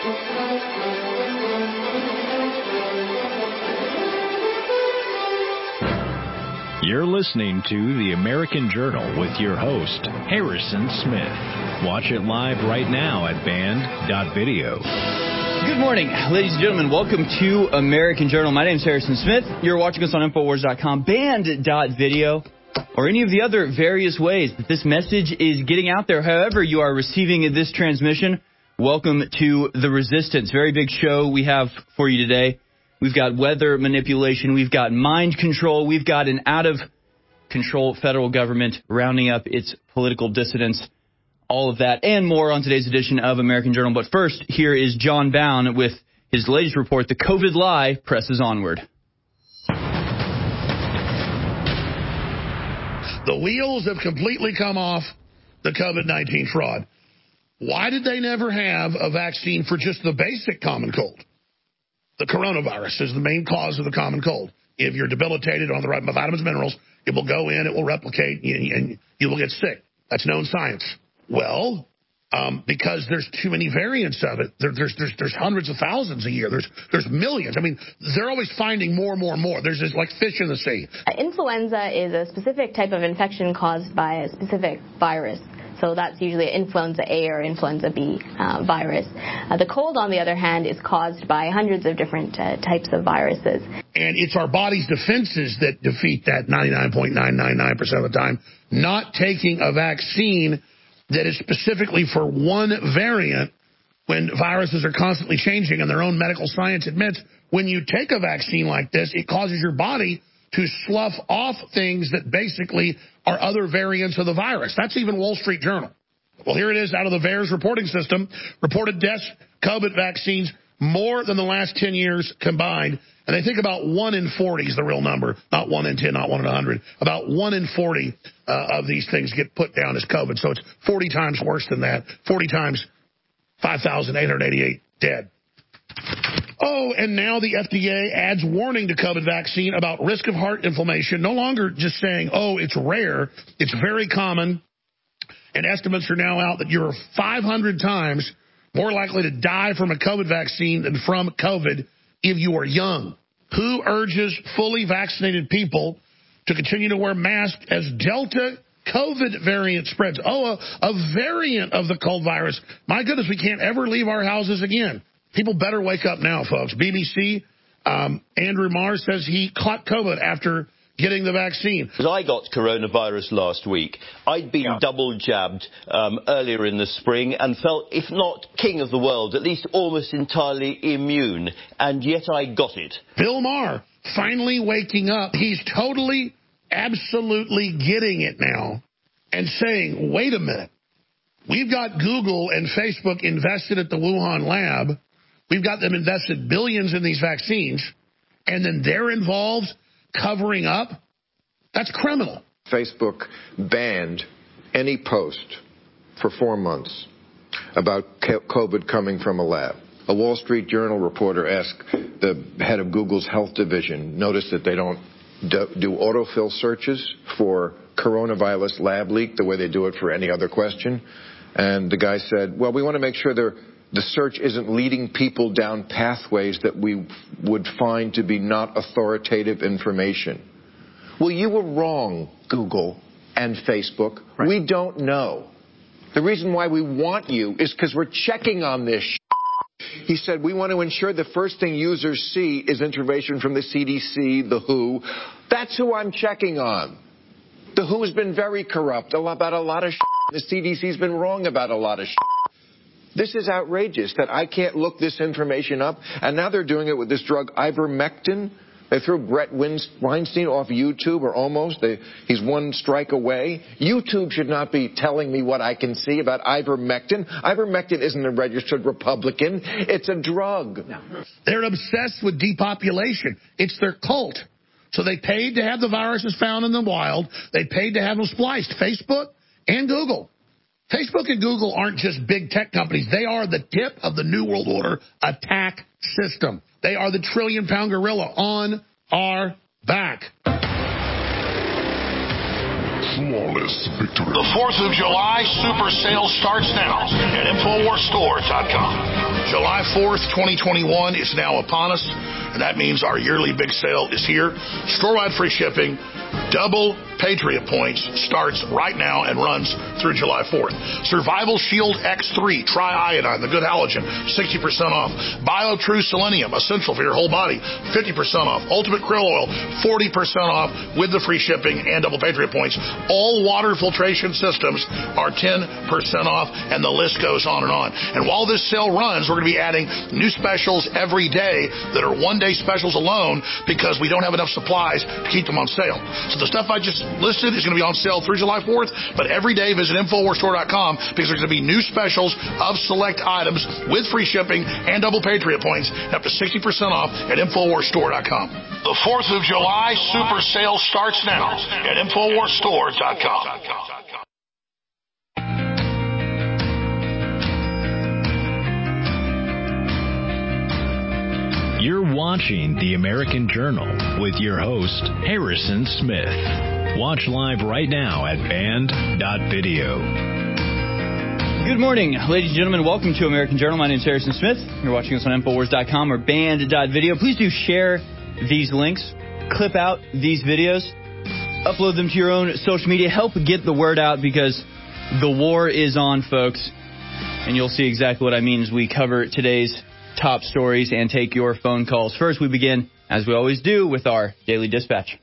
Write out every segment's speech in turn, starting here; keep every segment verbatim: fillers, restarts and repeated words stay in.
You're listening to The American Journal with your host, Harrison Smith. Watch it live right now at band dot video. Good morning, ladies and gentlemen. Welcome to American Journal. My name is Harrison Smith. You're watching us on Infowars dot com, band dot video, or any of the other various ways that this message is getting out there. However you are receiving this transmission, welcome to The Resistance. Very big show we have for you today. We've got weather manipulation. We've got mind control. We've got an out-of-control federal government rounding up its political dissidents. All of that and more on today's edition of American Journal. But first, here is John Bowne with his latest report. The COVID lie presses onward. The wheels have completely come off the COVID nineteen fraud. Why did they never have a vaccine for just the basic common cold? The coronavirus is the main cause of the common cold. If you're debilitated on the right vitamins and minerals, it will go in, it will replicate, and you will get sick. That's known science. Well, um, because there's too many variants of it. There, there's, there's, there's hundreds of thousands a year. There's, there's millions. I mean, they're always finding more and more and more. There's just like fish in the sea. Influenza is a specific type of infection caused by a specific virus. So that's usually an influenza A or influenza B uh, virus. Uh, the cold, on the other hand, is caused by hundreds of different uh, types of viruses. And it's our body's defenses that defeat that ninety-nine point nine nine nine percent of the time. Not taking a vaccine that is specifically for one variant when viruses are constantly changing, and their own medical science admits when you take a vaccine like this, it causes your body to slough off things that basically are other variants of the virus. That's even Wall Street Journal. Well, here it is out of the V A E R S reporting system. Reported deaths, COVID vaccines, more than the last ten years combined. And they think about one in forty is the real number, not one in ten, not one in one hundred. About one in forty uh, of these things get put down as COVID. So it's forty times worse than that, forty times five thousand eight hundred eighty-eight dead. Oh, and now the F D A adds warning to COVID vaccine about risk of heart inflammation, no longer just saying, oh, it's rare, it's very common, and estimates are now out that you're five hundred times more likely to die from a COVID vaccine than from COVID if you are young. Who urges fully vaccinated people to continue to wear masks as Delta COVID variant spreads? Oh, a, a variant of the cold virus. My goodness, we can't ever leave our houses again. People better wake up now, folks. B B C, um, Andrew Marr says he caught COVID after getting the vaccine. I got coronavirus last week. I'd been yeah. double jabbed um, earlier in the spring and felt, if not king of the world, at least almost entirely immune. And yet I got it. Bill Maher finally waking up. He's totally, absolutely getting it now and saying, wait a minute. We've got Google and Facebook invested at the Wuhan lab. We've got them invested billions in these vaccines, and then they're involved covering up? That's criminal. Facebook banned any post for four months about COVID coming from a lab. A Wall Street Journal reporter asked the head of Google's health division, notice that they don't do, do autofill searches for coronavirus lab leak the way they do it for any other question. And the guy said, well, we want to make sure they're the search isn't leading people down pathways that we would find to be not authoritative information. Well, you were wrong, Google and Facebook. Right. We don't know. The reason why we want you is because we're checking on this shit. He said, we want to ensure the first thing users see is information from the C D C, the W H O. That's who I'm checking on. The W H O has been very corrupt about a lot of shit. The C D C's been wrong about a lot of shit. This is outrageous that I can't look this information up. And now they're doing it with this drug, ivermectin. They threw Brett Weinstein off YouTube, or almost. They, he's one strike away. YouTube should not be telling me what I can see about ivermectin. Ivermectin isn't a registered Republican. It's a drug. No. They're obsessed with depopulation. It's their cult. So they paid to have the viruses found in the wild. They paid to have them spliced. Facebook and Google. Facebook and Google aren't just big tech companies. They are the tip of the New World Order attack system. They are the trillion-pound gorilla on our back. flawless victory. The fourth of July super sale starts now at Infowars Store dot com. July fourth, twenty twenty-one is now upon us, and that means our yearly big sale is here. Store-wide free shipping, double Patriot points starts right now and runs through July fourth. Survival Shield X three, Tri-Iodine, the good halogen, sixty percent off. BioTrue Selenium, essential for your whole body, fifty percent off. Ultimate Krill Oil, forty percent off with the free shipping and double Patriot points. All water filtration systems are ten percent off, and the list goes on and on. And while this sale runs, we're going to be adding new specials every day that are one-day specials alone because we don't have enough supplies to keep them on sale. So the stuff I just listed is going to be on sale through July fourth, but every day visit Infowars Store dot com because there's going to be new specials of select items with free shipping and double Patriot points up to sixty percent off at Infowars Store dot com. The fourth of July super sale starts now at Infowars Store dot com. You're watching The American Journal with your host, Harrison Smith. Watch live right now at band dot video. Good morning, ladies and gentlemen. Welcome to American Journal. My name is Harrison Smith. You're watching us on Infowars dot com or band dot video. Please do share these links, clip out these videos, upload them to your own social media. Help get the word out because the war is on, folks. And you'll see exactly what I mean as we cover today's top stories and take your phone calls. First, we begin, as we always do, with our Daily Dispatch.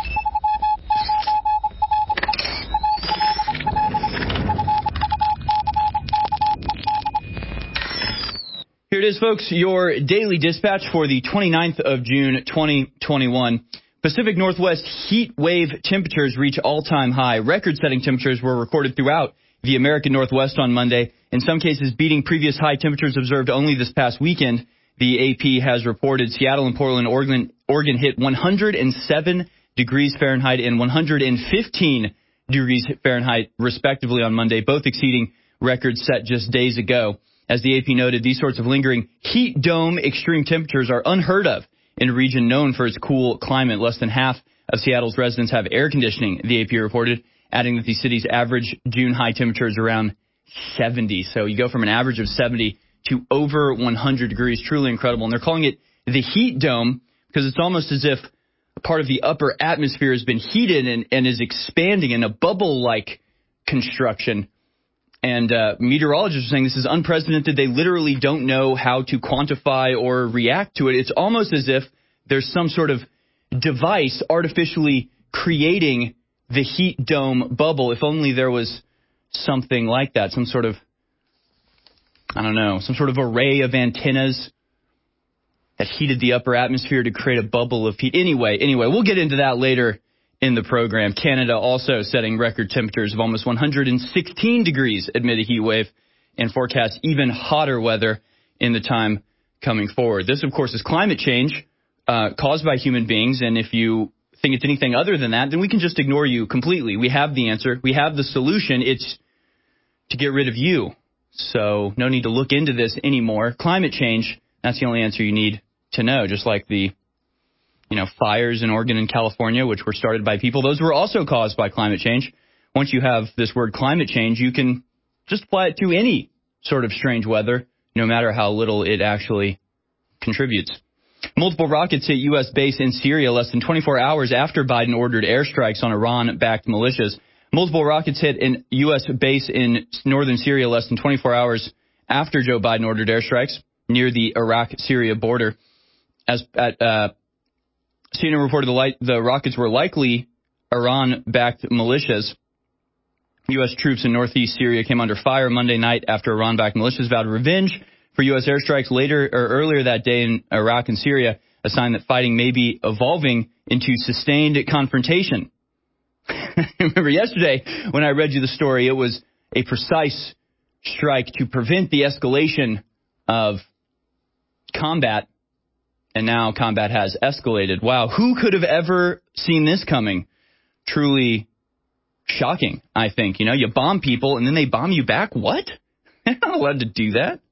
Here it is, folks, your Daily Dispatch for the twenty-ninth of June, twenty twenty-one. Pacific Northwest heat wave temperatures reach all-time high. Record-setting temperatures were recorded throughout the American Northwest on Monday, in some cases beating previous high temperatures observed only this past weekend. The A P has reported Seattle and Portland, Oregon, Oregon hit one hundred seven degrees Fahrenheit and one hundred fifteen degrees Fahrenheit, respectively, on Monday, both exceeding records set just days ago. As the A P noted, these sorts of lingering heat dome extreme temperatures are unheard of in a region known for its cool climate. Less than half of Seattle's residents have air conditioning, the A P reported, adding that the city's average June high temperature is around seventy. So you go from an average of seventy to over one hundred degrees. Truly incredible. And they're calling it the heat dome because it's almost as if a part of the upper atmosphere has been heated and, and is expanding in a bubble-like construction. And uh, meteorologists are saying this is unprecedented. They literally don't know how to quantify or react to it. It's almost as if there's some sort of device artificially creating the heat dome bubble. If only there was something like that, some sort of, I don't know, some sort of array of antennas that heated the upper atmosphere to create a bubble of heat. Anyway, anyway, we'll get into that later in the program. Canada also setting record temperatures of almost one hundred sixteen degrees amid a heat wave and forecasts even hotter weather in the time coming forward. This, of course, is climate change uh, caused by human beings, and if you think it's anything other than that, then we can just ignore you completely. We have the answer. We have the solution. It's to get rid of you. So no need to look into this anymore. Climate change, that's the only answer you need to know, just like the, you know, fires in Oregon and California, which were started by people. Those were also caused by climate change. Once you have this word climate change, you can just apply it to any sort of strange weather, no matter how little it actually contributes. Multiple rockets hit U S base in Syria less than twenty-four hours after Biden ordered airstrikes on Iran-backed militias. Multiple rockets hit an U S base in northern Syria less than twenty-four hours after Joe Biden ordered airstrikes near the Iraq-Syria border. As at uh, C N N reported the, light, the rockets were likely Iran-backed militias. U S troops in northeast Syria came under fire Monday night after Iran-backed militias vowed revenge for U S airstrikes later or earlier that day in Iraq and Syria, a sign that fighting may be evolving into sustained confrontation. Remember yesterday when I read you the story, it was a precise strike to prevent the escalation of combat, and now combat has escalated. Wow, who could have ever seen this coming? Truly shocking, I think. You know, you bomb people and then they bomb you back? What? They're not allowed to do that.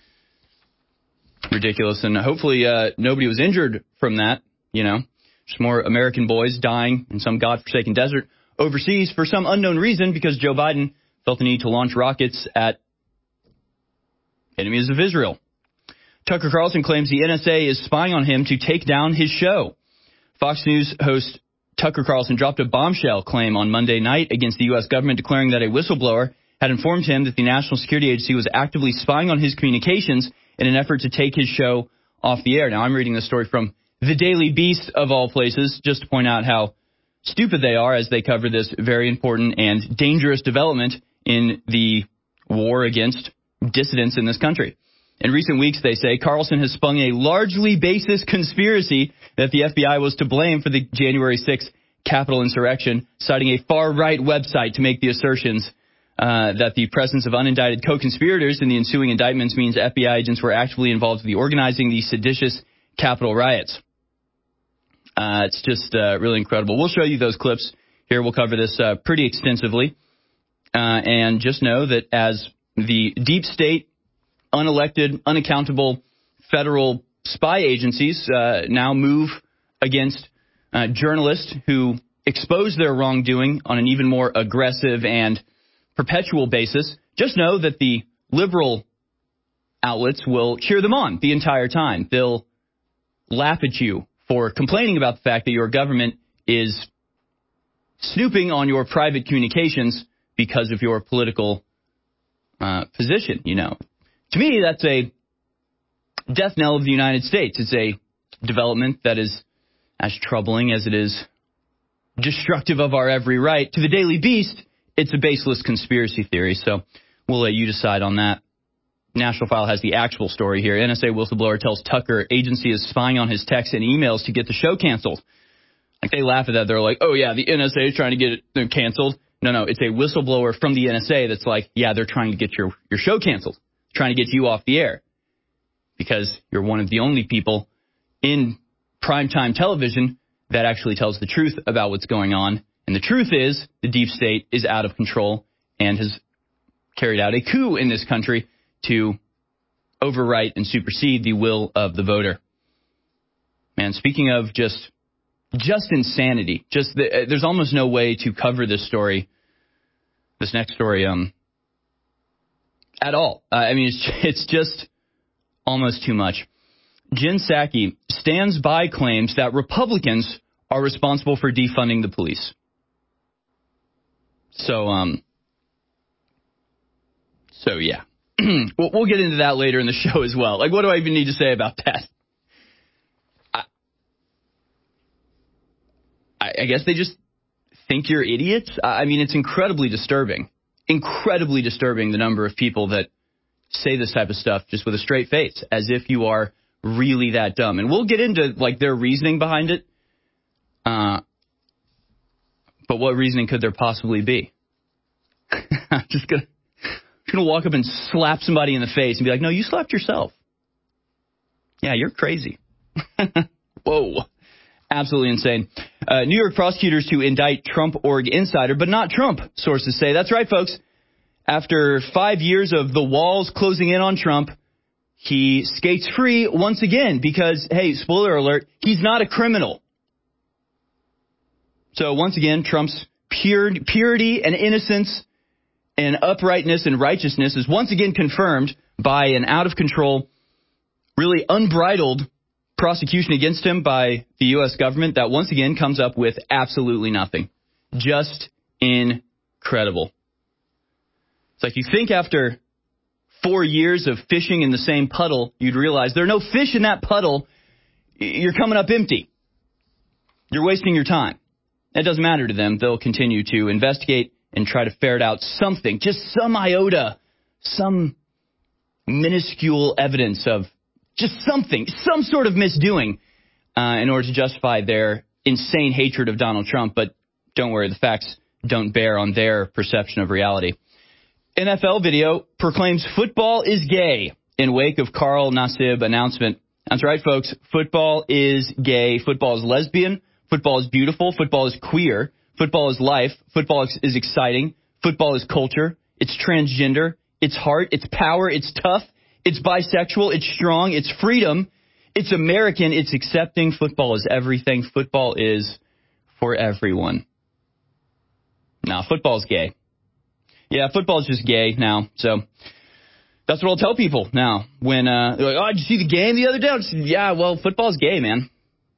Ridiculous, and hopefully uh, nobody was injured from that, you know. Just more American boys dying in some godforsaken desert overseas for some unknown reason because Joe Biden felt the need to launch rockets at enemies of Israel. Tucker Carlson claims the N S A is spying on him to take down his show. Fox News host Tucker Carlson dropped a bombshell claim on Monday night against the U S government, declaring that a whistleblower had informed him that the National Security Agency was actively spying on his communications in an effort to take his show off the air. Now, I'm reading this story from The Daily Beast, of all places, just to point out how stupid they are as they cover this very important and dangerous development in the war against dissidents in this country. In recent weeks, they say, Carlson has spun a largely baseless conspiracy that the F B I was to blame for the January sixth Capitol insurrection, citing a far-right website to make the assertions uh, that the presence of unindicted co-conspirators in the ensuing indictments means F B I agents were actively involved in the organizing the seditious Capitol riots. Uh, it's just uh, really incredible. We'll show you those clips here. We'll cover this uh, pretty extensively. Uh, and just know that as the deep state, unelected, unaccountable federal spy agencies uh, now move against uh, journalists who expose their wrongdoing on an even more aggressive and perpetual basis, just know that the liberal outlets will cheer them on the entire time. They'll laugh at you for complaining about the fact that your government is snooping on your private communications because of your political uh, position, you know. To me, that's a death knell of the United States. It's a development that is as troubling as it is destructive of our every right. To the Daily Beast, it's a baseless conspiracy theory, so we'll let you decide on that. National File has the actual story here. N S A whistleblower tells Tucker agency is spying on his texts and emails to get the show canceled. Like, they laugh at that. They're like, oh, yeah, the N S A is trying to get it canceled. No, no, it's a whistleblower from the N S A that's like, yeah, they're trying to get your, your show canceled, trying to get you off the air because you're one of the only people in primetime television that actually tells the truth about what's going on. And the truth is the deep state is out of control and has carried out a coup in this country to overwrite and supersede the will of the voter. Man, speaking of just just insanity, just the, there's almost no way to cover this story, this next story, um, at all. Uh, I mean, it's, it's just almost too much. Jen Psaki stands by claims that Republicans are responsible for defunding the police. So, um, so yeah. we'll, we'll get into that later in the show as well. Like, what do I even need to say about that? I, I guess they just think you're idiots. I mean, it's incredibly disturbing, incredibly disturbing the number of people that say this type of stuff just with a straight face, as if you are really that dumb. And we'll get into, like, their reasoning behind it. Uh, but what reasoning could there possibly be? I'm just going to going to walk up and slap somebody in the face and be like, no, you slapped yourself. Yeah, you're crazy. Whoa. Absolutely insane. Uh, New York prosecutors to indict Trump org insider, but not Trump, sources say. That's right, folks. After five years of the walls closing in on Trump, he skates free once again because, hey, spoiler alert, he's not a criminal. So once again, Trump's pure, purity and innocence and uprightness and righteousness is once again confirmed by an out-of-control, really unbridled prosecution against him by the U S government that once again comes up with absolutely nothing. Just incredible. It's like you think after four years of fishing in the same puddle, you'd realize there are no fish in that puddle. You're coming up empty. You're wasting your time. It doesn't matter to them. They'll continue to investigate and try to ferret out something, just some iota, some minuscule evidence of just something, some sort of misdoing uh, in order to justify their insane hatred of Donald Trump. But don't worry, the facts don't bear on their perception of reality. N F L video proclaims football is gay in wake of Carl Nassib announcement. That's right, folks. Football is gay. Football is lesbian. Football is beautiful. Football is queer. Football is life. Football is exciting. Football is culture. It's transgender. It's heart. It's power. It's tough. It's bisexual. It's strong. It's freedom. It's American. It's accepting. Football is everything. Football is for everyone. No, football's gay. Yeah, football's just gay now. So that's what I'll tell people now. When uh, they're like, oh, did you see the game the other day? Just, yeah, well, football's gay, man.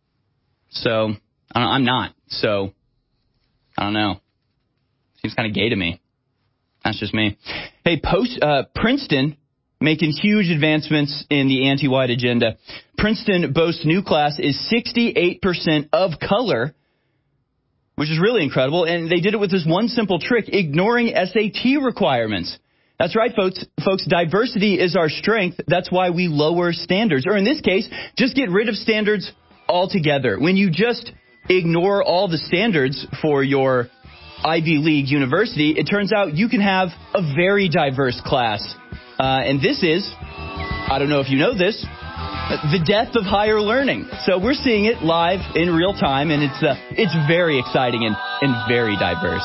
So I don't, I'm not. So I don't know. Seems kind of gay to me. That's just me. Hey, post uh, Princeton making huge advancements in the anti-white agenda. Princeton boasts new class is sixty-eight percent of color, which is really incredible. And they did it with this one simple trick, ignoring S A T requirements. That's right, folks. Folks, diversity is our strength. That's why we lower standards. Or in this case, just get rid of standards altogether. When you just ignore all the standards for your Ivy League university, it turns out you can have a very diverse class. Uh, and this is, I don't know if you know this, the death of higher learning. So we're seeing it live in real time, and it's uh, it's very exciting and, and very diverse.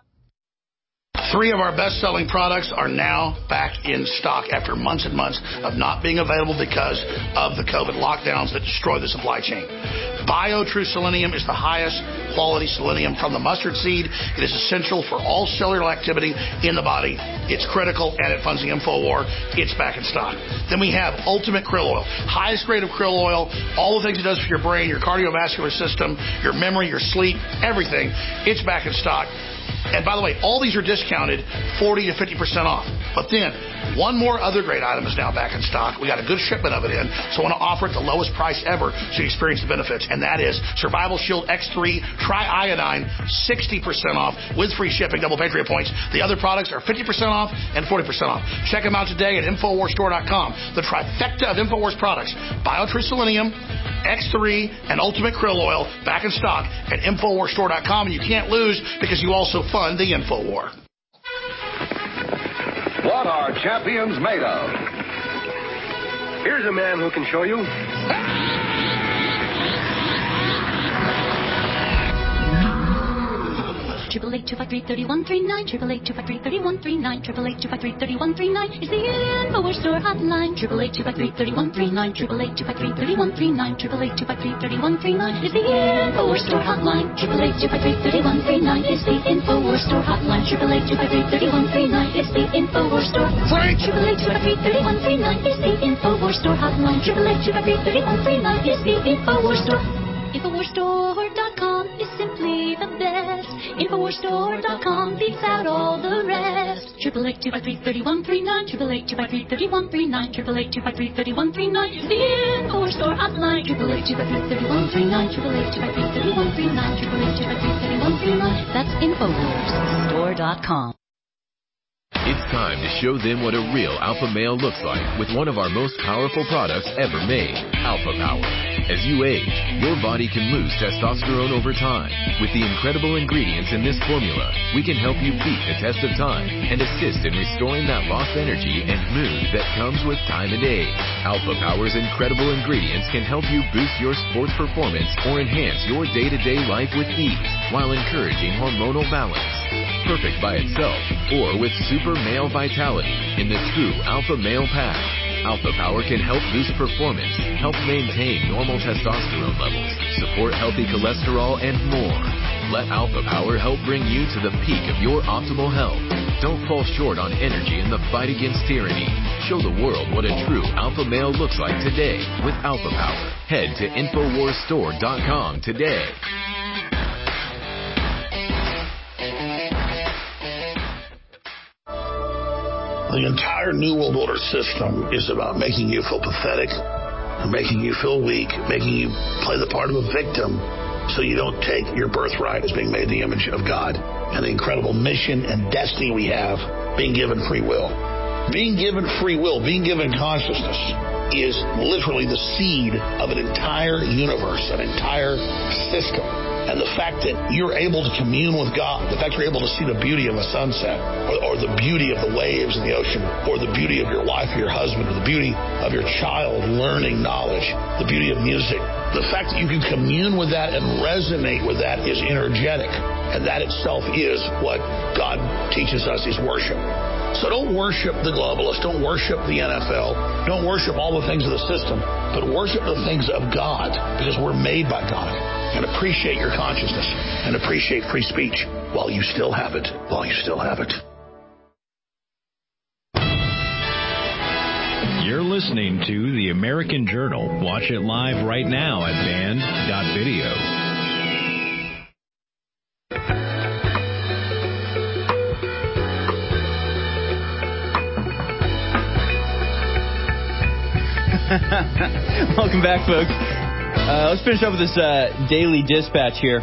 Three of our best-selling products are now back in stock after months and months of not being available because of the COVID lockdowns that destroy the supply chain. BioTrue Selenium is the highest quality selenium from the mustard seed. It is essential for all cellular activity in the body. It's critical, and it funds the InfoWar. It's back in stock. Then we have Ultimate Krill Oil, highest grade of krill oil, all the things it does for your brain, your cardiovascular system, your memory, your sleep, everything. It's back in stock. And by the way, all these are discounted forty to fifty percent off. But then, one more other great item is now back in stock. We got a good shipment of it in, so I want to offer it the lowest price ever so you experience the benefits. And that is Survival Shield X three Tri-Iodine, sixty percent off with free shipping, double Patriot points. The other products are fifty percent off and forty percent off. Check them out today at Infowars Store dot com. The trifecta of Infowars products, BioTrue Selenium, X three, and Ultimate Krill Oil, back in stock at Infowars Store dot com. And you can't lose because you also fund the InfoWar. What are champions made of? Here's a man who can show you. Triple eight two five three thirty one three nine. Triple eight two five three thirty one three nine. Triple eight two five three thirty one three nine is the InfoWars Store hotline. Triple eight two five three thirty one three nine. Triple eight two five three thirty one three nine. Triple eight two five three thirty one three nine is the InfoWars Store hotline. Triple eight two five three thirty one three nine is the InfoWars Store hotline. Triple eight two five three thirty one three nine is the InfoWars Store. Frank. Triple eight two five three thirty one three nine is the InfoWars Store hotline. Triple eight two five three thirty one three nine is the InfoWars Store. Infowars Store dot com is simply the best. Infowars Store dot com beats out all the rest. Triple eight two five three thirty one three nine. Triple eight two five three thirty one three nine. Triple eight two five three thirty one three nine is the Infowars Store hotline. Triple eight two five three thirty one three nine. Triple eight two five three thirty one three nine. Triple eight two five three thirty one three nine. That's Infowars Store dot com. It's time to show them what a real alpha male looks like with one of our most powerful products ever made, Alpha Power. As you age, your body can lose testosterone over time. With the incredible ingredients in this formula, we can help you beat the test of time and assist in restoring that lost energy and mood that comes with time and age. Alpha Power's incredible ingredients can help you boost your sports performance or enhance your day-to-day life with ease while encouraging hormonal balance. Perfect by itself or with super male vitality in the true Alpha Male Pack. Alpha Power can help boost performance, help maintain normal testosterone levels, support healthy cholesterol, and more. Let Alpha Power help bring you to the peak of your optimal health. Don't fall short on energy in the fight against tyranny. Show the world what a true alpha male looks like today with Alpha Power. Head to Infowars Store dot com today. The entire New World Order system is about making you feel pathetic, making you feel weak, making you play the part of a victim so you don't take your birthright as being made in the image of God and the incredible mission and destiny we have, being given free will. Being given free will, being given consciousness is literally the seed of an entire universe, an entire system. And the fact that you're able to commune with God, the fact you're able to see the beauty of a sunset, or, or the beauty of the waves in the ocean, or the beauty of your wife or your husband, or the beauty of your child learning knowledge, the beauty of music, the fact that you can commune with that and resonate with that is energetic. And that itself is what God teaches us is worship. So don't worship the globalists, don't worship the N F L, don't worship all the things of the system, but worship the things of God, because we're made by God. And appreciate your consciousness and appreciate free speech. while you still have it, while you still have it. You're listening to The American Journal. Watch it live right now at band dot video. Welcome back, folks. Uh, let's finish up with this uh, Daily Dispatch here.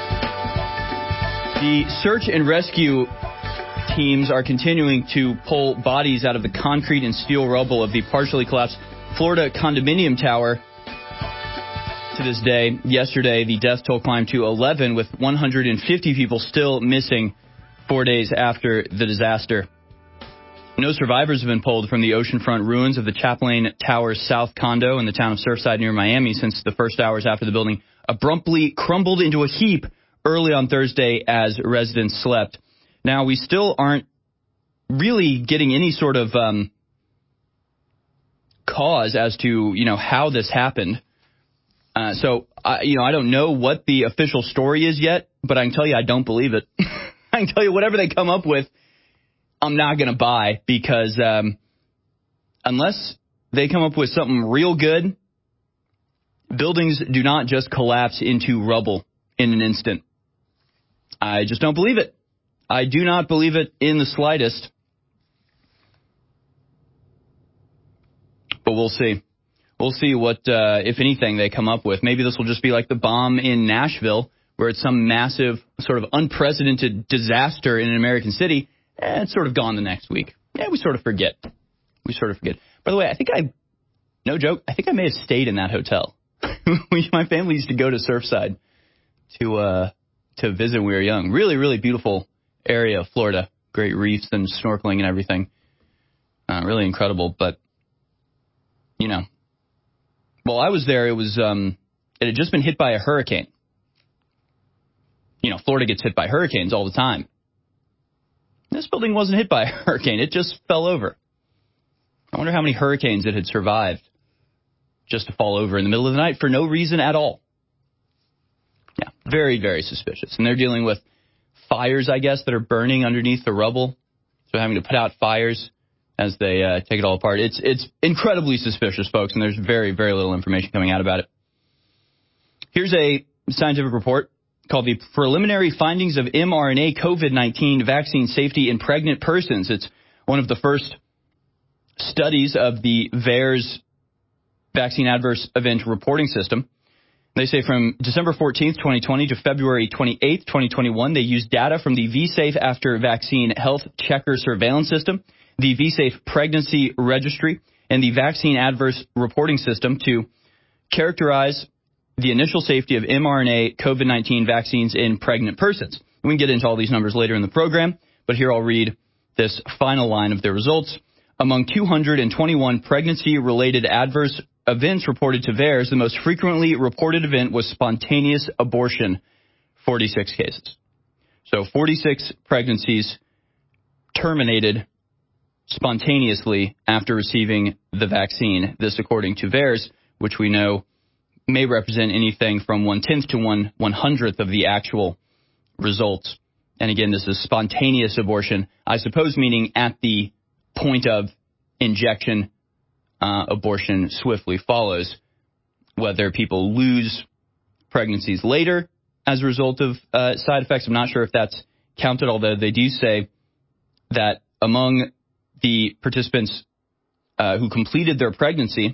The search and rescue teams are continuing to pull bodies out of the concrete and steel rubble of the partially collapsed Florida condominium tower. To this day, yesterday, the death toll climbed to eleven, with one hundred fifty people still missing four days after the disaster. No survivors have been pulled from the oceanfront ruins of the Chaplain Towers South condo in the town of Surfside near Miami since the first hours after the building abruptly crumbled into a heap early on Thursday as residents slept. Now, we still aren't really getting any sort of um, cause as to, you know, how this happened. Uh, so, I, you know, I don't know what the official story is yet, but I can tell you I don't believe it. I can tell you whatever they come up with, I'm not going to buy, because um, unless they come up with something real good, buildings do not just collapse into rubble in an instant. I just don't believe it. I do not believe it in the slightest. But we'll see. We'll see what, uh, if anything, they come up with. Maybe this will just be like the bomb in Nashville, where it's some massive, sort of unprecedented disaster in an American city. Eh, it's sort of gone the next week. Yeah, we sort of forget. We sort of forget. By the way, I think I, no joke, I think I may have stayed in that hotel. My family used to go to Surfside to uh, to visit when we were young. Really, really beautiful area of Florida. Great reefs and snorkeling and everything. Uh, really incredible. But, you know, while I was there, it was um, it had just been hit by a hurricane. You know, Florida gets hit by hurricanes all the time. This building wasn't hit by a hurricane. It just fell over. I wonder how many hurricanes it had survived just to fall over in the middle of the night for no reason at all. Yeah, very, very suspicious. And they're dealing with fires, I guess, that are burning underneath the rubble. So having to put out fires as they uh, take it all apart. It's it's incredibly suspicious, folks, and there's very, very little information coming out about it. Here's a scientific report called the Preliminary Findings of mRNA COVID nineteen Vaccine Safety in Pregnant Persons. It's one of the first studies of the VAERS Vaccine Adverse Event Reporting System. They say from December fourteenth, twenty twenty to February twenty-eighth, twenty twenty-one, they used data from the V-Safe After Vaccine Health Checker Surveillance System, the V-Safe Pregnancy Registry, and the Vaccine Adverse Reporting System to characterize the initial safety of mRNA COVID nineteen vaccines in pregnant persons. We can get into all these numbers later in the program, but here I'll read this final line of their results. Among two hundred twenty-one pregnancy-related adverse events reported to VAERS, the most frequently reported event was spontaneous abortion, forty-six cases. So forty-six pregnancies terminated spontaneously after receiving the vaccine. This according to VAERS, which we know may represent anything from one-tenth to one one-hundredth of the actual results. And again, this is spontaneous abortion, I suppose meaning at the point of injection, uh, abortion swiftly follows. Whether people lose pregnancies later as a result of uh, side effects, I'm not sure if that's counted, although they do say that among the participants uh, who completed their pregnancy,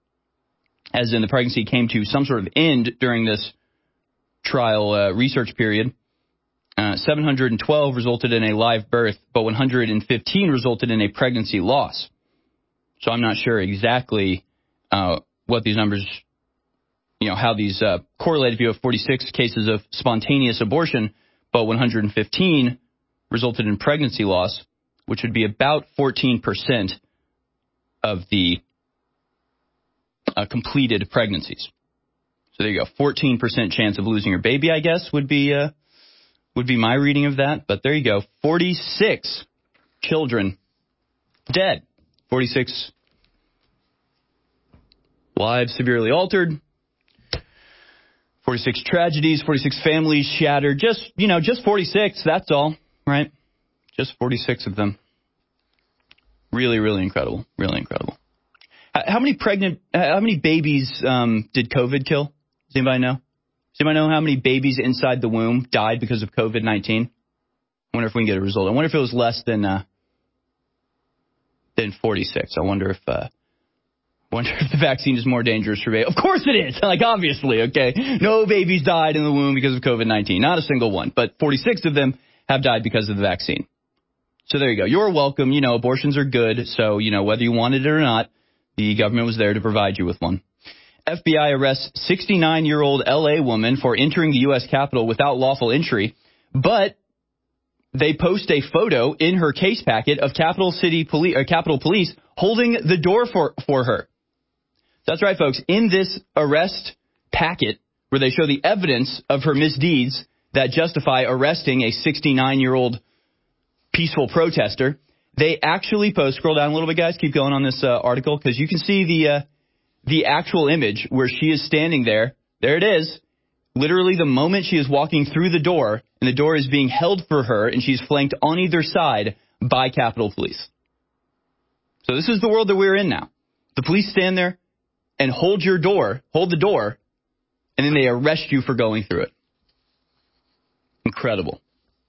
as in the pregnancy came to some sort of end during this trial uh, research period, uh, seven hundred twelve resulted in a live birth, but one hundred fifteen resulted in a pregnancy loss. So I'm not sure exactly uh, what these numbers, you know, how these uh, correlate. If you have forty-six cases of spontaneous abortion, but one hundred fifteen resulted in pregnancy loss, which would be about fourteen percent of the Uh, completed pregnancies. So there you go. fourteen percent chance of losing your baby, I guess, would be uh, would be my reading of that. But there you go. forty-six children dead. forty-six lives severely altered. forty-six tragedies, forty-six families shattered. Just, you know, just forty-six, that's all, right? Just forty-six of them. Really, really incredible. Really incredible. How many pregnant, how many babies um, did COVID kill? Does anybody know? Does anybody know how many babies inside the womb died because of COVID nineteen? I wonder if we can get a result. I wonder if it was less than uh, than forty-six. I wonder if uh, I wonder if the vaccine is more dangerous for babies. Of course it is. Like, obviously, okay. No babies died in the womb because of COVID nineteen. Not a single one. But forty-six of them have died because of the vaccine. So there you go. You're welcome. You know, abortions are good. So, you know, whether you wanted it or not, the government was there to provide you with one. F B I arrests sixty-nine-year-old L A woman for entering the U S Capitol without lawful entry, but they post a photo in her case packet of Capitol City Police, or Capitol Police holding the door for, for her. That's right, folks. In this arrest packet, where they show the evidence of her misdeeds that justify arresting a sixty-nine-year-old peaceful protester, they actually post, scroll down a little bit, guys, keep going on this uh, article, because you can see the uh, the actual image where she is standing there. There it is. Literally the moment she is walking through the door, and the door is being held for her, and she's flanked on either side by Capitol Police. So this is the world that we're in now. The police stand there and hold your door, hold the door, and then they arrest you for going through it. Incredible.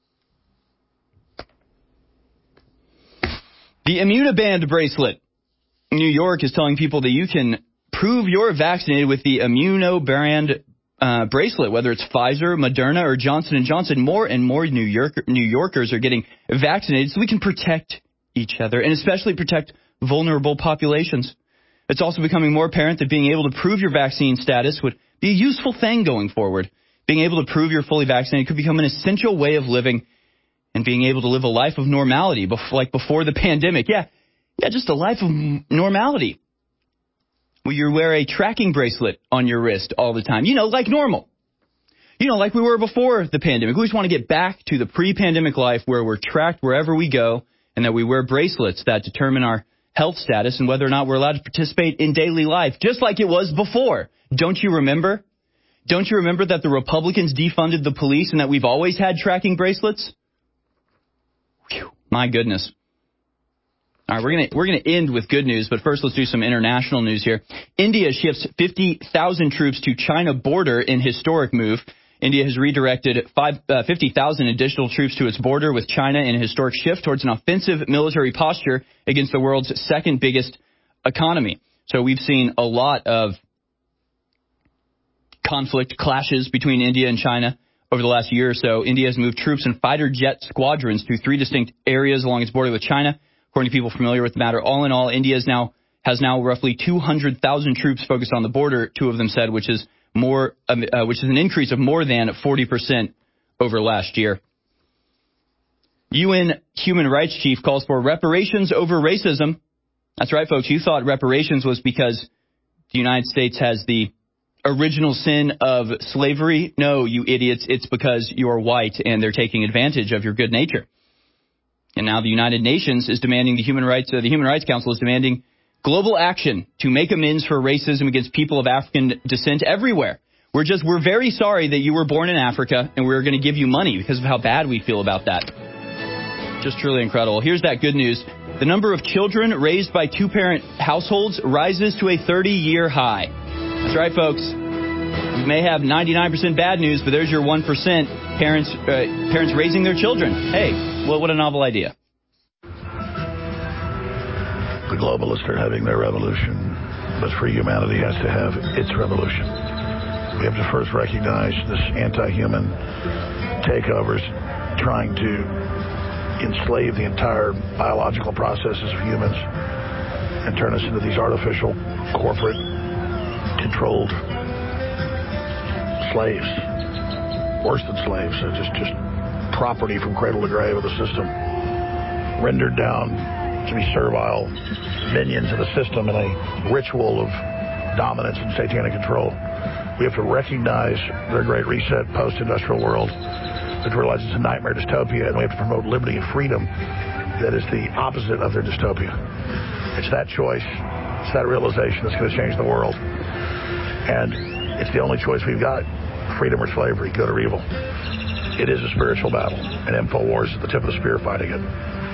The Immunoband bracelet. New York is telling people that you can prove you're vaccinated with the Immunoband uh, bracelet, whether it's Pfizer, Moderna, or Johnson and Johnson. More and more New Yorker, New Yorkers are getting vaccinated so we can protect each other and especially protect vulnerable populations. It's also becoming more apparent that being able to prove your vaccine status would be a useful thing going forward. Being able to prove you're fully vaccinated could become an essential way of living and being able to live a life of normality, like before the pandemic. Yeah, yeah, just a life of normality. Where you wear a tracking bracelet on your wrist all the time. You know, like normal. You know, like we were before the pandemic. We just want to get back to the pre-pandemic life where we're tracked wherever we go and that we wear bracelets that determine our health status and whether or not we're allowed to participate in daily life, just like it was before. Don't you remember? Don't you remember that the Republicans defunded the police and that we've always had tracking bracelets? Whew, my goodness. All right, we're going to we're going to end with good news, but first let's do some international news here. India shifts fifty thousand troops to China border in historic move. India has redirected five, uh, fifty thousand additional troops to its border with China in a historic shift towards an offensive military posture against the world's second biggest economy. So we've seen a lot of conflict, clashes between India and China over the last year or so. India has moved troops and fighter jet squadrons to three distinct areas along its border with China. According to people familiar with the matter, all in all, India is now has now roughly two hundred thousand troops focused on the border, two of them said, which is more, uh, which is an increase of more than forty percent over last year. U N Human Rights Chief calls for reparations over racism. That's right, folks. You thought reparations was because the United States has the original sin of slavery. No, you idiots. It's because you're white and they're taking advantage of your good nature. And now the United Nations is demanding the Human Rights, uh, the Human Rights Council is demanding global action to make amends for racism against people of African descent everywhere. We're just, we're very sorry that you were born in Africa, and we're going to give you money because of how bad we feel about that. Just truly incredible. Here's that good news. The number of children raised by two-parent households rises to a thirty-year high. That's right, folks. We may have ninety-nine percent bad news, but there's your one percent parents uh, parents raising their children. Hey, well, what a novel idea. The globalists are having their revolution, but free humanity has to have its revolution. We have to first recognize this anti-human takeovers trying to enslave the entire biological processes of humans and turn us into these artificial, corporate, controlled slaves. Worse than slaves. They're just, just property from cradle to grave of the system. Rendered down to be servile minions of the system in a ritual of dominance and satanic control. We have to recognize their great reset post-industrial world. We have to realize it's a nightmare dystopia, and we have to promote liberty and freedom that is the opposite of their dystopia. It's that choice, it's that realization that's going to change the world. And it's the only choice we've got. freedom or slavery, good or evil. It is a spiritual battle, and InfoWars is at the tip of the spear fighting it.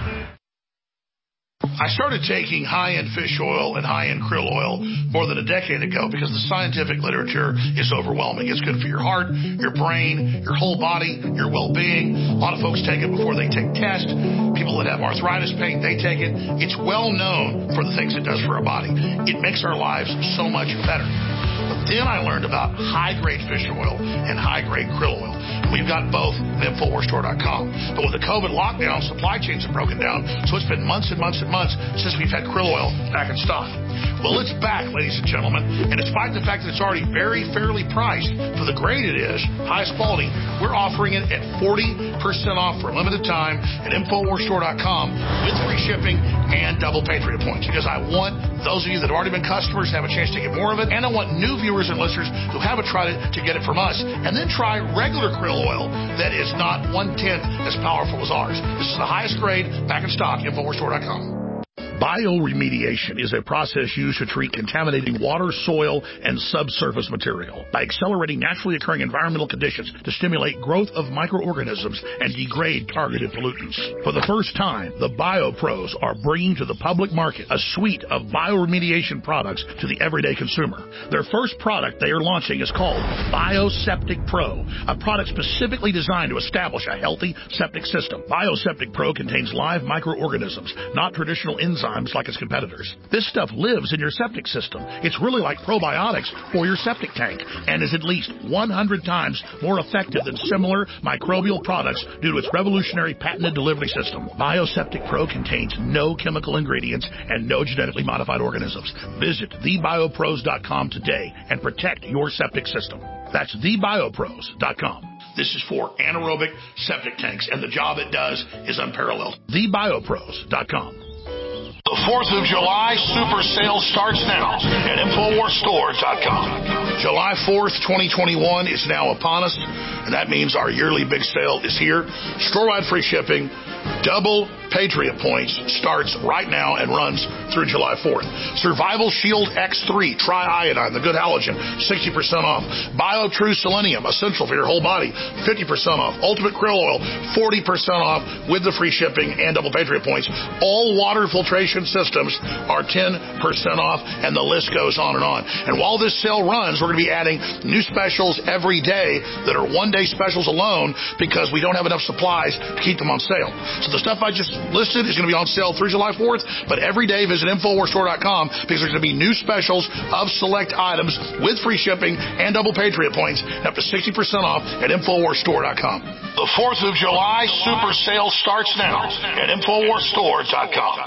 I started taking high-end fish oil and high-end krill oil more than a decade ago because the scientific literature is overwhelming. It's good for your heart, your brain, your whole body, your well-being. A lot of folks take it before they take tests. People that have arthritis pain, they take it. It's well known for the things it does for our body. It makes our lives so much better. But then I learned about high-grade fish oil and high-grade krill oil. We've got both at Infowars Store dot com. But with the COVID lockdown, supply chains have broken down, so it's been months and months and months since we've had krill oil back in stock. Well, it's back, ladies and gentlemen, and despite the fact that it's already very fairly priced for the grade it is, highest quality, we're offering it at forty percent off for a limited time at Infowars Store dot com with free shipping and double Patriot points, because I want those of you that have already been customers to have a chance to get more of it, and I want new viewers and listeners who haven't tried it to get it from us, and then try regular krill oil that is not one-tenth as powerful as ours. This is the highest grade, back in stock, Infowars Store dot com. Bioremediation is a process used to treat contaminating water, soil, and subsurface material by accelerating naturally occurring environmental conditions to stimulate growth of microorganisms and degrade targeted pollutants. For the first time, the BioPros are bringing to the public market a suite of bioremediation products to the everyday consumer. Their first product they are launching is called BioSeptic Pro, a product specifically designed to establish a healthy septic system. BioSeptic Pro contains live microorganisms, not traditional enzymes like its competitors. This stuff lives in your septic system. It's really like probiotics for your septic tank and is at least one hundred times more effective than similar microbial products due to its revolutionary patented delivery system. BioSeptic Pro contains no chemical ingredients and no genetically modified organisms. Visit the bio pros dot com today and protect your septic system. That's the bio pros dot com. This is for anaerobic septic tanks, and the job it does is unparalleled. the bio pros dot com. The fourth of July super sale starts now at Infowars Store dot com. July fourth, twenty twenty-one is now upon us, and that means our yearly big sale is here. Store-wide free shipping, double Patriot points starts right now and runs through July fourth. Survival Shield X three, Tri-Iodine, the good halogen, sixty percent off. BioTrue Selenium, essential for your whole body, fifty percent off. Ultimate Krill Oil, forty percent off with the free shipping and double Patriot points. All water filtration systems are ten percent off, and the list goes on and on. And while this sale runs, we're going to be adding new specials every day that are one-day specials alone because we don't have enough supplies to keep them on sale. So the stuff I just listed is going to be on sale through July fourth, but every day visit Infowars Store dot com because there's going to be new specials of select items with free shipping and double Patriot points up to sixty percent off at Infowars Store dot com. The fourth of July super sale starts now at Infowars Store dot com.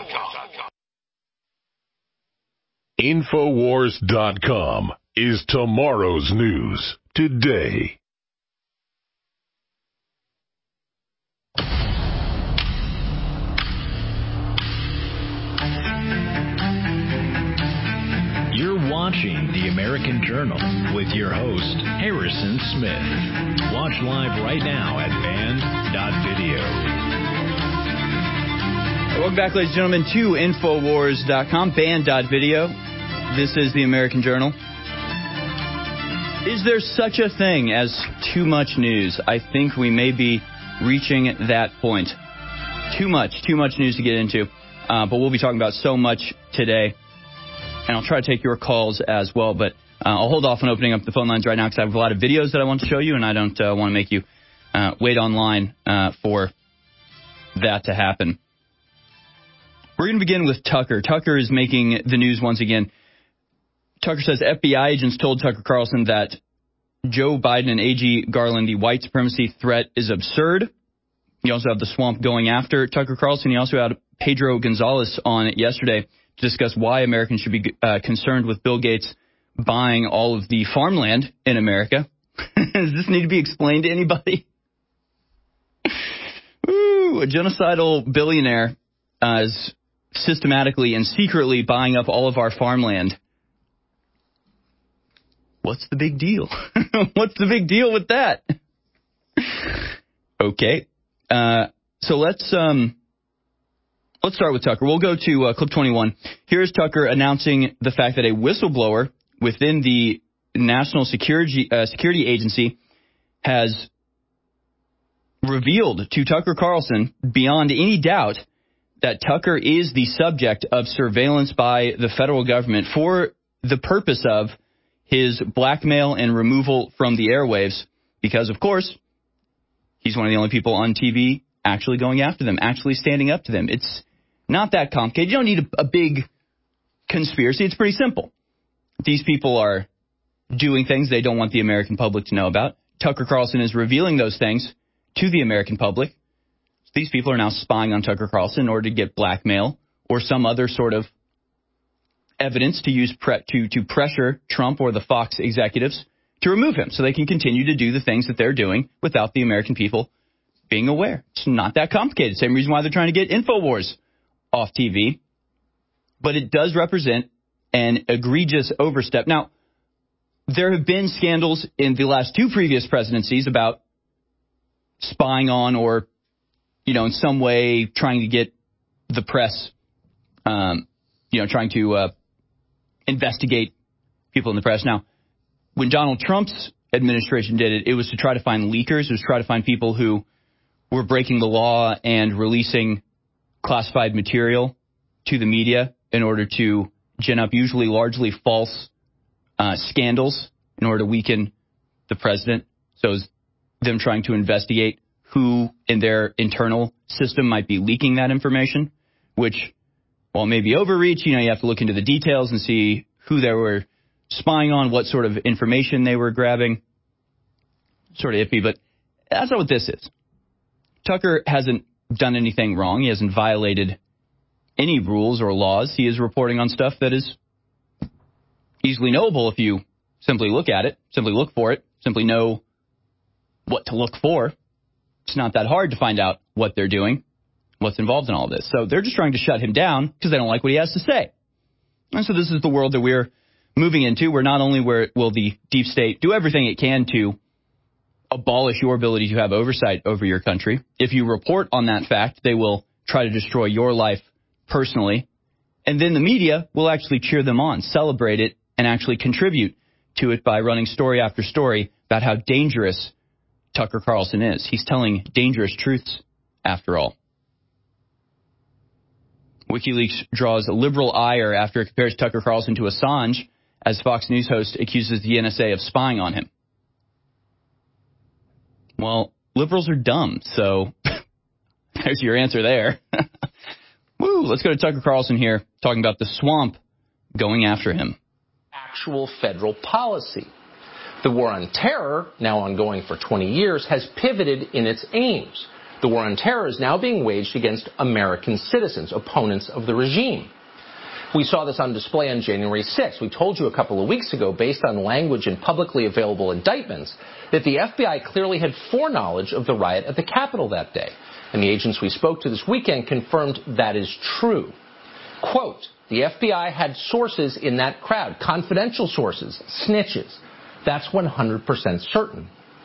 Infowars dot com is tomorrow's news today. You're watching The American Journal with your host, Harrison Smith. Watch live right now at band dot video. Welcome back, ladies and gentlemen, to Infowars dot com, band dot video. This is The American Journal. Is there such a thing as too much news? I think we may be reaching that point. Too much, too much news to get into. Uh, but we'll be talking about so much today. And I'll try to take your calls as well, but uh, I'll hold off on opening up the phone lines right now because I have a lot of videos that I want to show you, and I don't uh, want to make you uh, wait online uh, for that to happen. We're going to begin with Tucker. Tucker is making the news once again. Tucker says F B I agents told Tucker Carlson that Joe Biden and A G Garland, the white supremacy threat is absurd. You also have the swamp going after Tucker Carlson. You also had Pedro Gonzalez on it yesterday to discuss why Americans should be uh, concerned with Bill Gates buying all of the farmland in America. Does this need to be explained to anybody? Ooh, a genocidal billionaire uh, is systematically and secretly buying up all of our farmland. What's the big deal? What's the big deal with that? Okay. Uh, so let's... um. Let's start with Tucker. We'll go to uh, clip twenty-one. Here's Tucker announcing the fact that a whistleblower within the National Security uh, Security Agency has revealed to Tucker Carlson beyond any doubt that Tucker is the subject of surveillance by the federal government for the purpose of his blackmail and removal from the airwaves, because, of course, he's one of the only people on T V actually going after them, actually standing up to them. It's not that complicated. You don't need a, a big conspiracy. It's pretty simple. These people are doing things they don't want the American public to know about. Tucker Carlson is revealing those things to the American public. These people are now spying on Tucker Carlson in order to get blackmail or some other sort of evidence to use pre- to, to pressure Trump or the Fox executives to remove him so they can continue to do the things that they're doing without the American people being aware. It's not that complicated. Same reason why they're trying to get InfoWars off T V. But it does represent an egregious overstep. Now, there have been scandals in the last two previous presidencies about spying on or, you know, in some way trying to get the press, um, you know, trying to uh, investigate people in the press. Now, when Donald Trump's administration did it, it was to try to find leakers. It was to try to find people who were breaking the law and releasing classified material to the media in order to gin up usually largely false uh, scandals in order to weaken the president. So it was them trying to investigate who in their internal system might be leaking that information, which, while maybe overreach, you know, you have to look into the details and see who they were spying on, what sort of information they were grabbing. Sort of iffy, but that's not what this is. Tucker hasn't done anything wrong. He hasn't violated any rules or laws. He is reporting on stuff that is easily knowable if you simply look at it, simply look for it, simply know what to look for. It's not that hard to find out what they're doing, what's involved in all this. So they're just trying to shut him down because they don't like what he has to say. And so this is the world that we're moving into, where not only where will the deep state do everything it can to abolish your ability to have oversight over your country. If you report on that fact, they will try to destroy your life personally. And then the media will actually cheer them on, celebrate it, and actually contribute to it by running story after story about how dangerous Tucker Carlson is. He's telling dangerous truths, after all. WikiLeaks draws a liberal ire after it compares Tucker Carlson to Assange, as Fox News host accuses the N S A of spying on him. Well, liberals are dumb, so there's your answer there. Woo, let's go to Tucker Carlson here, talking about the swamp going after him. Actual federal policy. The war on terror, now ongoing for twenty years, has pivoted in its aims. The war on terror is now being waged against American citizens, opponents of the regime. We saw this on display on January sixth. We told you a couple of weeks ago, based on language in publicly available indictments, that the F B I clearly had foreknowledge of the riot at the Capitol that day. And the agents we spoke to this weekend confirmed that is true. Quote, the F B I had sources in that crowd, confidential sources, snitches. That's one hundred percent certain.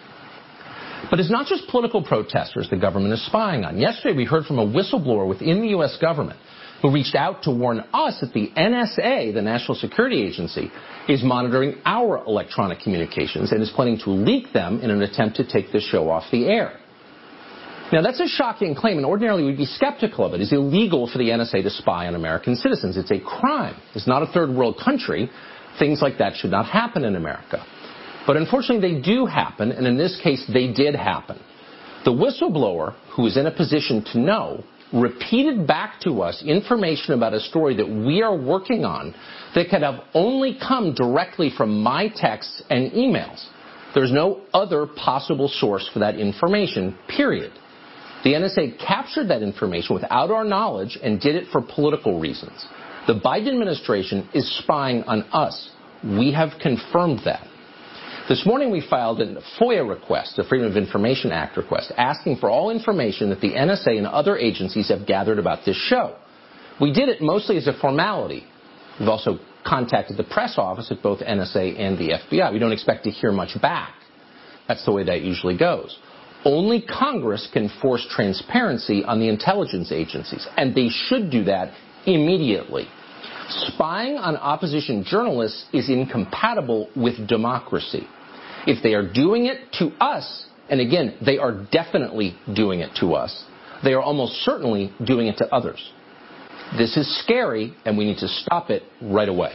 But it's not just political protesters the government is spying on. Yesterday we heard from a whistleblower within the U S government who reached out to warn us that the N S A, the National Security Agency, is monitoring our electronic communications and is planning to leak them in an attempt to take the show off the air. Now, that's a shocking claim, and ordinarily we'd be skeptical of it. It's illegal for the N S A to spy on American citizens. It's a crime. It's not a third world country. Things like that should not happen in America. But unfortunately, they do happen, and in this case, they did happen. The whistleblower, who is in a position to know, repeated back to us information about a story that we are working on that could have only come directly from my texts and emails. There's no other possible source for that information, period. The N S A captured that information without our knowledge and did it for political reasons. The Biden administration is spying on us. We have confirmed that. This morning we filed a FOIA request, a Freedom of Information Act request, asking for all information that the N S A and other agencies have gathered about this show. We did it mostly as a formality. We've also contacted the press office at both N S A and the F B I. We don't expect to hear much back. That's the way that usually goes. Only Congress can force transparency on the intelligence agencies, and they should do that immediately. Spying on opposition journalists is incompatible with democracy. If they are doing it to us, and again, they are definitely doing it to us, they are almost certainly doing it to others. This is scary, and we need to stop it right away.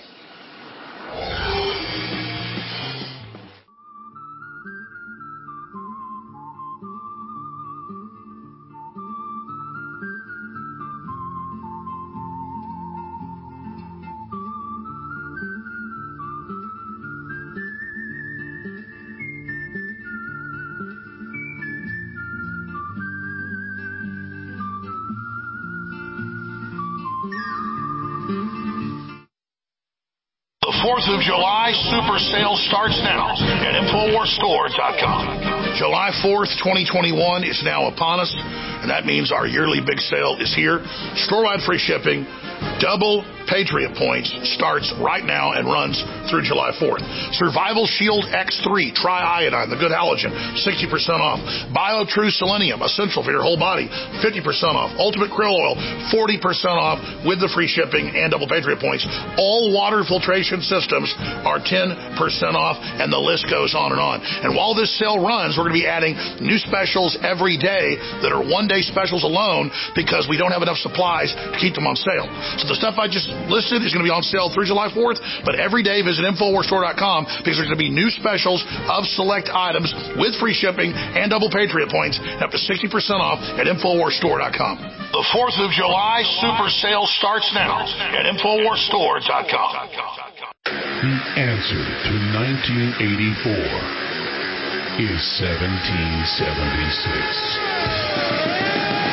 fourth of July super sale starts now at Infowars Store dot com. July fourth, twenty twenty-one is now upon us, and that means our yearly big sale is here. Store-wide free shipping, double Patriot points, starts right now and runs through July fourth. Survival Shield X three, Tri-Iodine, the good halogen, sixty percent off. BioTrue Selenium, essential for your whole body, fifty percent off. Ultimate Krill Oil, forty percent off with the free shipping and double Patriot points. All water filtration systems are ten percent off, and the list goes on and on. And while this sale runs, we're going to be adding new specials every day that are one-day specials alone because we don't have enough supplies to keep them on sale. So the stuff I just listed is going to be on sale through July fourth, but every day visit Infowars Store dot com because there's going to be new specials of select items with free shipping and double Patriot points, up to sixty percent off at Infowars Store dot com. The fourth of July super sale starts now at Infowars Store dot com. The answer to nineteen eighty-four is seventeen seventy-six.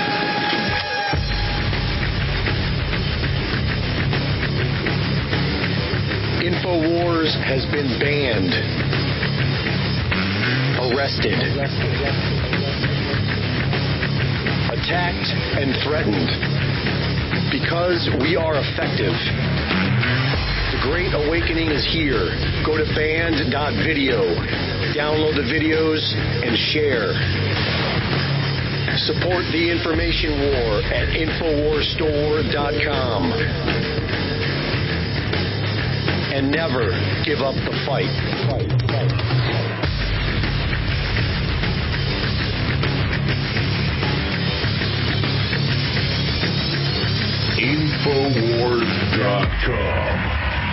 Infowars has been banned, arrested, attacked, and threatened because we are effective. The Great Awakening is here. Go to band dot video, download the videos, and share. Support the information war at Infowars Store dot com. And never give up the fight. fight, fight. Infowars dot com.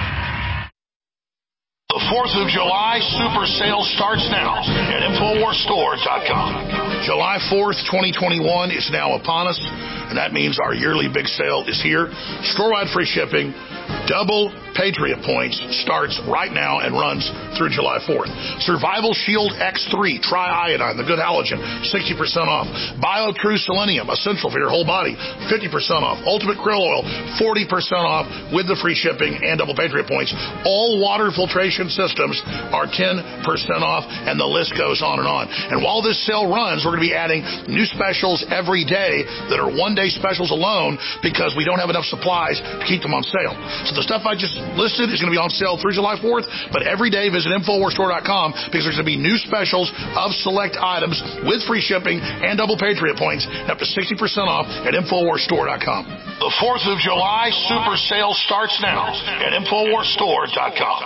The fourth of July super sale starts now at Infowars Store dot com. July fourth, twenty twenty-one is now upon us, and that means our yearly big sale is here. Store-wide free shipping, double Patriot points, starts right now and runs through July fourth. Survival Shield X three, Tri-Iodine, the good halogen, sixty percent off. BioTrue Selenium, essential for your whole body, fifty percent off. Ultimate Krill Oil, forty percent off with the free shipping and double Patriot points. All water filtration systems are ten percent off, and the list goes on and on. And while this sale runs, we're going to be adding new specials every day that are one-day specials alone because we don't have enough supplies to keep them on sale. So the stuff I just listed is going to be on sale through July fourth, but every day visit Infowars Store dot com because there's going to be new specials of select items with free shipping and double Patriot points, up to sixty percent off at Infowars Store dot com. The fourth of July super sale starts now at Infowars Store dot com.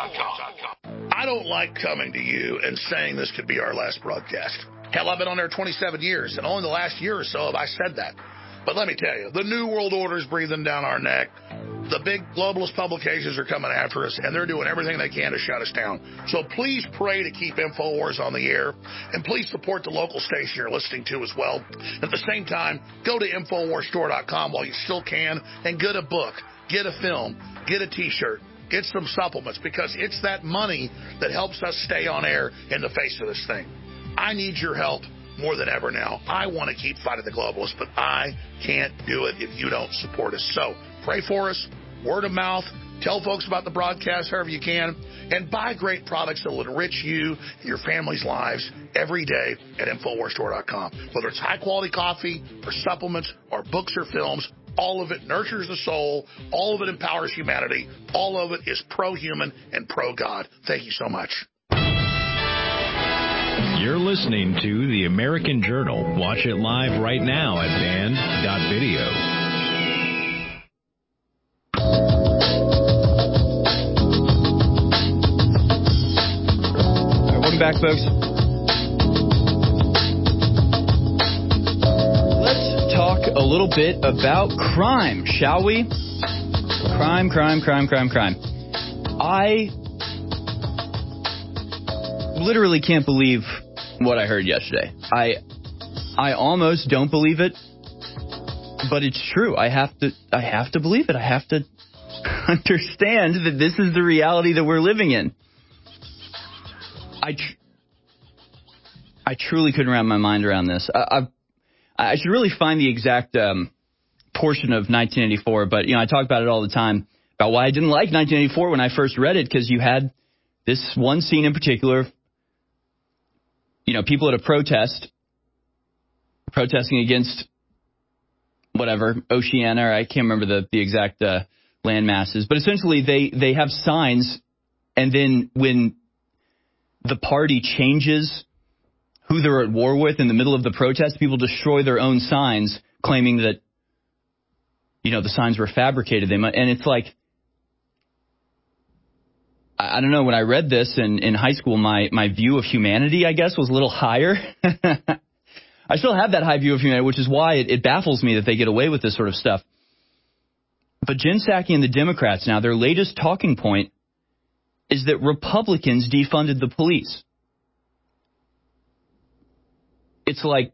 I don't like coming to you and saying this could be our last broadcast. Hell, I've been on there twenty-seven years, and only the last year or so have I said that. But let me tell you, the New World Order is breathing down our neck. The big globalist publications are coming after us, and they're doing everything they can to shut us down. So please pray to keep InfoWars on the air, and please support the local station you're listening to as well. At the same time, go to Infowars Store dot com while you still can, and get a book, get a film, get a T-shirt, get some supplements, because it's that money that helps us stay on air in the face of this thing. I need your help more than ever now. I want to keep fighting the globalists, but I can't do it if you don't support us. So pray for us, word of mouth, tell folks about the broadcast however you can, and buy great products that will enrich you and your family's lives every day at Infowars Store dot com. Whether it's high-quality coffee or supplements or books or films, all of it nurtures the soul, all of it empowers humanity, all of it is pro-human and pro-God. Thank you so much. You're listening to The American Journal. Watch it live right now at band dot video. Welcome Welcome back, folks. Let's talk a little bit about crime, shall we? Crime, crime, crime, crime, crime. I literally can't believe what I heard yesterday. I I almost don't believe it, but it's true. I have to I have to believe it. I have to understand that this is the reality that we're living in. I tr- I truly couldn't wrap my mind around this. I I, I should really find the exact um, portion of nineteen eighty-four, but you know I talk about it all the time about why I didn't like nineteen eighty-four when I first read it, because you had this one scene in particular. You know, people at a protest protesting against whatever Oceania, or I can't remember the the exact uh, land masses, but essentially they they have signs, and then when the party changes who they're at war with in the middle of the protest, people destroy their own signs, claiming that, you know, the signs were fabricated. They might, and it's like, I, I don't know, when I read this in, in high school, my, my view of humanity, I guess, was a little higher. I still have that high view of humanity, which is why it, it baffles me that they get away with this sort of stuff. But Jen Psaki and the Democrats now, their latest talking point is that Republicans defunded the police. It's like,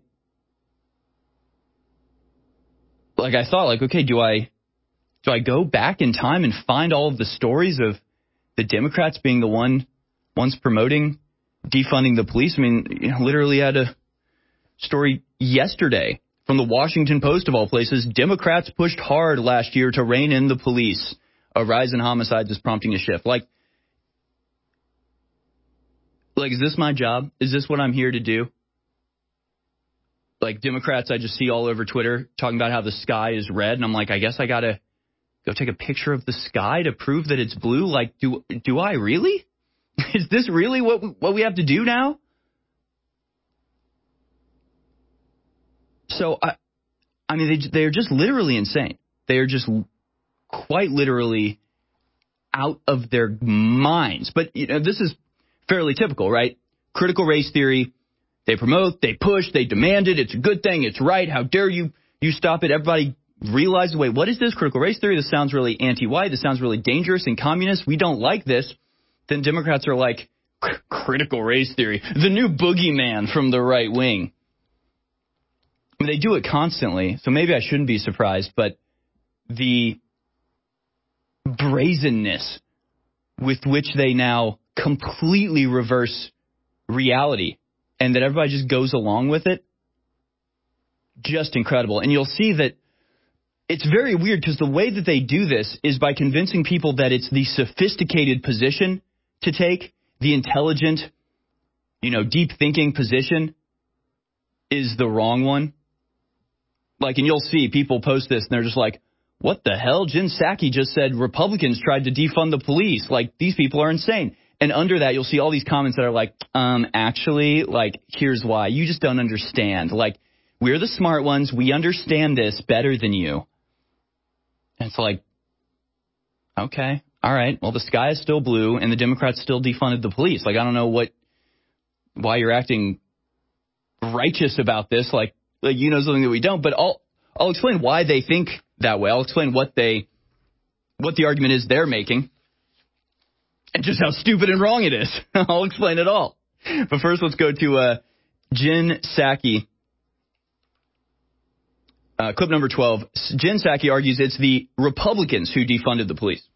like I thought, like, okay, do I, do I go back in time and find all of the stories of the Democrats being the one, ones promoting defunding the police? I mean, you know, literally had a story yesterday from the Washington Post, of all places. Democrats pushed hard last year to rein in the police. A rise in homicides is prompting a shift. Like, Like, is this my job? Is this what I'm here to do? Like, Democrats I just see all over Twitter talking about how the sky is red, and I'm like, I guess I got to go take a picture of the sky to prove that it's blue? Like, do do I really? Is this really what what we have to do now? So, I, I mean, they they're just literally insane. They are just quite literally out of their minds. But, you know, this is fairly typical, right? Critical race theory. They promote, they push, they demand it. It's a good thing. It's right. How dare you? You stop it. Everybody realizes, wait, what is this? Critical race theory? This sounds really anti-white. This sounds really dangerous and communist. We don't like this. Then Democrats are like, critical race theory, the new boogeyman from the right wing. I mean, they do it constantly, so maybe I shouldn't be surprised, but the brazenness with which they now completely reverse reality and that everybody just goes along with it, just incredible. And you'll see that it's very weird because the way that they do this is by convincing people that it's the sophisticated position to take, the intelligent, you know, deep thinking position is the wrong one. Like, and you'll see people post this and they're just like, what the hell? Jen Psaki just said Republicans tried to defund the police. Like, these people are insane. And under that, you'll see all these comments that are like, um, actually, like, here's why. You just don't understand. Like, we're the smart ones. We understand this better than you. And it's like, okay, all right. Well, the sky is still blue and the Democrats still defunded the police. Like, I don't know what, why you're acting righteous about this. Like, like you know something that we don't. But I'll, I'll explain why they think that way. I'll explain what they, what the argument is they're making. And just how stupid and wrong it is. I'll explain it all. But first, let's go to uh, Jen Psaki. Uh, clip number twelve. Jen Psaki argues it's the Republicans who defunded the police.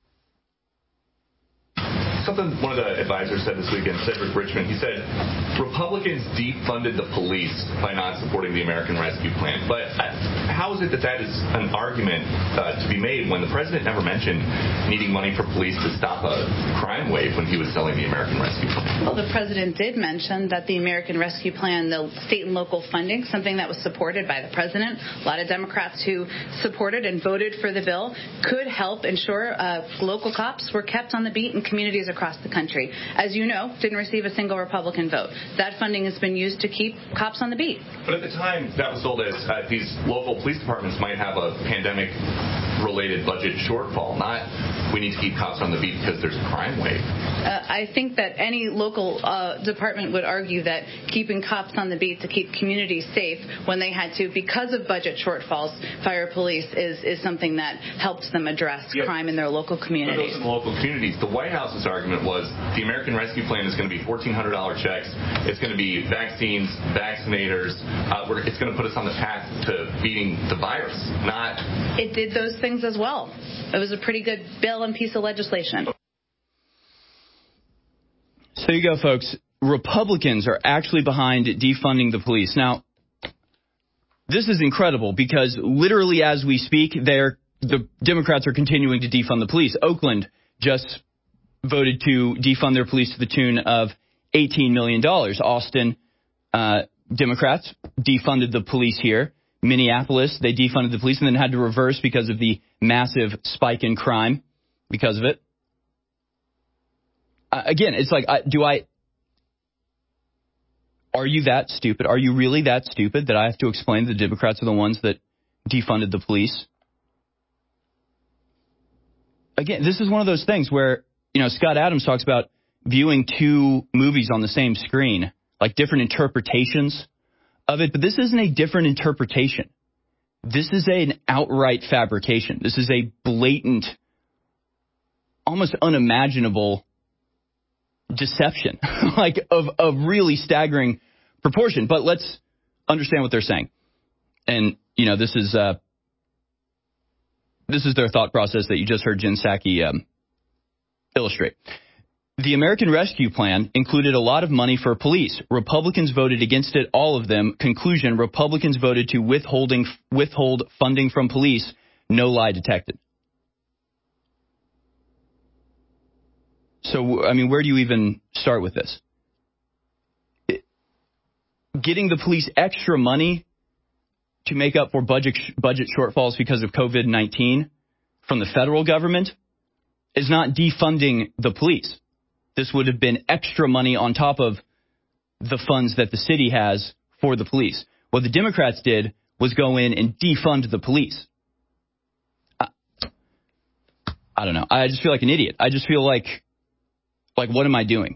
Something one of the advisors said this weekend, Cedric Richmond, he said, Republicans defunded the police by not supporting the American Rescue Plan. But how is it that that is an argument uh, to be made when the president never mentioned needing money for police to stop a crime wave when he was selling the American Rescue Plan? Well, the president did mention that the American Rescue Plan, the state and local funding, something that was supported by the president, a lot of Democrats who supported and voted for the bill, could help ensure uh, local cops were kept on the beat in communities across the country. As you know, didn't receive a single Republican vote. That funding has been used to keep cops on the beat. But at the time, that was sold as uh, these local police departments might have a pandemic related budget shortfall, not we need to keep cops on the beat because there's a crime wave. Uh, I think that any local uh, department would argue that keeping cops on the beat to keep communities safe when they had to, because of budget shortfalls, fire police is, is something that helps them address yep. crime in their local communities. In the local communities. The White House's argument was the American Rescue Plan is going to be fourteen hundred dollars checks. It's going to be vaccines, vaccinators. Uh, we're, it's going to put us on the path to beating the virus. Not. It did those things as well. It was a pretty good bill and piece of legislation. So there you go, folks. Republicans are actually behind defunding the police. Now, this is incredible because literally as we speak, they're, the Democrats are continuing to defund the police. Oakland just voted to defund their police to the tune of eighteen million dollars. Austin, uh, Democrats defunded the police here. Minneapolis, they defunded the police and then had to reverse because of the massive spike in crime because of it. Uh, again, it's like, I, do I, are you that stupid? Are you really that stupid that I have to explain the Democrats are the ones that defunded the police? Again, this is one of those things where, you know, Scott Adams talks about viewing two movies on the same screen, like different interpretations of it. But this isn't a different interpretation. This is a, an outright fabrication. This is a blatant, almost unimaginable deception, like of, of really staggering proportion. But let's understand what they're saying. And, you know, this is uh, this is their thought process that you just heard Jen Psaki um, illustrate. The American Rescue Plan included a lot of money for police. Republicans voted against it, all of them. Conclusion, Republicans voted to withholding withhold funding from police. No lie detected. So, I mean, where do you even start with this? It, getting the police extra money to make up for budget budget shortfalls because of COVID nineteen from the federal government is not defunding the police. This would have been extra money on top of the funds that the city has for the police. What the Democrats did was go in and defund the police. I, I don't know. I just feel like an idiot. I just feel like, like, what am I doing?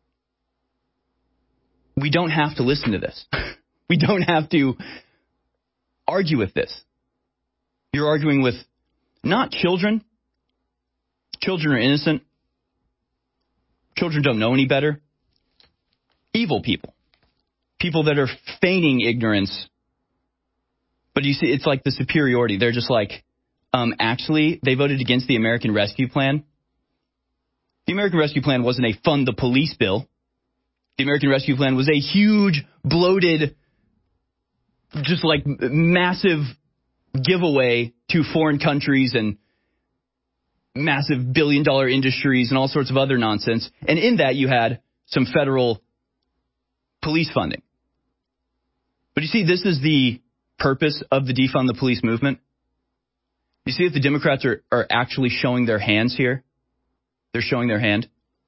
We don't have to listen to this. We don't have to argue with this. You're arguing with not children. Children are innocent. Children don't know any better. Evil people. People that are feigning ignorance. But you see, it's like the superiority. They're just like, um, actually, they voted against the American Rescue Plan. The American Rescue Plan wasn't a fund the police bill. The American Rescue Plan was a huge, bloated, just like massive giveaway to foreign countries and massive billion dollar industries and all sorts of other nonsense. And in that you had some federal police funding. But you see, this is the purpose of the defund the police movement. You see that the Democrats are, are actually showing their hands here. They're showing their hand.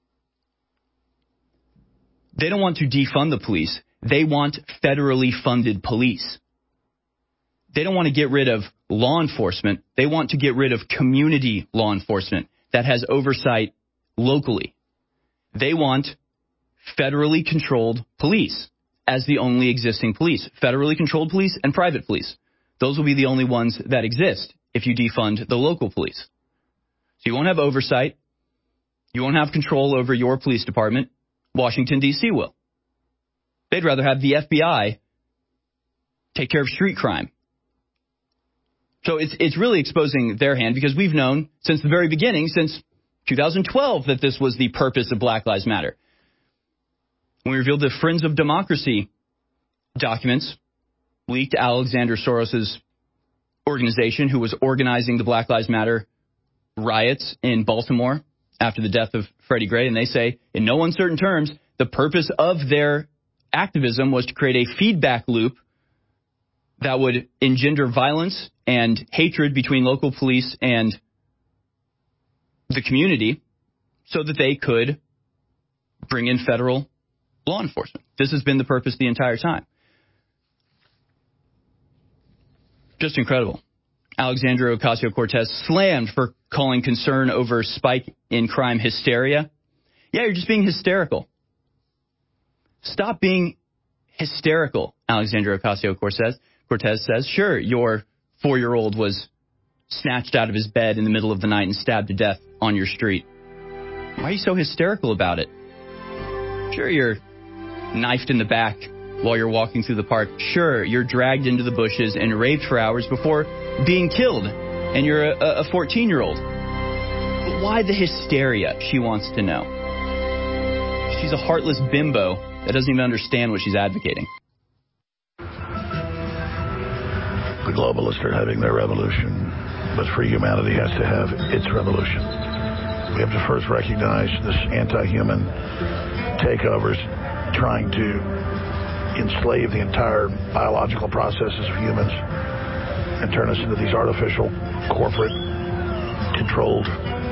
They don't want to defund the police. They want federally funded police. They don't want to get rid of law enforcement. They want to get rid of community law enforcement that has oversight locally. They want federally controlled police as the only existing police. Federally controlled police and private police. Those will be the only ones that exist if you defund the local police. So you won't have oversight. You won't have control over your police department. Washington, D C will. They'd rather have the F B I take care of street crime. So it's it's really exposing their hand because we've known since the very beginning, since two thousand twelve, that this was the purpose of Black Lives Matter. When we revealed the Friends of Democracy documents leaked to Alexander Soros' organization, who was organizing the Black Lives Matter riots in Baltimore after the death of Freddie Gray, and they say, in no uncertain terms, the purpose of their activism was to create a feedback loop that would engender violence and hatred between local police and the community so that they could bring in federal law enforcement. This has been the purpose the entire time. Just incredible. Alexandria Ocasio-Cortez slammed for calling concern over spike in crime hysteria. Yeah, you're just being hysterical. Stop being hysterical, Alexandria Ocasio-Cortez Cortez says. Sure, your four-year-old was snatched out of his bed in the middle of the night and stabbed to death on your street. Why are you so hysterical about it? Sure, you're knifed in the back while you're walking through the park. Sure, you're dragged into the bushes and raped for hours before being killed, and you're a fourteen-year-old. But why the hysteria, she wants to know. She's a heartless bimbo that doesn't even understand what she's advocating. The globalists are having their revolution, but free humanity has to have its revolution. We have to first recognize this anti-human takeovers trying to enslave the entire biological processes of humans and turn us into these artificial, corporate, controlled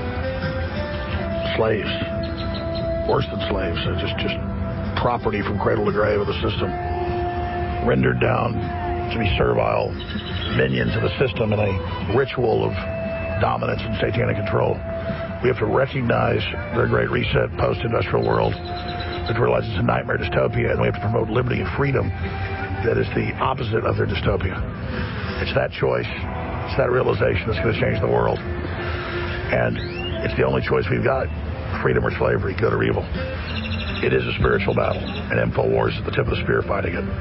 slaves. Worse than slaves. They're just, just property from cradle to grave of the system, rendered down to be servile minions of the system in a ritual of dominance and satanic control. We have to recognize their great reset post-industrial world. We have to realize it's a nightmare dystopia, and we have to promote liberty and freedom that is the opposite of their dystopia. It's that choice, it's that realization that's going to change the world. And it's the only choice we've got, freedom or slavery, good or evil. It is a spiritual battle, and InfoWars is the tip of the spear fighting it.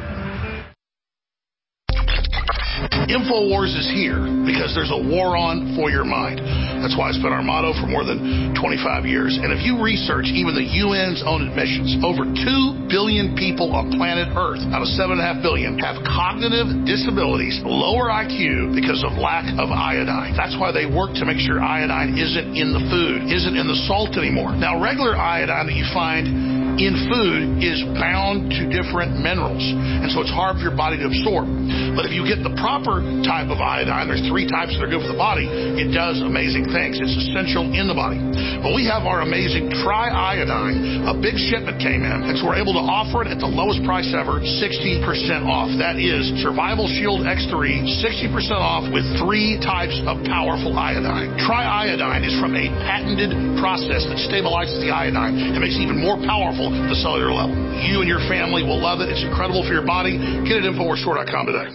InfoWars is here because there's a war on for your mind. That's why it's been our motto for more than twenty-five years. And if you research even the U N's own admissions, over two billion people on planet Earth out of seven point five billion have cognitive disabilities, lower I Q because of lack of iodine. That's why they work to make sure iodine isn't in the food, isn't in the salt anymore. Now, regular iodine that you find in food is bound to different minerals, and so it's hard for your body to absorb. But if you get the proper type of iodine, there's three types that are good for the body, it does amazing things. It's essential in the body. But we have our amazing Tri-Iodine. A big shipment came in, and so we're able to offer it at the lowest price ever, sixty percent off. That is Survival Shield X three, sixty percent off with three types of powerful iodine. Tri-Iodine is from a patented process that stabilizes the iodine and makes it even more powerful at the cellular level. You and your family will love it. It's incredible for your body. Get it at InfoWars Store dot com today.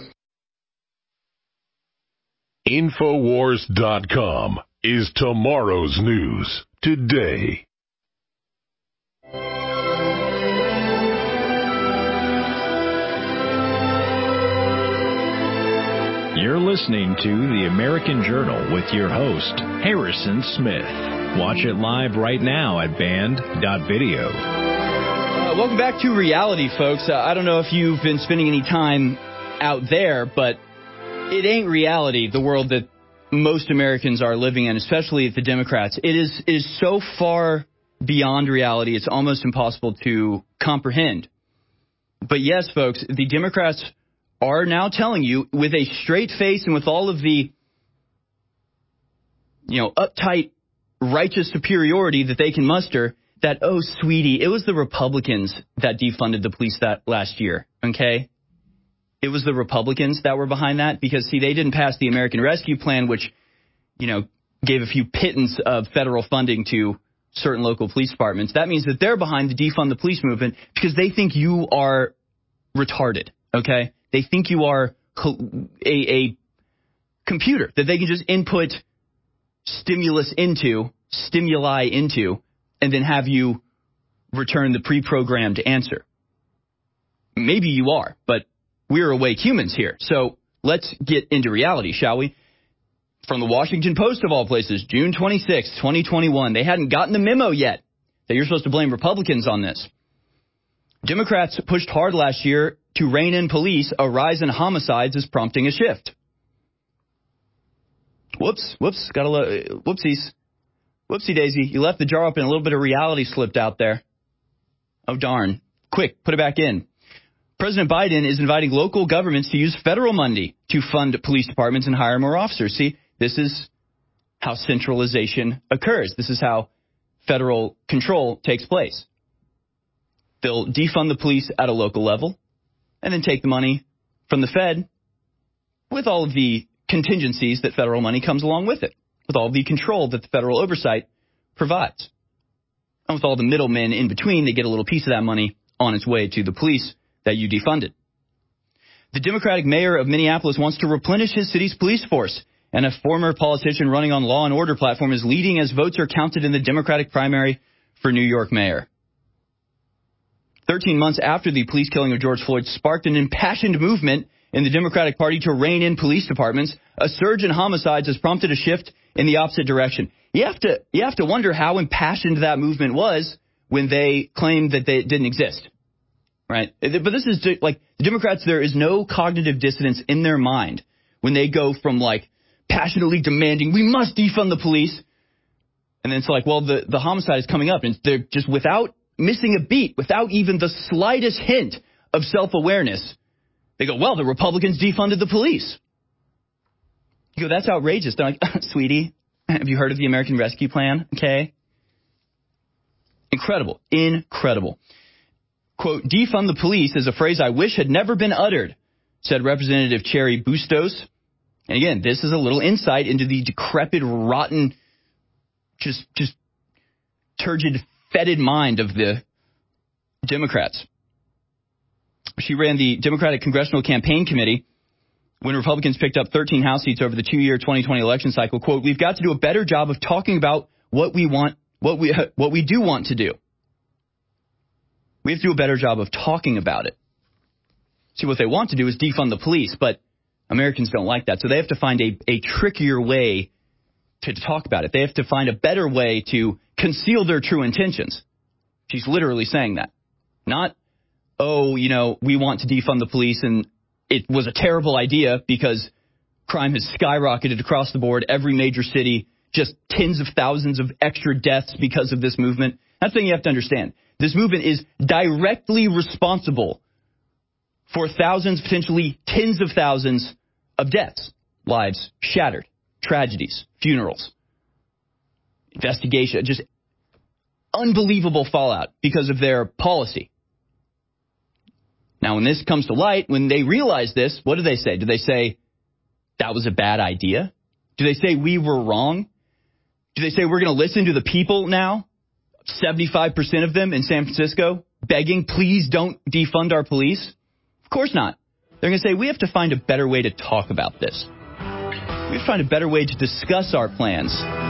InfoWars dot com is tomorrow's news today. You're listening to The American Journal with your host, Harrison Smith. Watch it live right now at band dot video. Uh, welcome back to reality, folks. Uh, I don't know if you've been spending any time out there, but it ain't reality, the world that most Americans are living in, especially the Democrats. It is, it is so far beyond reality, it's almost impossible to comprehend. But yes, folks, the Democrats are now telling you with a straight face and with all of the, you know, uptight righteous superiority that they can muster that, oh, sweetie, it was the Republicans that defunded the police that last year, okay? It was the Republicans that were behind that because, see, they didn't pass the American Rescue Plan, which, you know, gave a few pittance of federal funding to certain local police departments. That means that they're behind the defund the police movement because they think you are retarded, okay? They think you are a, a computer that they can just input stimulus into, stimuli into, and then have you return the pre-programmed answer. Maybe you are, but we're awake humans here. So let's get into reality, shall we? From the Washington Post, of all places, June twenty-sixth, twenty twenty-one. They hadn't gotten the memo yet that you're supposed to blame Republicans on this. Democrats pushed hard last year to rein in police. A rise in homicides is prompting a shift. Whoops, whoops, got a lo- whoopsies. Whoopsie daisy, you left the jar open, a little bit of reality slipped out there. Oh, darn. Quick, put it back in. President Biden is inviting local governments to use federal money to fund police departments and hire more officers. See, this is how centralization occurs. This is how federal control takes place. They'll defund the police at a local level and then take the money from the Fed with all of the contingencies that federal money comes along with it, with all the control that the federal oversight provides. And with all the middlemen in between, they get a little piece of that money on its way to the police that you defunded. The Democratic mayor of Minneapolis wants to replenish his city's police force, and a former politician running on Law and Order platform is leading as votes are counted in the Democratic primary for New York mayor. Thirteen months after the police killing of George Floyd sparked an impassioned movement in the Democratic Party to rein in police departments, a surge in homicides has prompted a shift in the opposite direction. You have to you have to wonder how impassioned that movement was when they claimed that they didn't exist, right? But this is like the Democrats. There is no cognitive dissonance in their mind when they go from like passionately demanding we must defund the police, and then it's like, well, the the homicide is coming up, and they're just without missing a beat, without even the slightest hint of self-awareness. They go, well, the Republicans defunded the police. You go, that's outrageous. They're like, sweetie, have you heard of the American Rescue Plan? Okay. Incredible. Incredible. Quote, defund the police is a phrase I wish had never been uttered, said Representative Cherry Bustos. And again, this is a little insight into the decrepit, rotten, just, just turgid, fetid mind of the Democrats. She ran the Democratic Congressional Campaign Committee when Republicans picked up thirteen House seats over the two-year twenty twenty election cycle. Quote, we've got to do a better job of talking about what we want, what we what we do want to do. We have to do a better job of talking about it. See, what they want to do is defund the police, but Americans don't like that. So they have to find a, a trickier way to talk about it. They have to find a better way to conceal their true intentions. She's literally saying that. Not, oh, you know, we want to defund the police and it was a terrible idea because crime has skyrocketed across the board. Every major city, just tens of thousands of extra deaths because of this movement. That's the thing you have to understand. This movement is directly responsible for thousands, potentially tens of thousands of deaths, lives shattered, tragedies, funerals, investigation, just unbelievable fallout because of their policy. Now, when this comes to light, when they realize this, what do they say? Do they say that was a bad idea? Do they say we were wrong? Do they say we're going to listen to the people now? seventy-five percent of them in San Francisco begging, please don't defund our police? Of course not. They're going to say we have to find a better way to talk about this. We have to find a better way to discuss our plans.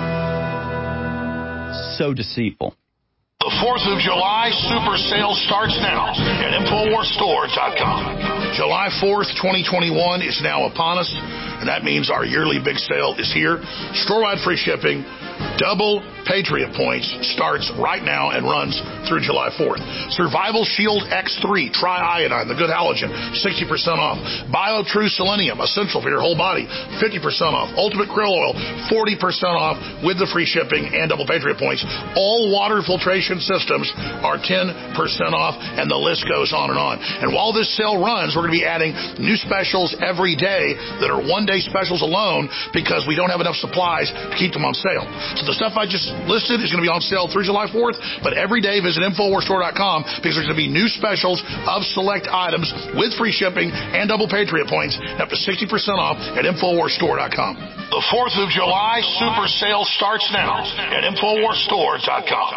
So deceitful. The fourth of July super sale starts now at Infowars Store dot com. July fourth, twenty twenty-one is now upon us, and that means our yearly big sale is here. Store-wide free shipping, double Patriot points, starts right now and runs through July fourth. Survival Shield X three, Tri-Iodine, the good halogen, sixty percent off. BioTrue Selenium, essential for your whole body, fifty percent off. Ultimate Krill Oil, forty percent off with the free shipping and double Patriot points. All water filtration systems are ten percent off, and the list goes on and on. And while this sale runs, we're going to be adding new specials every day that are one-day specials alone because we don't have enough supplies to keep them on sale. So the stuff I just listed is going to be on sale through July fourth, but every day visit Infowars Store dot com because there's going to be new specials of select items with free shipping and double Patriot points up to sixty percent off at Infowars Store dot com. The fourth of July super sale starts now at Infowars Store dot com.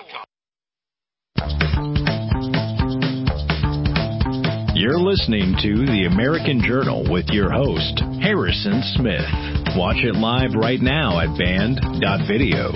You're listening to The American Journal with your host, Harrison Smith. Watch it live right now at band dot video.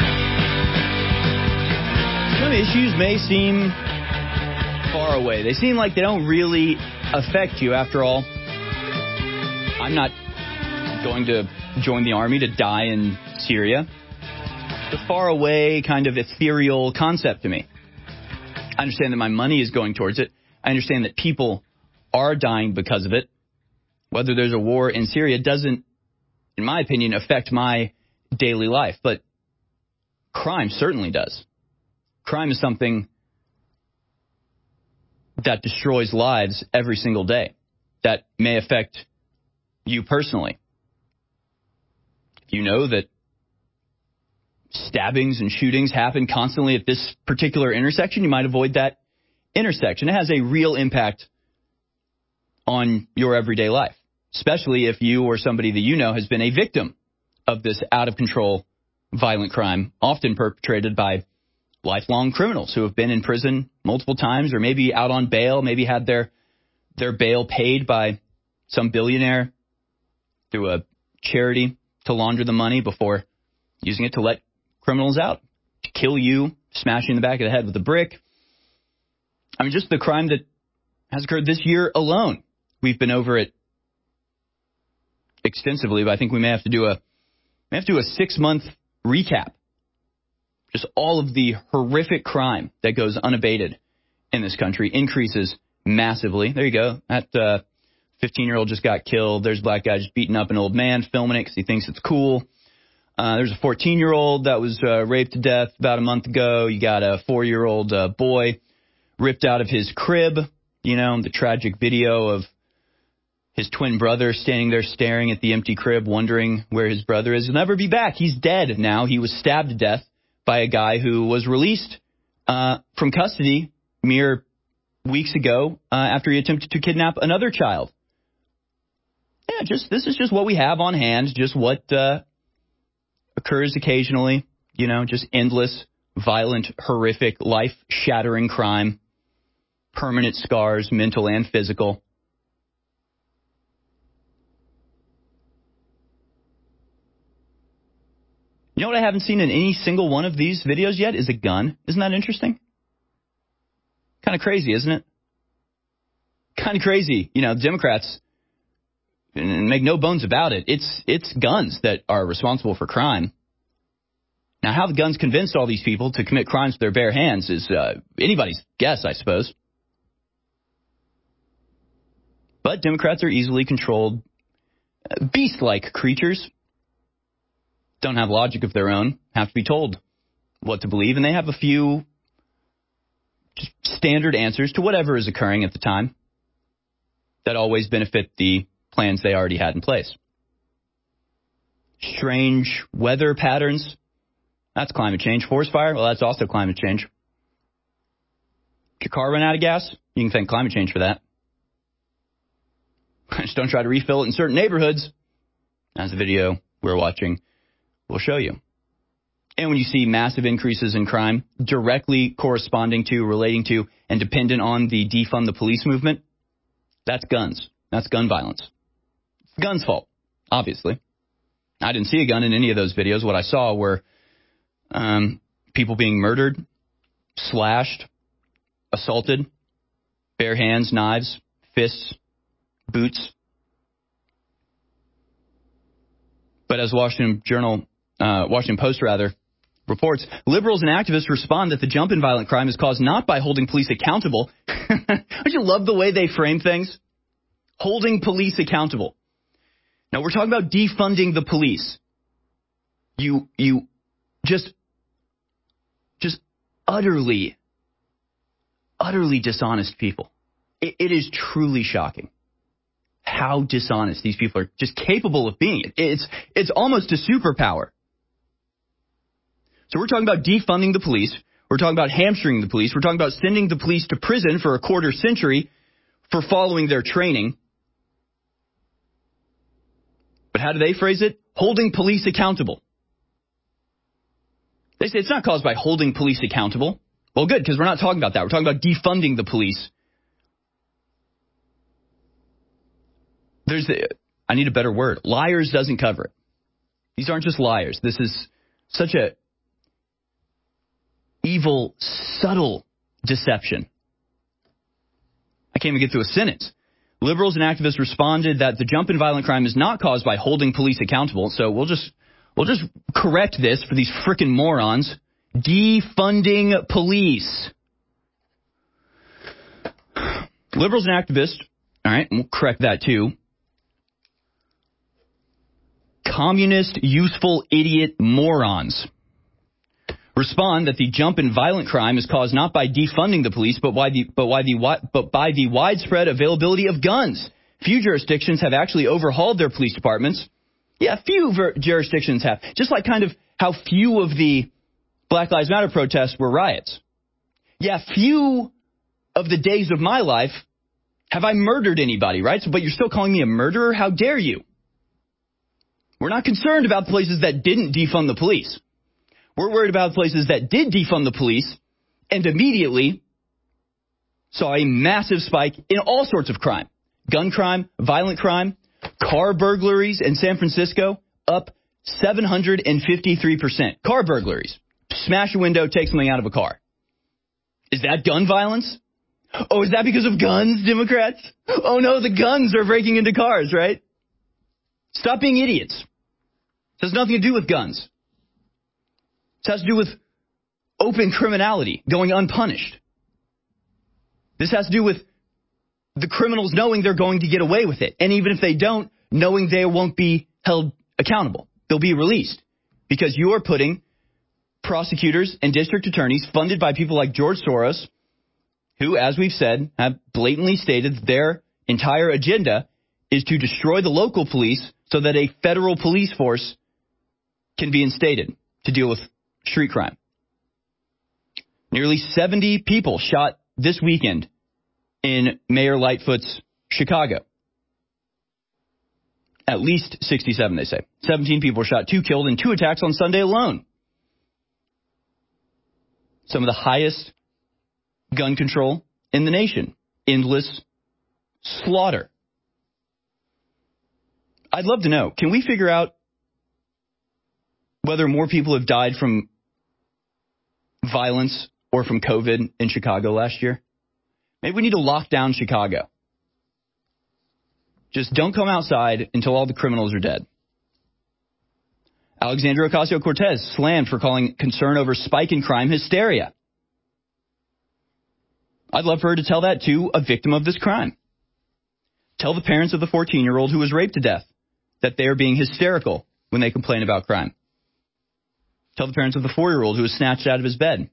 Some issues may seem far away. They seem like they don't really affect you. After all, I'm not going to join the army to die in Syria. It's a far away, kind of ethereal concept to me. I understand that my money is going towards it. I understand that people are dying because of it. Whether there's a war in Syria doesn't, in my opinion, affect my daily life. But crime certainly does. Crime is something that destroys lives every single day that may affect you personally. If you know that stabbings and shootings happen constantly at this particular intersection, you might avoid that intersection. It has a real impact on your everyday life. especially if you or somebody that you know has been a victim of this out-of-control violent crime, often perpetrated by lifelong criminals who have been in prison multiple times or maybe out on bail, maybe had their their bail paid by some billionaire through a charity to launder the money before using it to let criminals out, to kill you, smash you in the back of the head with a brick. I mean, just the crime that has occurred this year alone. We've been over it extensively, but I think we may have to do a may have to do a six-month recap. Just all of the horrific crime that goes unabated in this country increases massively. There you go. That uh, fifteen-year-old just got killed. There's a black guy just beating up an old man, filming it because he thinks it's cool. Uh, there's a fourteen-year-old that was uh, raped to death about a month ago. You got a four-year-old uh, boy ripped out of his crib. You know, the tragic video of his twin brother standing there staring at the empty crib, wondering where his brother is. He'll never be back. He's dead now. He was stabbed to death by a guy who was released uh, from custody mere weeks ago uh, after he attempted to kidnap another child. Yeah, just this is just what we have on hand, just what uh, occurs occasionally, you know, just endless, violent, horrific, life-shattering crime, permanent scars, mental and physical. You know what I haven't seen in any single one of these videos yet is a gun. Isn't that interesting? Kind of crazy, isn't it? Kind of crazy. You know, Democrats, and make no bones about it, it's it's guns that are responsible for crime. Now, how the guns convinced all these people to commit crimes with their bare hands is uh, anybody's guess, I suppose. But Democrats are easily controlled, uh, beast-like creatures. Don't have logic of their own, have to be told what to believe, and they have a few just standard answers to whatever is occurring at the time that always benefit the plans they already had in place. Strange weather patterns, that's climate change. Forest fire, well, that's also climate change. If your car run out of gas, you can thank climate change for that. Just don't try to refill it in certain neighborhoods, as the video we're watching will show you. And when you see massive increases in crime directly corresponding to, relating to, and dependent on the defund the police movement, that's guns. That's gun violence. It's the gun's fault, obviously. I didn't see a gun in any of those videos. What I saw were um, people being murdered, slashed, assaulted, bare hands, knives, fists, boots. But as Washington Journal, uh, Washington Post rather, reports, liberals and activists respond that the jump in violent crime is caused not by holding police accountable. Don't you love the way they frame things? Holding police accountable. Now, we're talking about defunding the police. You, you just, just utterly, utterly dishonest people. It, it is truly shocking how dishonest these people are just capable of being. It's, it's almost a superpower. So we're talking about defunding the police. We're talking about hamstringing the police. We're talking about sending the police to prison for a quarter century for following their training. But how do they phrase it? Holding police accountable. They say it's not caused by holding police accountable. Well, good, because we're not talking about that. We're talking about defunding the police. There's the, I need a better word. Liars doesn't cover it. These aren't just liars. This is such a evil, subtle deception. I can't even get through a sentence. Liberals and activists responded that the jump in violent crime is not caused by holding police accountable. So we'll just we'll just correct this for these frickin' morons. Defunding police. Liberals and activists, all right, we'll correct that too. Communist, useful, idiot morons. Respond that the jump in violent crime is caused not by defunding the police, but by the but by the but by the widespread availability of guns. Few jurisdictions have actually overhauled their police departments. Yeah, few ver- jurisdictions have. Just like kind of how few of the Black Lives Matter protests were riots. Yeah, few of the days of my life Have I murdered anybody, right? So, but you're still calling me a murderer? How dare you? We're not concerned about the places that didn't defund the police. We're worried about places that did defund the police and immediately saw a massive spike in all sorts of crime. Gun crime, violent crime, car burglaries in San Francisco, up seven hundred fifty-three percent. Car burglaries. Smash a window, take something out of a car. Is that gun violence? Oh, is that because of guns, Democrats? Oh, no, the guns are breaking into cars, right? Stop being idiots. It has nothing to do with guns. It has to do with open criminality going unpunished. This has to do with the criminals knowing they're going to get away with it. And even if they don't, knowing they won't be held accountable. They'll be released because you are putting prosecutors and district attorneys funded by people like George Soros, who, as we've said, have blatantly stated that their entire agenda is to destroy the local police so that a federal police force can be instated to deal with street crime. Nearly seventy people shot this weekend in Mayor Lightfoot's Chicago. At least sixty-seven, they say. seventeen people were shot, two killed in two attacks on Sunday alone. Some of the highest gun control in the nation. Endless slaughter. I'd love to know, can we figure out whether more people have died from violence or from COVID in Chicago last year? Maybe we need to lock down Chicago. Just don't come outside until all the criminals are dead. Alexandria Ocasio-Cortez slammed for calling concern over spike in crime hysteria. I'd love for her to tell that to a victim of this crime. Tell the parents of the fourteen-year-old who was raped to death that they are being hysterical when they complain about crime. Tell the parents of the four-year-old who was snatched out of his bed.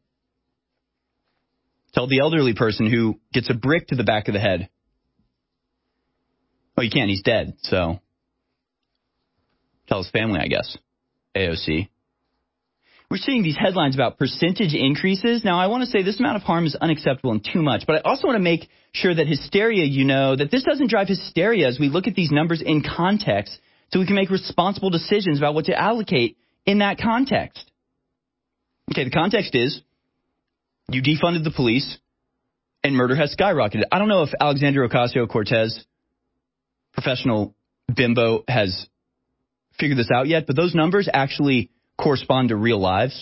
Tell the elderly person who gets a brick to the back of the head. Oh, you can't. He's dead. So tell his family, I guess. A O C. We're seeing these headlines about percentage increases. Now, I want to say this amount of harm is unacceptable and too much, but I also want to make sure that hysteria, you know, that this doesn't drive hysteria as we look at these numbers in context so we can make responsible decisions about what to allocate in that context. Okay, the context is you defunded the police and murder has skyrocketed. I don't know if Alexandria Ocasio-Cortez, professional bimbo, has figured this out yet, but those numbers actually correspond to real lives.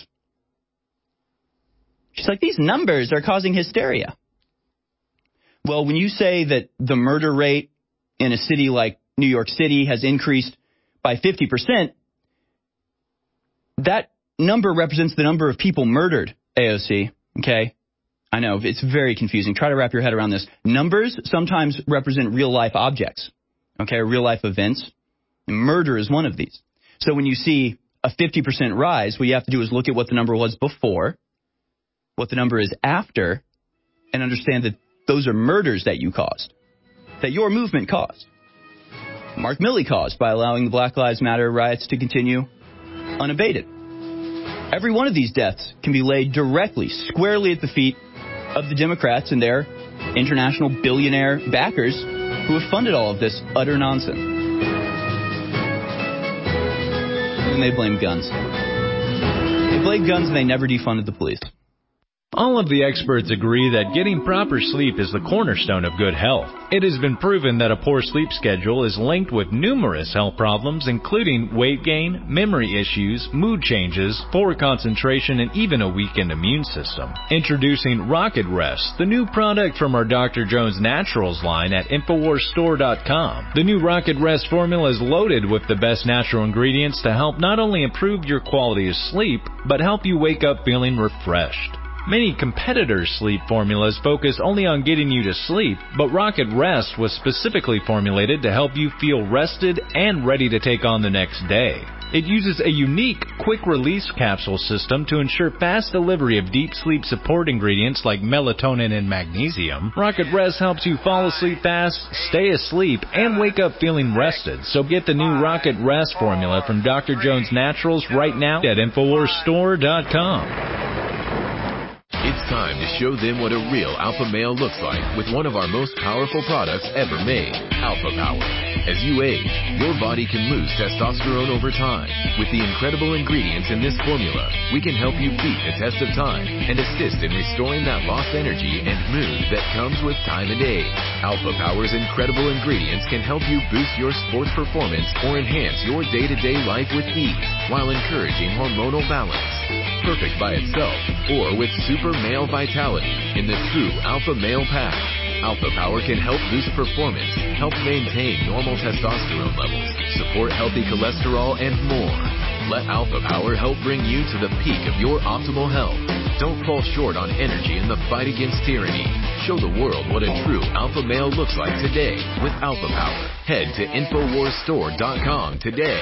She's like, these numbers are causing hysteria. Well, when you say that the murder rate in a city like New York City has increased by fifty percent, that number represents the number of people murdered, A O C. Okay? I know, it's very confusing. Try to wrap your head around this. Numbers sometimes represent real-life objects, okay, or real-life events. And murder is one of these. So when you see a fifty percent rise, what you have to do is look at what the number was before, what the number is after, and understand that those are murders that you caused, that your movement caused. Mark Milley caused by allowing the Black Lives Matter riots to continue unabated. Every one of these deaths can be laid directly, squarely at the feet of the Democrats and their international billionaire backers who have funded all of this utter nonsense. And they blame guns. They blame guns and they never defunded the police. All of the experts agree that getting proper sleep is the cornerstone of good health. It has been proven that a poor sleep schedule is linked with numerous health problems, including weight gain, memory issues, mood changes, poor concentration, and even a weakened immune system. Introducing Rocket Rest, the new product from our Doctor Jones Naturals line at Infowars Store dot com. The new Rocket Rest formula is loaded with the best natural ingredients to help not only improve your quality of sleep, but help you wake up feeling refreshed. Many competitors' sleep formulas focus only on getting you to sleep, but Rocket Rest was specifically formulated to help you feel rested and ready to take on the next day. It uses a unique quick-release capsule system to ensure fast delivery of deep sleep support ingredients like melatonin and magnesium. Rocket Rest helps you fall asleep fast, stay asleep, and wake up feeling rested. So get the new Rocket Rest formula from Doctor Jones Naturals right now at Infowars Store dot com. It's time to show them what a real alpha male looks like with one of our most powerful products ever made, Alpha Power. As you age, your body can lose testosterone over time. With the incredible ingredients in this formula, we can help you beat the test of time and assist in restoring that lost energy and mood that comes with time and age. Alpha Power's incredible ingredients can help you boost your sports performance or enhance your day-to-day life with ease while encouraging hormonal balance. Perfect by itself or with super male vitality in the true Alpha Male Pack. Alpha Power can help boost performance, help maintain normal testosterone levels, support healthy cholesterol, and more. Let Alpha Power help bring you to the peak of your optimal health. Don't fall short on energy in the fight against tyranny. Show the world what a true alpha male looks like today with Alpha Power. Head to Infowars Store dot com today.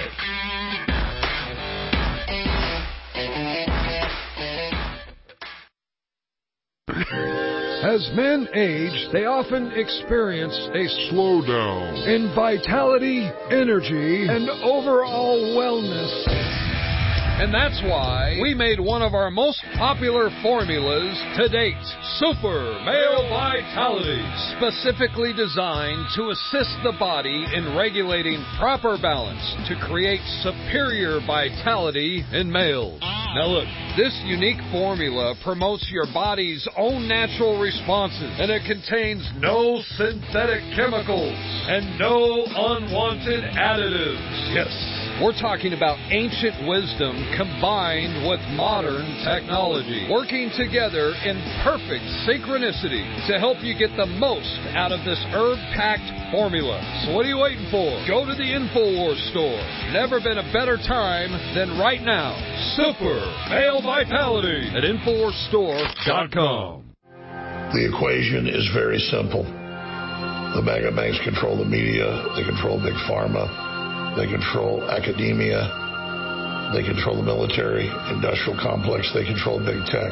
As men age, they often experience a slowdown in vitality, energy, and overall wellness. And that's why we made one of our most popular formulas to date, Super Male Vitality, specifically designed to assist the body in regulating proper balance to create superior vitality in males. Now look, this unique formula promotes your body's own natural responses, and it contains no synthetic chemicals and no unwanted additives. Yes. We're talking about ancient wisdom combined with modern technology, working together in perfect synchronicity to help you get the most out of this herb-packed formula. So what are you waiting for? Go to the Infowars store. Never been a better time than right now. Super Male Vitality at Infowars Store dot com. The equation is very simple. The mega banks control the media. They control big pharma. They control academia. They control the military, industrial complex. They control big tech.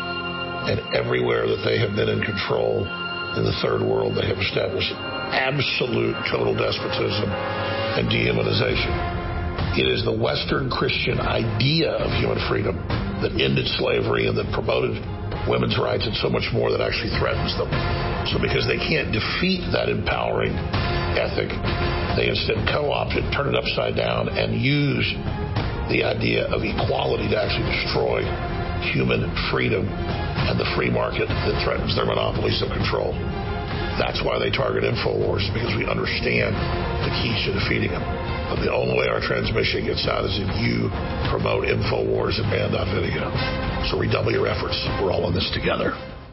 And everywhere that they have been in control in the third world, they have established absolute total despotism and dehumanization. It is the Western Christian idea of human freedom that ended slavery and that promoted women's rights and so much more that actually threatens them. So because they can't defeat that empowering ethic, they instead co-opt it, turn it upside down, and use the idea of equality to actually destroy human freedom and the free market that threatens their monopolies of control. That's why they target InfoWars, because we understand the keys to defeating them. But the only way our transmission gets out is if you promote InfoWars at band dot video. So redouble your efforts. We're all in this together.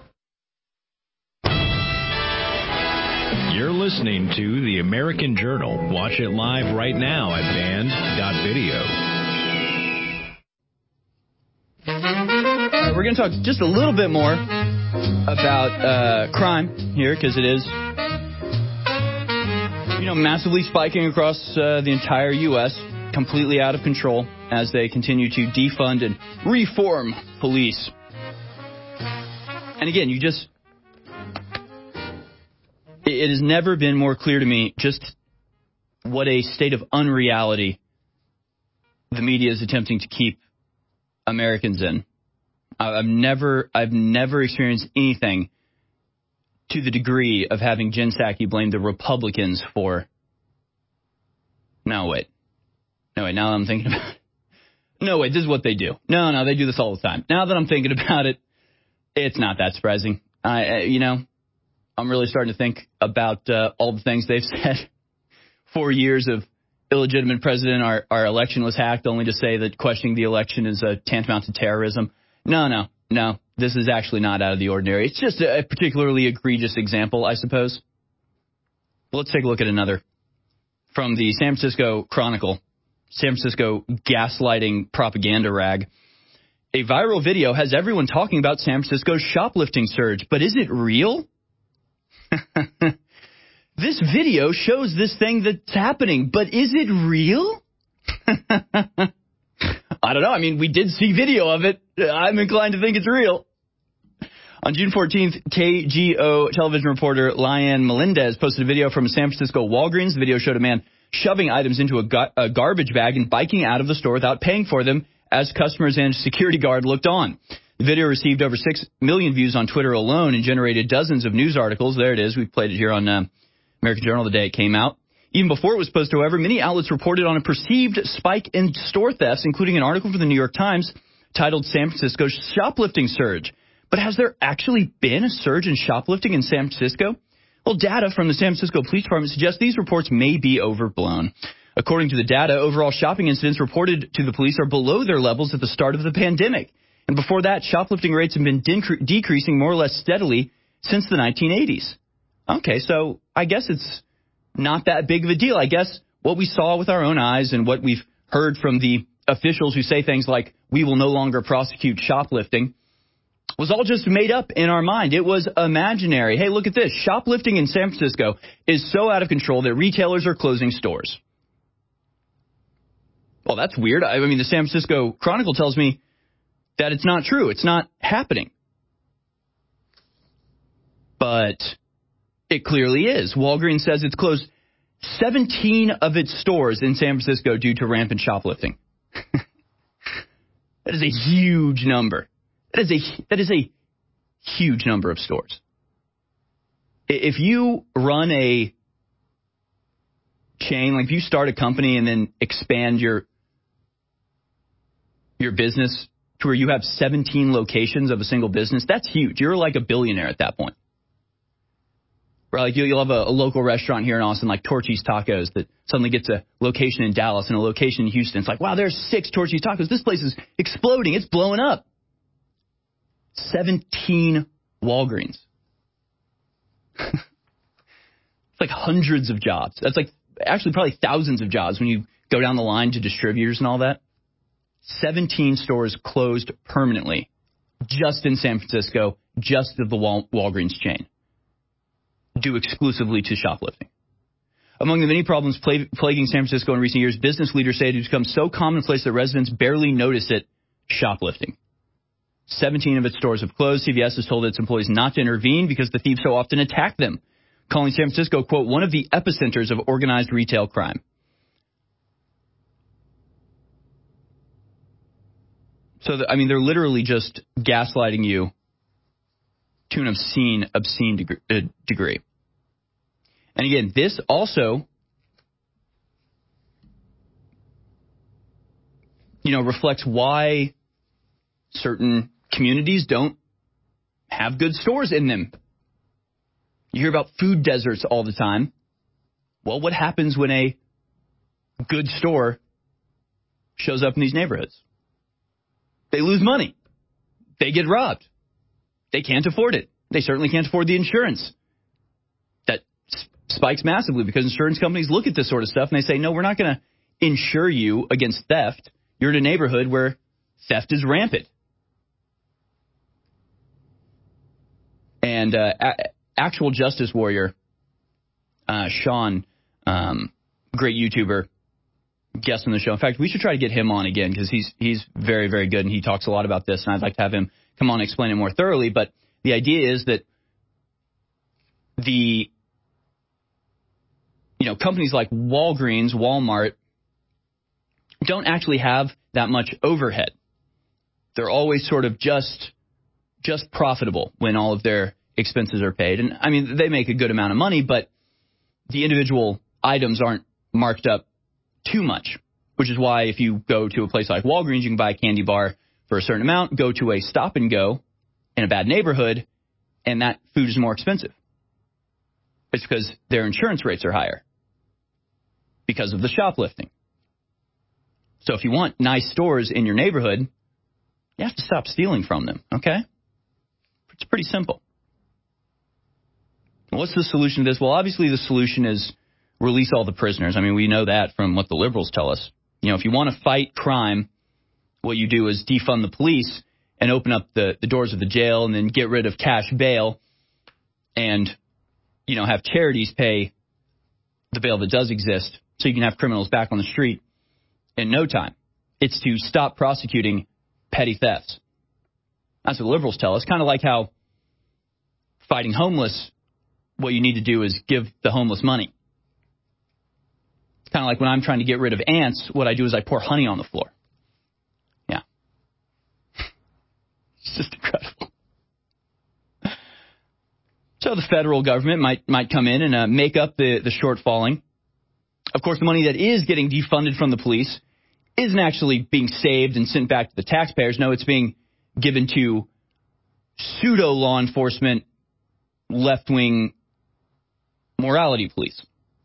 You're listening to The American Journal. Watch it live right now at band dot video. We're going to talk just a little bit more about uh, crime here, because it is, you know, massively spiking across uh, the entire U S, completely out of control as they continue to defund and reform police. And again, you just, it has never been more clear to me just what a state of unreality the media is attempting to keep Americans in. I've never, I've never experienced anything to the degree of having Jen Psaki blame the Republicans for. No, wait. No, wait. Now that I'm thinking about it. No, wait. This is what they do. No, no, they do this all the time. Now that I'm thinking about it, it's not that surprising. I, you know, I'm really starting to think about uh, all the things they've said. Four years of illegitimate president, our, our election was hacked, only to say that questioning the election is uh, tantamount to terrorism. No, no, no. This is actually not out of the ordinary. It's just a particularly egregious example, I suppose. Let's take a look at another from the San Francisco Chronicle, San Francisco gaslighting propaganda rag. A viral video has everyone talking about San Francisco's shoplifting surge, but is it real? This video shows this thing that's happening, but is it real? I don't know. I mean, we did see video of it. I'm inclined to think it's real. On June fourteenth, K G O television reporter Liane Melendez posted a video from a San Francisco Walgreens. The video showed a man shoving items into a, ga- a garbage bag and biking out of the store without paying for them as customers and security guard looked on. The video received over six million views on Twitter alone and generated dozens of news articles. There it is. We played it here on uh, American Journal the day it came out. Even before it was posted, however, many outlets reported on a perceived spike in store thefts, including an article from the New York Times titled San Francisco's Shoplifting Surge. But has there actually been a surge in shoplifting in San Francisco? Well, data from the San Francisco Police Department suggests these reports may be overblown. According to the data, overall shopping incidents reported to the police are below their levels at the start of the pandemic. And before that, shoplifting rates have been decre- decreasing more or less steadily since the nineteen eighties. Okay, so I guess it's not that big of a deal. I guess what we saw with our own eyes and what we've heard from the officials who say things like, we will no longer prosecute shoplifting, was all just made up in our mind. It was imaginary. Hey, look at this. Shoplifting in San Francisco is so out of control that retailers are closing stores. Well, that's weird. I mean, the San Francisco Chronicle tells me that it's not true. It's not happening. But it clearly is. Walgreens says it's closed seventeen of its stores in San Francisco due to rampant shoplifting. That is a huge number. That is a that is a huge number of stores. If you run a chain, like if you start a company and then expand your your business to where you have seventeen locations of a single business, that's huge. You're like a billionaire at that point. Or like you'll have a, a local restaurant here in Austin, like Torchy's Tacos, that suddenly gets a location in Dallas and a location in Houston. It's like, wow, there's six Torchy's Tacos. This place is exploding. It's blowing up. seventeen Walgreens. It's like hundreds of jobs. That's like actually probably thousands of jobs when you go down the line to distributors and all that. seventeen stores closed permanently just in San Francisco, just of the Wal- Walgreens chain, due exclusively to shoplifting. Among the many problems pla- plaguing San Francisco in recent years, business leaders say it has become so commonplace that residents barely notice it, shoplifting. seventeen of its stores have closed. C V S has told its employees not to intervene because the thieves so often attack them, calling San Francisco, quote, one of the epicenters of organized retail crime. So, the, I mean, they're literally just gaslighting you to an obscene, obscene degree, uh, degree. And again, this also, you know, reflects why certain communities don't have good stores in them. You hear about food deserts all the time. Well, what happens when a good store shows up in these neighborhoods? They lose money. They get robbed. They can't afford it. They certainly can't afford the insurance. That spikes massively because insurance companies look at this sort of stuff and they say, no, we're not going to insure you against theft. You're in a neighborhood where theft is rampant. And uh, a- actual justice warrior, uh, Sean, um, great YouTuber, guest on the show. In fact, we should try to get him on again because he's he's very, very good and he talks a lot about this. And I'd like to have him come on and explain it more thoroughly. But the idea is that the, you know, companies like Walgreens, Walmart don't actually have that much overhead. They're always sort of just just profitable when all of their expenses are paid. And I mean, they make a good amount of money, but the individual items aren't marked up too much, which is why if you go to a place like Walgreens, you can buy a candy bar for a certain amount, go to a Stop and Go in a bad neighborhood, and that food is more expensive. It's because their insurance rates are higher because of the shoplifting. So if you want nice stores in your neighborhood, you have to stop stealing from them, okay? It's pretty simple. What's the solution to this? Well, obviously the solution is release all the prisoners. I mean, we know that from what the liberals tell us. You know, if you want to fight crime, what you do is defund the police and open up the, the doors of the jail and then get rid of cash bail and, you know, have charities pay the bail that does exist so you can have criminals back on the street in no time. It's to stop prosecuting petty thefts. That's what the liberals tell us. Kind of like how fighting homeless, what you need to do is give the homeless money. It's kind of like when I'm trying to get rid of ants, what I do is I pour honey on the floor. Yeah. It's just incredible. So the federal government might might come in and uh, make up the, the shortfalling. Of course, the money that is getting defunded from the police isn't actually being saved and sent back to the taxpayers. No, it's being given to pseudo-law enforcement, left-wing morality police.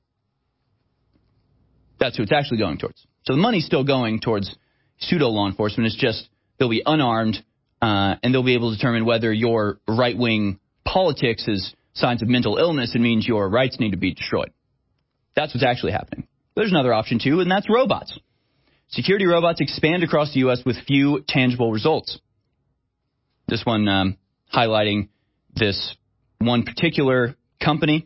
That's who it's actually going towards. So the money's still going towards pseudo-law enforcement. It's just they'll be unarmed, uh, and they'll be able to determine whether your right-wing politics is signs of mental illness and means your rights need to be destroyed. That's what's actually happening. There's another option, too, and that's robots. Security robots expand across the U S with few tangible results. This one um, highlighting this one particular company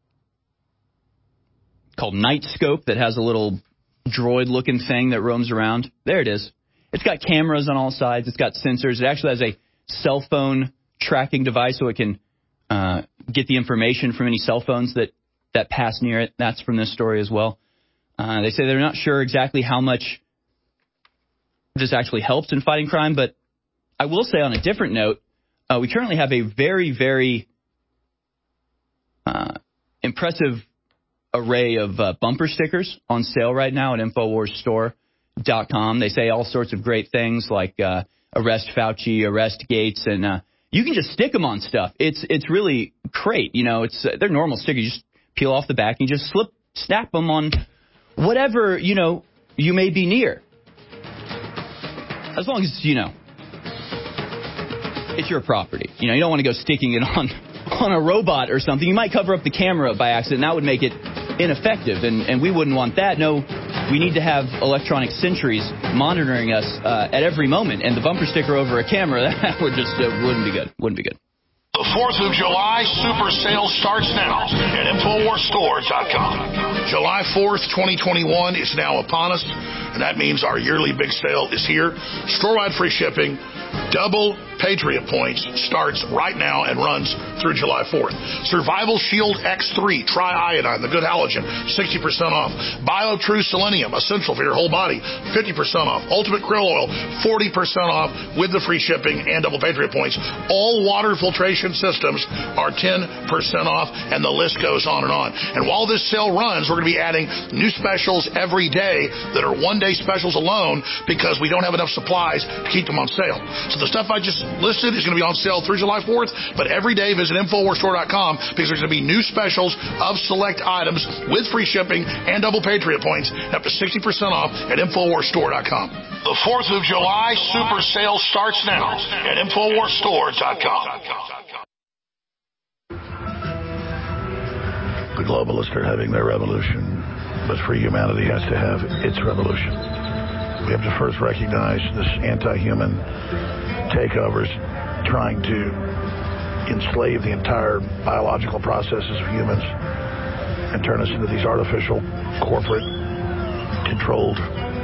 called Nightscope that has a little droid-looking thing that roams around. There it is. It's got cameras on all sides. It's got sensors. It actually has a cell phone tracking device so it can uh, get the information from any cell phones that, that pass near it. That's from this story as well. Uh, they say they're not sure exactly how much this actually helps in fighting crime, but I will say on a different note, uh, we currently have a very, very uh, impressive array of uh, bumper stickers on sale right now at Infowars Store dot com. They say all sorts of great things like uh, arrest Fauci, arrest Gates, and uh, you can just stick them on stuff. It's it's really great. You know, it's uh, they're normal stickers. You just peel off the back and you just slip, snap them on whatever, you know, you may be near. As long as, you know, it's your property. You know, you don't want to go sticking it on on a robot or something. You might cover up the camera by accident. That would make it ineffective, and, and we wouldn't want that. No, we need to have electronic sentries monitoring us uh, at every moment, and the bumper sticker over a camera, that would just uh, wouldn't be good. Wouldn't be good. The fourth of July super sale starts now at Infowars Store dot com. July fourth, twenty twenty-one is now upon us, and that means our yearly big sale is here. Store-wide free shipping, double Patriot points, starts right now and runs through July fourth. Survival Shield X three, Tri-Iodine, the good halogen, sixty percent off. BioTrue Selenium, essential for your whole body, fifty percent off. Ultimate Krill Oil, forty percent off with the free shipping and double Patriot points. All water filtration systems are ten percent off, and the list goes on and on. And while this sale runs, we're going to be adding new specials every day that are one-day specials alone because we don't have enough supplies to keep them on sale. So the stuff I just listed is going to be on sale through July fourth, but every day visit Infowars Store dot com because there's going to be new specials of select items with free shipping and double Patriot points up to sixty percent off at Infowars Store dot com. The fourth of July super sale starts now at Infowars Store dot com. The globalists are having their revolution, but free humanity has to have its revolution. We have to first recognize this anti-human takeovers trying to enslave the entire biological processes of humans and turn us into these artificial, corporate, controlled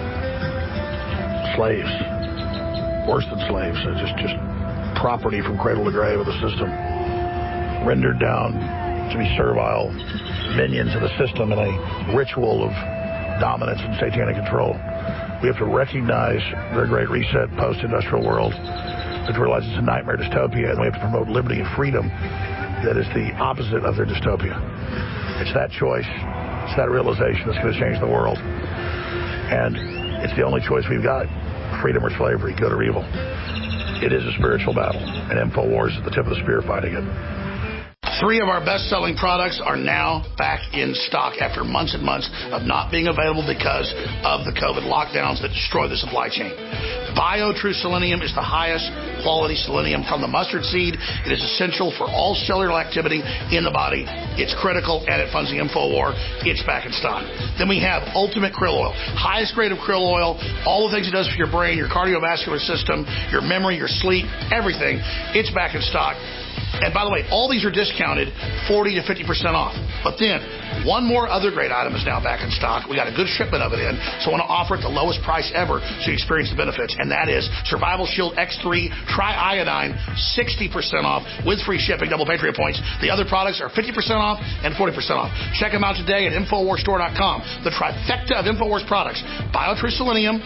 slaves. Worse than slaves. They're just, just property from cradle to grave of the system, rendered down to be servile minions of the system in a ritual of dominance and satanic control. We have to recognize their great reset post-industrial world. We have to realize it's a nightmare dystopia, and we have to promote liberty and freedom that is the opposite of their dystopia. It's that choice, it's that realization that's going to change the world. And it's the only choice we've got, freedom or slavery, good or evil. It is a spiritual battle, and InfoWars is at the tip of the spear fighting it. Three of our best-selling products are now back in stock after months and months of not being available because of the COVID lockdowns that destroy the supply chain. BioTrue Selenium is the highest quality selenium from the mustard seed. It is essential for all cellular activity in the body. It's critical, and it funds the InfoWar. It's back in stock. Then we have Ultimate Krill Oil, highest grade of krill oil, all the things it does for your brain, your cardiovascular system, your memory, your sleep, everything. It's back in stock. And by the way, all these are discounted forty to fifty percent off. But then, one more other great item is now back in stock. We got a good shipment of it in, so I want to offer it the lowest price ever so you experience the benefits. And that is Survival Shield X three Tri-Iodine, sixty percent off with free shipping, double Patriot points. The other products are fifty percent off and forty percent off. Check them out today at Infowars Store dot com. The trifecta of InfoWars products: BioTrue Selenium,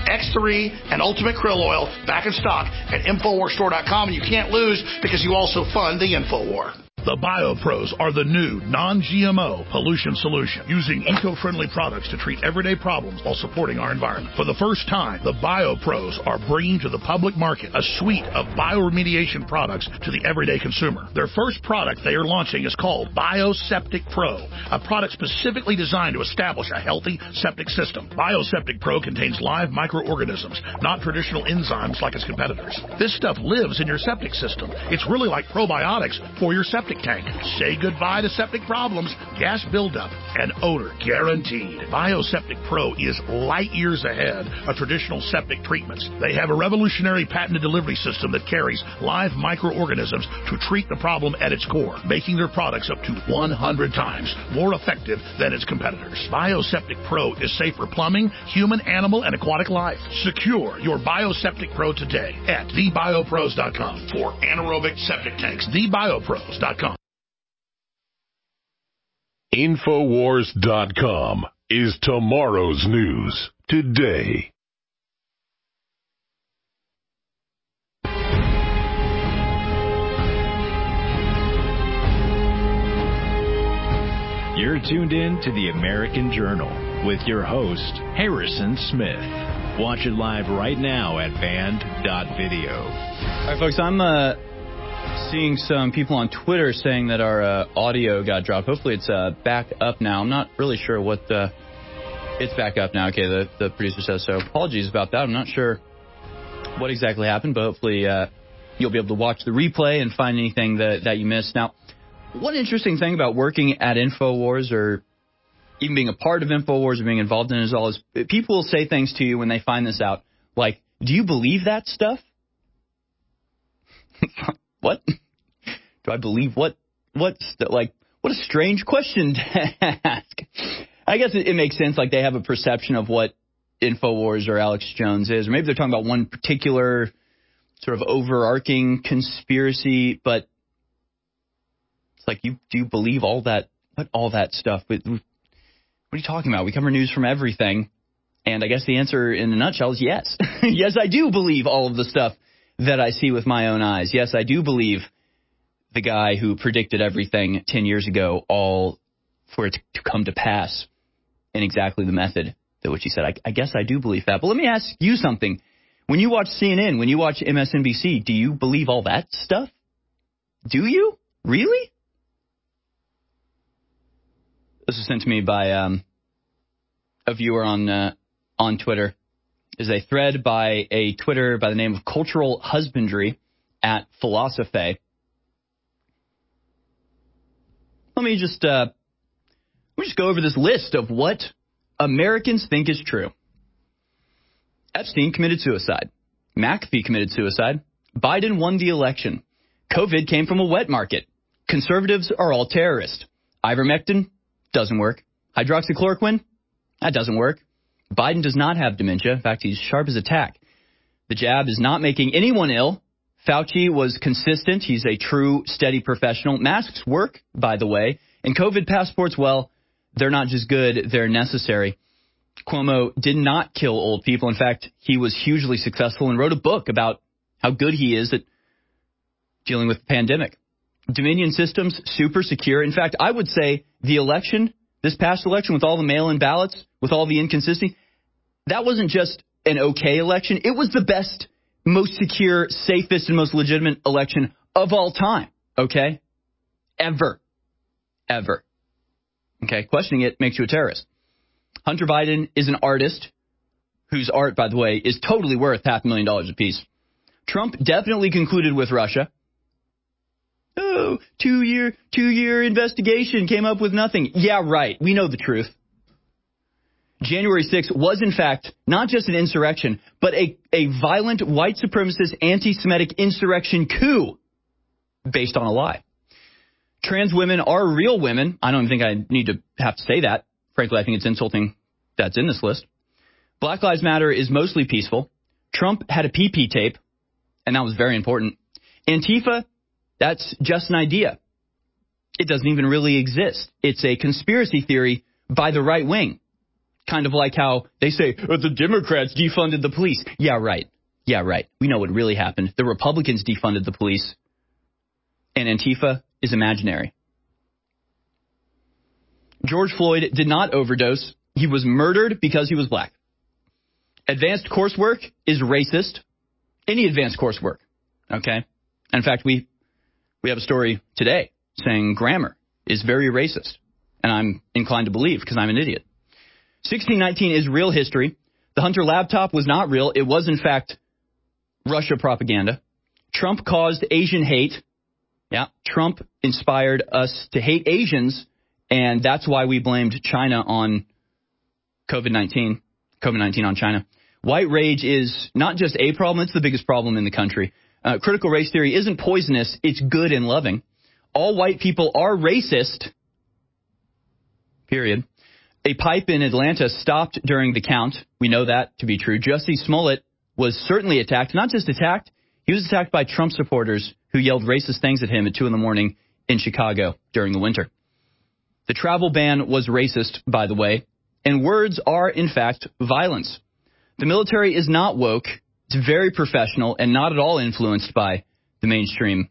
X three and Ultimate Krill Oil back in stock at Infowars Store dot com, and you can't lose because you also fund the InfoWar. The BioPros are the new non-G M O pollution solution, using eco-friendly products to treat everyday problems while supporting our environment. For the first time, the BioPros are bringing to the public market a suite of bioremediation products to the everyday consumer. Their first product they are launching is called Bioseptic Pro, a product specifically designed to establish a healthy septic system. Bioseptic Pro contains live microorganisms, not traditional enzymes like its competitors. This stuff lives in your septic system. It's really like probiotics for your septic tank. Say goodbye to septic problems, gas buildup, and odor guaranteed. Bioseptic Pro is light years ahead of traditional septic treatments. They have a revolutionary patented delivery system that carries live microorganisms to treat the problem at its core, making their products up to one hundred times more effective than its competitors. Bioseptic Pro is safe for plumbing, human, animal, and aquatic life. Secure your Bioseptic Pro today at the bio pros dot com for anaerobic septic tanks. the bio pros dot com. Infowars dot com is tomorrow's news today. You're tuned in to the American Journal with your host, Harrison Smith. Watch it live right now at band dot video. All right, folks, I'm uh, seeing some people on Twitter saying that our uh, audio got dropped. Hopefully it's uh, back up now. I'm not really sure what the... It's back up now. Okay, the, the producer says so. Apologies about that. I'm not sure what exactly happened, but hopefully uh, you'll be able to watch the replay and find anything that, that you missed. Now, one interesting thing about working at InfoWars, or even being a part of InfoWars or being involved in it as all, is people will say things to you when they find this out, like, do you believe that stuff? What? Do I believe what? What's the, like, what a strange question to ask. I guess it, it makes sense, like they have a perception of what InfoWars or Alex Jones is, or maybe they're talking about one particular sort of overarching conspiracy, but it's like, you do you believe all that, what all that stuff? What, what are you talking about? We cover news from everything, and I guess the answer in a nutshell is yes. Yes, I do believe all of the stuff that I see with my own eyes. Yes, I do believe the guy who predicted everything ten years ago, all for it to come to pass in exactly the method that which he said. I, I guess I do believe that. But let me ask you something. When you watch C N N, when you watch M S N B C, do you believe all that stuff? Do you? Really? This was sent to me by um, a viewer on uh, on Twitter. Is a thread by a Twitter by the name of Cultural Husbandry at Philosophy. Let me just uh, let me just go over this list of what Americans think is true. Epstein committed suicide. McAfee committed suicide. Biden won the election. COVID came from a wet market. Conservatives are all terrorists. Ivermectin doesn't work. Hydroxychloroquine, that doesn't work. Biden does not have dementia. In fact, he's sharp as a tack. The jab is not making anyone ill. Fauci was consistent. He's a true, steady professional. Masks work, by the way. And COVID passports, well, they're not just good, they're necessary. Cuomo did not kill old people. In fact, he was hugely successful and wrote a book about how good he is at dealing with the pandemic. Dominion systems, super secure. In fact, I would say the election, this past election, with all the mail-in ballots, with all the inconsistency, that wasn't just an okay election. It was the best, most secure, safest, and most legitimate election of all time. Okay? Ever. Ever. Okay? Questioning it makes you a terrorist. Hunter Biden is an artist whose art, by the way, is totally worth half a million dollars apiece. Trump definitely concluded with Russia. Oh, two-year, two-year investigation came up with nothing. Yeah, right. We know the truth. January sixth was, in fact, not just an insurrection, but a, a violent white supremacist anti-Semitic insurrection coup based on a lie. Trans women are real women. I don't even think I need to have to say that. Frankly, I think it's insulting that's in this list. Black Lives Matter is mostly peaceful. Trump had a P P tape, and that was very important. Antifa, that's just an idea. It doesn't even really exist. It's a conspiracy theory by the right wing. Kind of like how they say, oh, the Democrats defunded the police. Yeah, right. Yeah, right. We know what really happened. The Republicans defunded the police, and Antifa is imaginary. George Floyd did not overdose. He was murdered because he was black. Advanced coursework is racist. Any advanced coursework, okay? In fact, we we have a story today saying grammar is very racist, and I'm inclined to believe because I'm an idiot. sixteen nineteen is real history. The Hunter laptop was not real. It was, in fact, Russia propaganda. Trump caused Asian hate. Yeah, Trump inspired us to hate Asians, and that's why we blamed China on COVID nineteen. COVID nineteen on China. White rage is not just a problem, it's the biggest problem in the country. Uh, critical race theory isn't poisonous, it's good and loving. All white people are racist, period. A pipe in Atlanta stopped during the count. We know that to be true. Jussie Smollett was certainly attacked. Not just attacked, he was attacked by Trump supporters who yelled racist things at him at two in the morning in Chicago during the winter. The travel ban was racist, by the way, and words are, in fact, violence. The military is not woke. It's very professional and not at all influenced by the mainstream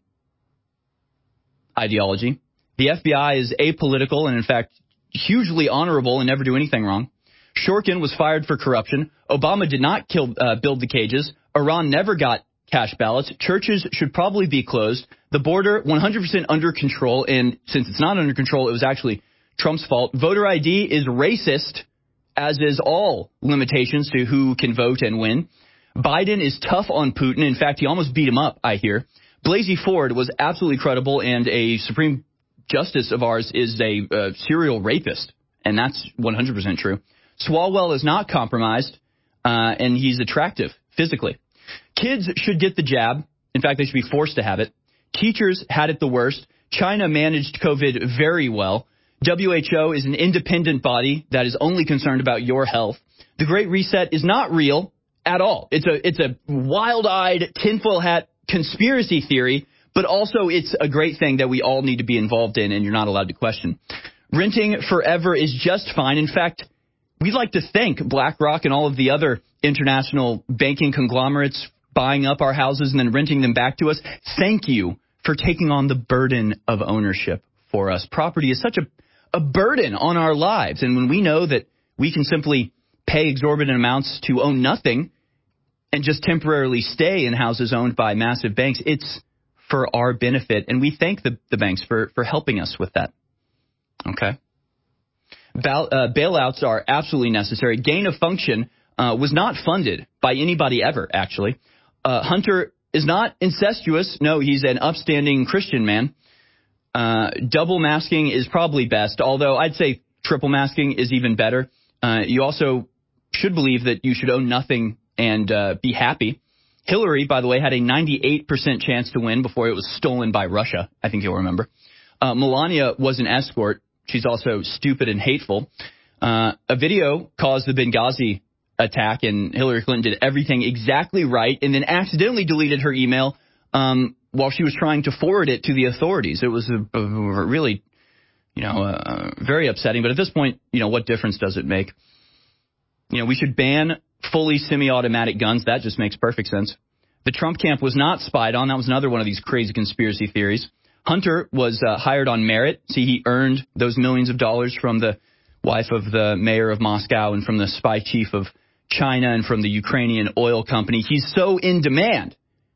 ideology. The F B I is apolitical and, in fact, hugely honorable and never do anything wrong. Shorkin was fired for corruption. Obama did not kill, uh, build the cages. Iran never got cash ballots. Churches should probably be closed. The border, one hundred percent under control, and since it's not under control, it was actually Trump's fault. Voter I D is racist, as is all limitations to who can vote and win. Biden is tough on Putin. In fact, he almost beat him up, I hear. Blasey Ford was absolutely credible, and a Supreme Justice of ours is a uh, serial rapist, and that's one hundred percent true. Swalwell is not compromised, uh, and he's attractive physically. Kids should get the jab. In fact, they should be forced to have it. Teachers had it the worst. China managed COVID very well. W H O is an independent body that is only concerned about your health. The Great Reset is not real at all. It's a it's a wild-eyed, tinfoil hat conspiracy theory, but also it's a great thing that we all need to be involved in, and you're not allowed to question. Renting forever is just fine. In fact, we'd like to thank BlackRock and all of the other international banking conglomerates buying up our houses and then renting them back to us. Thank you for taking on the burden of ownership for us. Property is such a a burden on our lives. And when we know that we can simply pay exorbitant amounts to own nothing and just temporarily stay in houses owned by massive banks, it's for our benefit. And we thank the, the banks for, for helping us with that. Okay. Bail, uh, bailouts are absolutely necessary. Gain of function uh, was not funded by anybody ever, actually. Uh, Hunter is not incestuous. No, he's an upstanding Christian man. Uh, double masking is probably best, although I'd say triple masking is even better. Uh, you also should believe that you should own nothing and uh, be happy. Hillary, by the way, had a ninety-eight percent chance to win before it was stolen by Russia. I think you'll remember. Uh, Melania was an escort. She's also stupid and hateful. Uh, a video caused the Benghazi attack, and Hillary Clinton did everything exactly right and then accidentally deleted her email um while she was trying to forward it to the authorities. It was a, a really, you know, uh, very upsetting. But at this point, you know, what difference does it make? You know, we should ban fully semi-automatic guns. That just makes perfect sense. The Trump camp was not spied on. That was another one of these crazy conspiracy theories. Hunter was uh, hired on merit. See, he earned those millions of dollars from the wife of the mayor of Moscow and from the spy chief of China and from the Ukrainian oil company. He's so in demand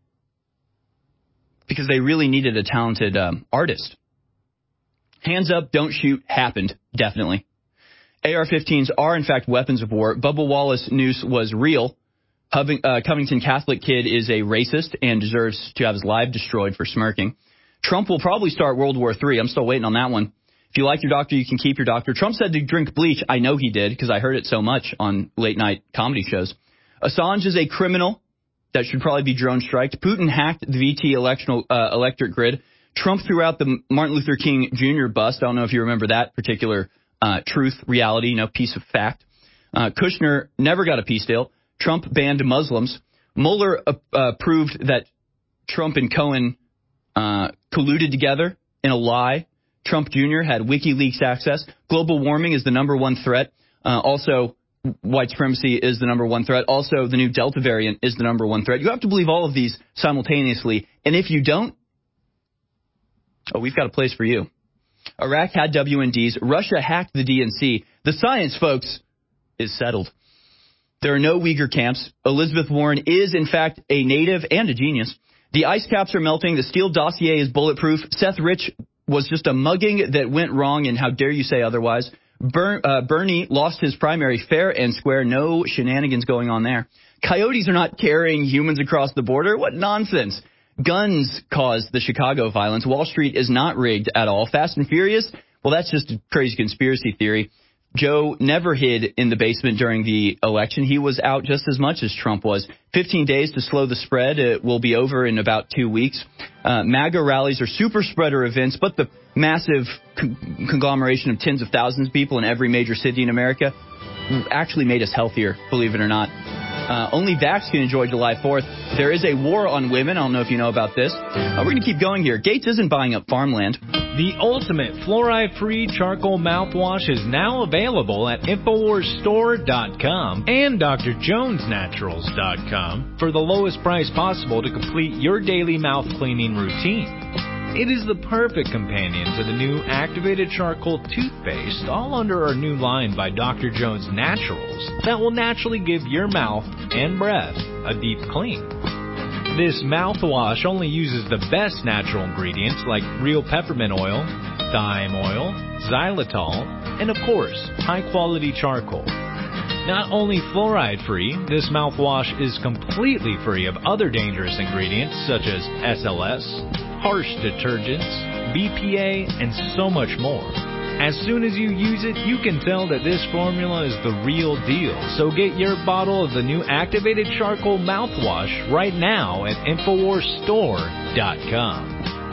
because they really needed a talented um, artist. Hands up, don't shoot happened, definitely. A R fifteens are, in fact, weapons of war. Bubba Wallace noose was real. Hubbing, uh, Covington Catholic kid is a racist and deserves to have his life destroyed for smirking. Trump will probably start World War Three. I'm still waiting on that one. If you like your doctor, you can keep your doctor. Trump said to drink bleach. I know he did because I heard it so much on late-night comedy shows. Assange is a criminal that should probably be drone striked. Putin hacked the V T electional, uh, electric grid. Trump threw out the Martin Luther King Junior bust. I don't know if you remember that particular uh, truth, reality, you know, piece of fact. Uh, Kushner never got a peace deal. Trump banned Muslims. Mueller uh, uh, proved that Trump and Cohen uh, colluded together in a lie. Trump Junior had WikiLeaks access. Global warming is the number one threat. Uh, also, white supremacy is the number one threat. Also, the new Delta variant is the number one threat. You have to believe all of these simultaneously. And if you don't, oh, we've got a place for you. Iraq had W N Ds. Russia hacked the D N C. The science, folks, is settled. There are no Uyghur camps. Elizabeth Warren is, in fact, a native and a genius. The ice caps are melting. The Steele dossier is bulletproof. Seth Rich was just a mugging that went wrong, and how dare you say otherwise. Ber- uh, Bernie lost his primary fair and square. No shenanigans going on there. Coyotes are not carrying humans across the border. What nonsense. Guns caused the Chicago violence. Wall Street is not rigged at all. Fast and Furious, well, that's just a crazy conspiracy theory. Joe never hid in the basement during the election. He was out just as much as Trump was. fifteen days to slow the spread. It will be over in about two weeks. Uh, MAGA rallies are super spreader events, but the massive con- conglomeration of tens of thousands of people in every major city in America actually made us healthier, believe it or not. Uh, only vax can enjoy July fourth. There is a war on women. I don't know if you know about this. Uh, we're going to keep going here. Gates isn't buying up farmland. The ultimate fluoride-free charcoal mouthwash is now available at Infowars Store dot com and D R Jones Naturals dot com for the lowest price possible to complete your daily mouth cleaning routine. It is the perfect companion to the new activated charcoal toothpaste, all under our new line by D R Jones Naturals, that will naturally give your mouth and breath a deep clean. This mouthwash only uses the best natural ingredients like real peppermint oil, thyme oil, xylitol, and of course, high-quality charcoal. Not only fluoride-free, this mouthwash is completely free of other dangerous ingredients such as S L S, harsh detergents, B P A, and so much more. As soon as you use it, you can tell that this formula is the real deal. So get your bottle of the new activated charcoal mouthwash right now at Infowars Store dot com.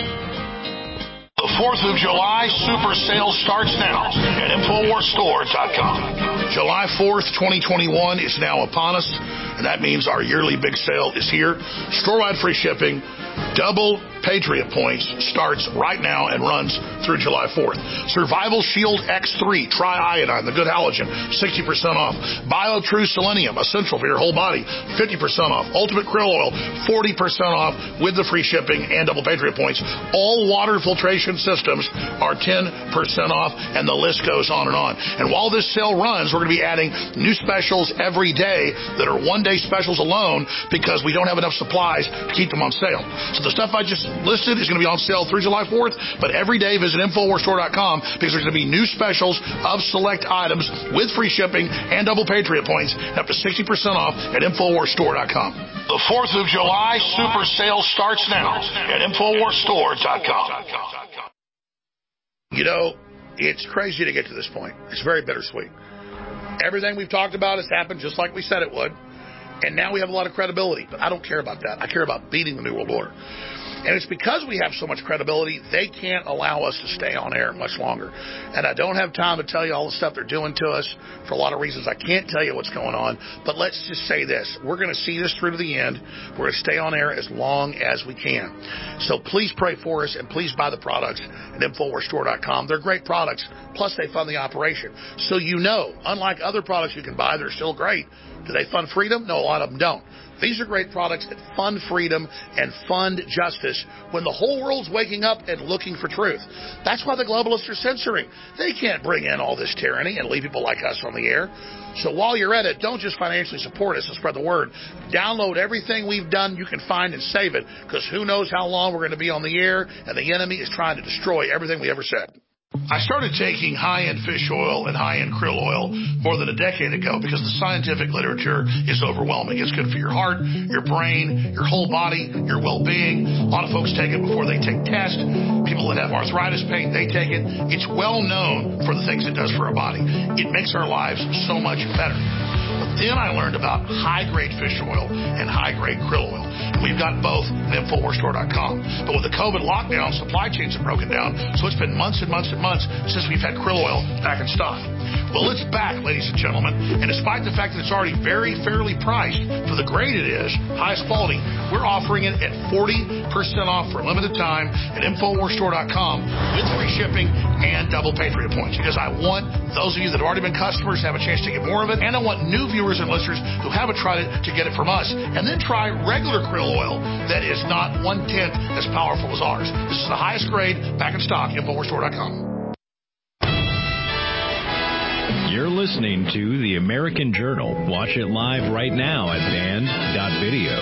The fourth of July super sale starts now at Infowars Store dot com. July fourth, twenty twenty-one is now upon us, and that means our yearly big sale is here. Store-wide free shipping, double Patriot points, starts right now and runs through July fourth. Survival Shield X three, Tri-Iodine, the good halogen, sixty percent off. BioTrue Selenium, essential for your whole body, fifty percent off. Ultimate Krill Oil, forty percent off with the free shipping and double Patriot points. All water filtration systems are ten percent off, and the list goes on and on. And while this sale runs, we're going to be adding new specials every day that are one-day specials alone because we don't have enough supplies to keep them on sale. So the stuff I just listed is going to be on sale through July fourth, but every day visit Infowars Store dot com because there's going to be new specials of select items with free shipping and double Patriot points, up to sixty percent off at Infowars Store dot com. The fourth of July super sale starts now at Infowars Store dot com. You know, it's crazy to get to this point. It's very bittersweet. Everything we've talked about has happened just like we said it would, and now we have a lot of credibility, but I don't care about that. I care about beating the New World Order. And it's because we have so much credibility, they can't allow us to stay on air much longer. And I don't have time to tell you all the stuff they're doing to us for a lot of reasons. I can't tell you what's going on, but let's just say this. We're going to see this through to the end. We're going to stay on air as long as we can. So please pray for us, and please buy the products at Infowars Store dot com. They're great products, plus they fund the operation. So you know, unlike other products you can buy, they're still great. Do they fund freedom? No, a lot of them don't. These are great products that fund freedom and fund justice when the whole world's waking up and looking for truth. That's why the globalists are censoring. They can't bring in all this tyranny and leave people like us on the air. So while you're at it, don't just financially support us and spread the word. Download everything we've done you can find and save it, because who knows how long we're going to be on the air, and the enemy is trying to destroy everything we ever said. I started taking high-end fish oil and high-end krill oil more than a decade ago because the scientific literature is overwhelming. It's good for your heart, your brain, your whole body, your well-being. A lot of folks take it before they take tests. People that have arthritis pain, they take it. It's well known for the things it does for our body. It makes our lives so much better. But Then I learned about high-grade fish oil and high-grade krill oil. We've got both at Infowars Store dot com. But with the COVID lockdown, supply chains have broken down, so it's been months and months and months since we've had krill oil back in stock. Well, it's back, ladies and gentlemen, and despite the fact that it's already very fairly priced for the grade it is, highest quality, we're offering it at forty percent off for a limited time at Infowars Store dot com with free shipping and double Patriot points, because I want those of you that have already been customers to have a chance to get more of it, and I want new viewers and listeners who haven't tried it to get it from us, and then try regular krill oil that is not one-tenth as powerful as ours. This is the highest grade, back in stock, Infowars Store dot com. You're listening to The American Journal. Watch it live right now at band dot video.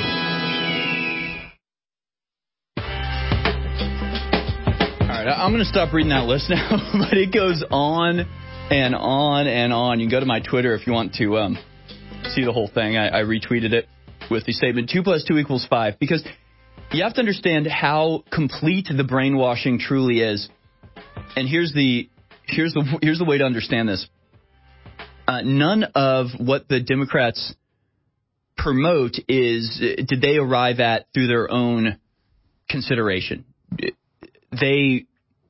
All right, I'm going to stop reading that list now, but it goes on and on and on. You can go to my Twitter if you want to um, see the whole thing. I, I retweeted it with the statement, two plus two equals five, because you have to understand how complete the brainwashing truly is. And here's the here's the here's the way to understand this. Uh, none of what the Democrats promote is did they arrive at through their own consideration. They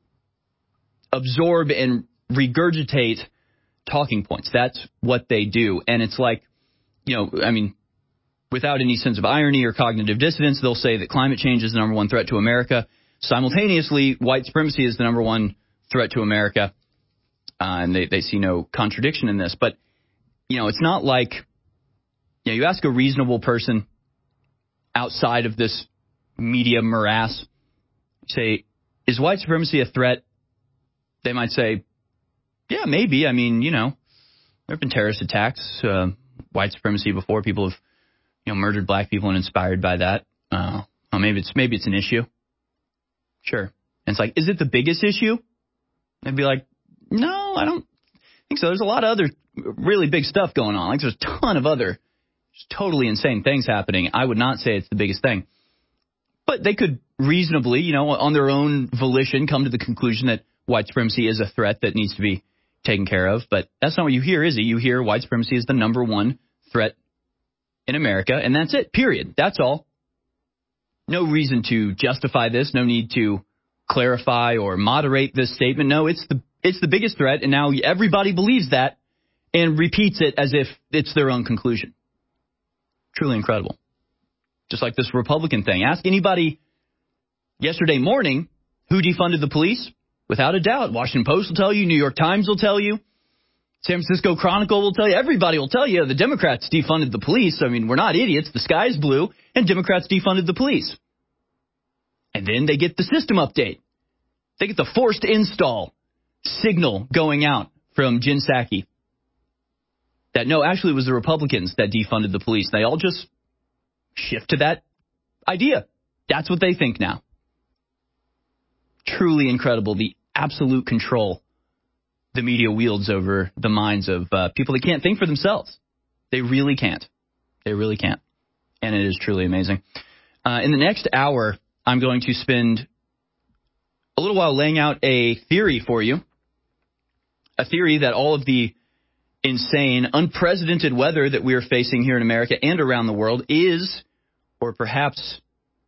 absorb and regurgitate talking points. That's what they do. And it's like, you know, I mean, without any sense of irony or cognitive dissonance, they'll say that climate change is the number one threat to America. Simultaneously, white supremacy is the number one threat to America. Uh, and they, they see no contradiction in this. But, you know, it's not like, you know, you ask a reasonable person outside of this media morass, say, is white supremacy a threat? They might say, yeah, maybe. I mean, you know, there have been terrorist attacks, uh, white supremacy before. People have, you know, murdered black people and inspired by that. Uh, well, maybe it's maybe it's an issue. Sure. And it's like, is it the biggest issue? They'd be like, no, I don't think so. There's a lot of other really big stuff going on. Like, there's a ton of other just totally insane things happening. I would not say it's the biggest thing. But they could reasonably, you know, on their own volition, come to the conclusion that white supremacy is a threat that needs to be taken care of. But that's not what you hear, is it? You hear white supremacy is the number one threat in America, and that's it, period. That's all. No reason to justify this. No need to clarify or moderate this statement. No, it's the It's the biggest threat, and now everybody believes that and repeats it as if it's their own conclusion. Truly incredible. Just like this Republican thing. Ask anybody yesterday morning who defunded the police. Without a doubt, Washington Post will tell you, New York Times will tell you, San Francisco Chronicle will tell you, everybody will tell you the Democrats defunded the police. I mean, we're not idiots. The sky is blue, and Democrats defunded the police. And then they get the system update. They get the forced install signal going out from Jen Psaki that, no, actually it was the Republicans that defunded the police. They all just shift to that idea. That's what they think now. Truly incredible, the absolute control the media wields over the minds of uh, people that can't think for themselves. They really can't. They really can't. And it is truly amazing. Uh, in the next hour, I'm going to spend a little while laying out a theory for you. A theory that all of the insane, unprecedented weather that we are facing here in America and around the world is, or perhaps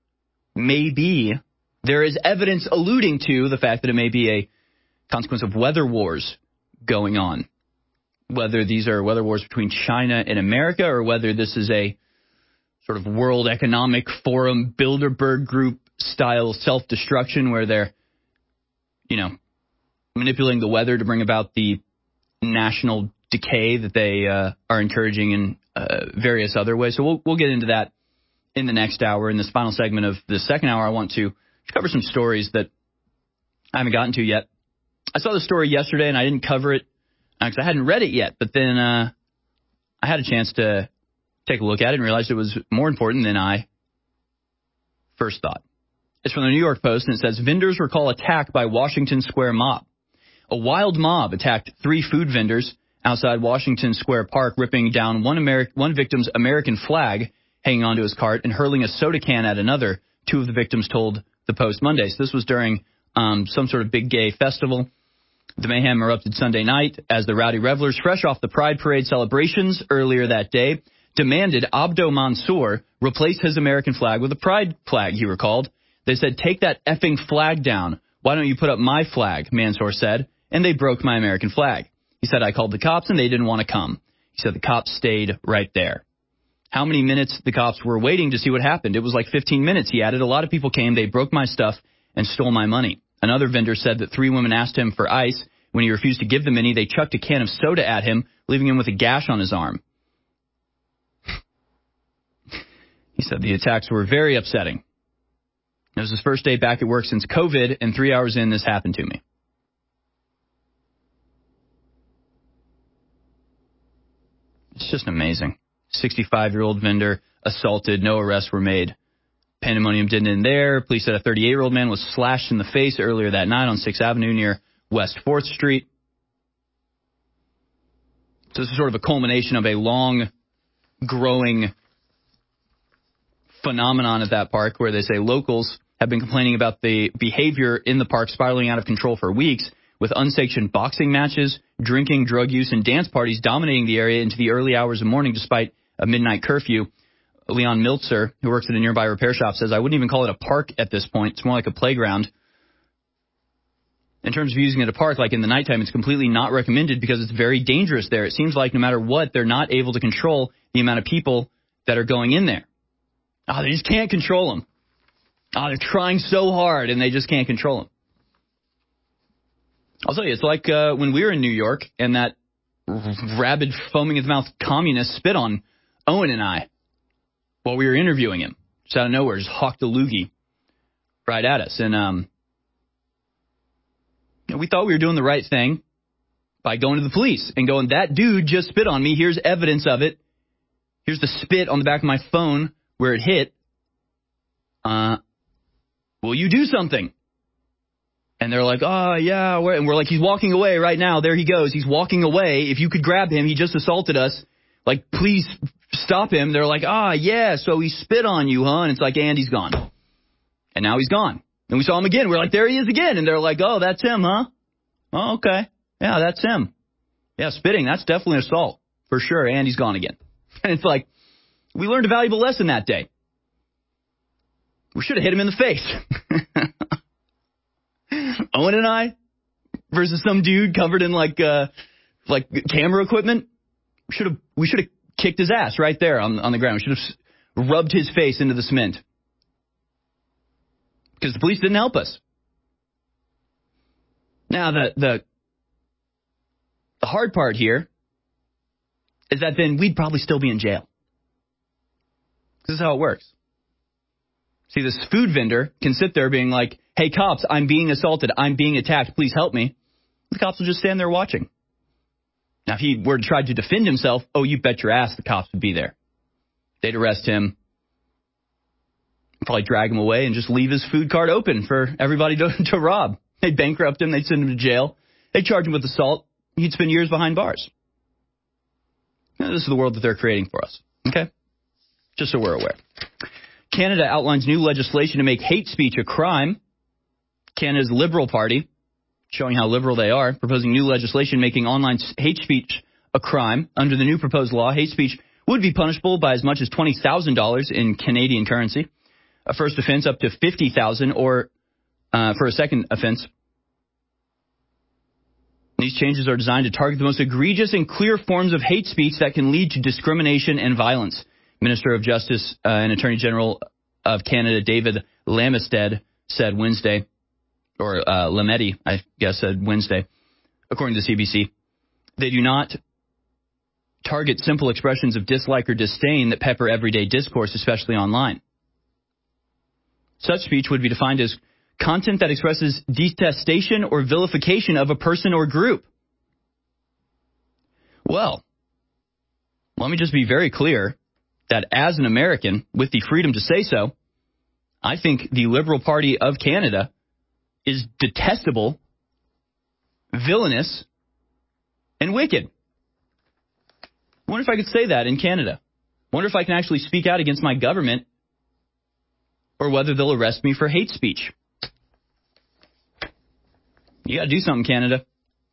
maybe, there is evidence alluding to the fact that it may be a consequence of weather wars going on. Whether these are weather wars between China and America, or whether this is a sort of World Economic Forum, Bilderberg Group style self-destruction where they're, you know, manipulating the weather to bring about the national decay that they uh, are encouraging in uh, various other ways. So we'll we'll get into that in the next hour. In this final segment of the second hour, I want to cover some stories that I haven't gotten to yet. I saw the story yesterday, and I didn't cover it because I hadn't read it yet. But then uh, I had a chance to take a look at it and realized it was more important than I first thought. It's from the New York Post, and it says, vendors recall attack by Washington Square mob. A wild mob attacked three food vendors outside Washington Square Park, ripping down one, Ameri- one victim's American flag hanging onto his cart and hurling a soda can at another, two of the victims told the Post Monday. So this was during um, some sort of big gay festival. The mayhem erupted Sunday night as the rowdy revelers, fresh off the Pride Parade celebrations earlier that day, demanded Abdo Mansour replace his American flag with a pride flag, he recalled. They said, "Take that effing flag down. Why don't you put up my flag?" Mansour said, and they broke my American flag. He said, "I called the cops and they didn't want to come." He said the cops stayed right there. How many minutes the cops were waiting to see what happened? It was like fifteen minutes, he added. A lot of people came, they broke my stuff and stole my money. Another vendor said that three women asked him for ice. When he refused to give them any, they chucked a can of soda at him, leaving him with a gash on his arm. He said the attacks were very upsetting. It was his first day back at work since COVID, and three hours in, this happened to me. It's just amazing. sixty-five-year-old vendor assaulted. No arrests were made. Pandemonium didn't end there. Police said a thirty-eight-year-old man was slashed in the face earlier that night on sixth Avenue near West fourth Street. So this is sort of a culmination of a long-growing phenomenon at that park where they say locals have been complaining about the behavior in the park spiraling out of control for weeks, with unsanctioned boxing matches, drinking, drug use, and dance parties dominating the area into the early hours of morning despite a midnight curfew. Leon Miltzer, who works at a nearby repair shop, says, "I wouldn't even call it a park at this point. It's more like a playground. In terms of using it a park, like in the nighttime, it's completely not recommended because it's very dangerous there. It seems like no matter what, they're not able to control the amount of people that are going in there. Oh, they just can't control them. Oh, they're trying so hard, and they just can't control them." I'll tell you, it's like uh, when we were in New York, and that rabid, foaming-at-the-mouth communist spit on Owen and I while we were interviewing him. Just out of nowhere, just hawked a loogie right at us. And um, you know, we thought we were doing the right thing by going to the police and going, "That dude just spit on me. Here's evidence of it. Here's the spit on the back of my phone where it hit. Uh, will you do something?" And they're like, "Oh, yeah." And we're like, "He's walking away right now. There he goes. He's walking away. If you could grab him, he just assaulted us. Like, please stop him." They're like, "Ah, yeah, so he spit on you, huh?" And it's like, and he's gone. And now he's gone. And we saw him again. We're like, "There he is again." And they're like, "Oh, that's him, huh? Oh, okay. Yeah, that's him. Yeah, spitting, that's definitely assault. For sure. And he's gone again." And it's like, we learned a valuable lesson that day. We should have hit him in the face. Owen and I versus some dude covered in like uh, like camera equipment. We should have we should have kicked his ass right there on on the ground. We should have rubbed his face into the cement because the police didn't help us. Now the the the hard part here is that then we'd probably still be in jail. This is how it works. See, this food vendor can sit there being like, "Hey, cops, I'm being assaulted. I'm being attacked. Please help me." The cops will just stand there watching. Now, if he were to try to defend himself, oh, you bet your ass the cops would be there. They'd arrest him, probably drag him away, and just leave his food cart open for everybody to, to rob. They'd bankrupt him. They'd send him to jail. They'd charge him with assault. He'd spend years behind bars. Now, this is the world that they're creating for us. Okay? Just so we're aware. Canada outlines new legislation to make hate speech a crime. Canada's Liberal Party, showing how liberal they are, proposing new legislation making online hate speech a crime. Under the new proposed law, hate speech would be punishable by as much as twenty thousand dollars in Canadian currency. A first offense up to fifty thousand dollars or uh, for a second offense. These changes are designed to target the most egregious and clear forms of hate speech that can lead to discrimination and violence. Minister of Justice uh, and Attorney General of Canada, David Lameted, said Wednesday, or uh, Lametti, I guess, said Wednesday, according to C B C. They do not target simple expressions of dislike or disdain that pepper everyday discourse, especially online. Such speech would be defined as content that expresses detestation or vilification of a person or group. Well, let me just be very clear that as an American, with the freedom to say so, I think the Liberal Party of Canada is detestable, villainous, and wicked. I wonder if I could say that in Canada. I wonder if I can actually speak out against my government or whether they'll arrest me for hate speech. You got to do something, Canada.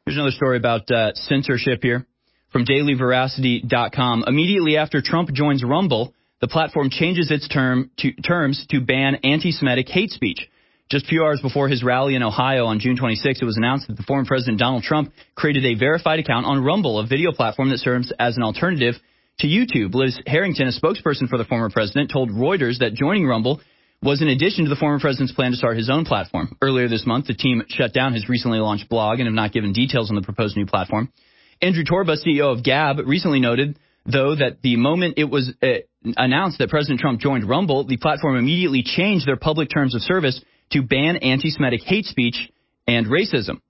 Here's another story about uh, censorship here from daily veracity dot com. Immediately after Trump joins Rumble, the platform changes its term to, terms to ban anti-Semitic hate speech. Just a few hours before his rally in Ohio on June twenty-sixth, it was announced that the former President Donald Trump created a verified account on Rumble, a video platform that serves as an alternative to YouTube. Liz Harrington, a spokesperson for the former president, told Reuters that joining Rumble was in addition to the former president's plan to start his own platform. Earlier this month, the team shut down his recently launched blog and have not given details on the proposed new platform. Andrew Torba, C E O of Gab, recently noted, though, that the moment it was uh, announced that President Trump joined Rumble, the platform immediately changed their public terms of service to ban anti-Semitic hate speech and racism.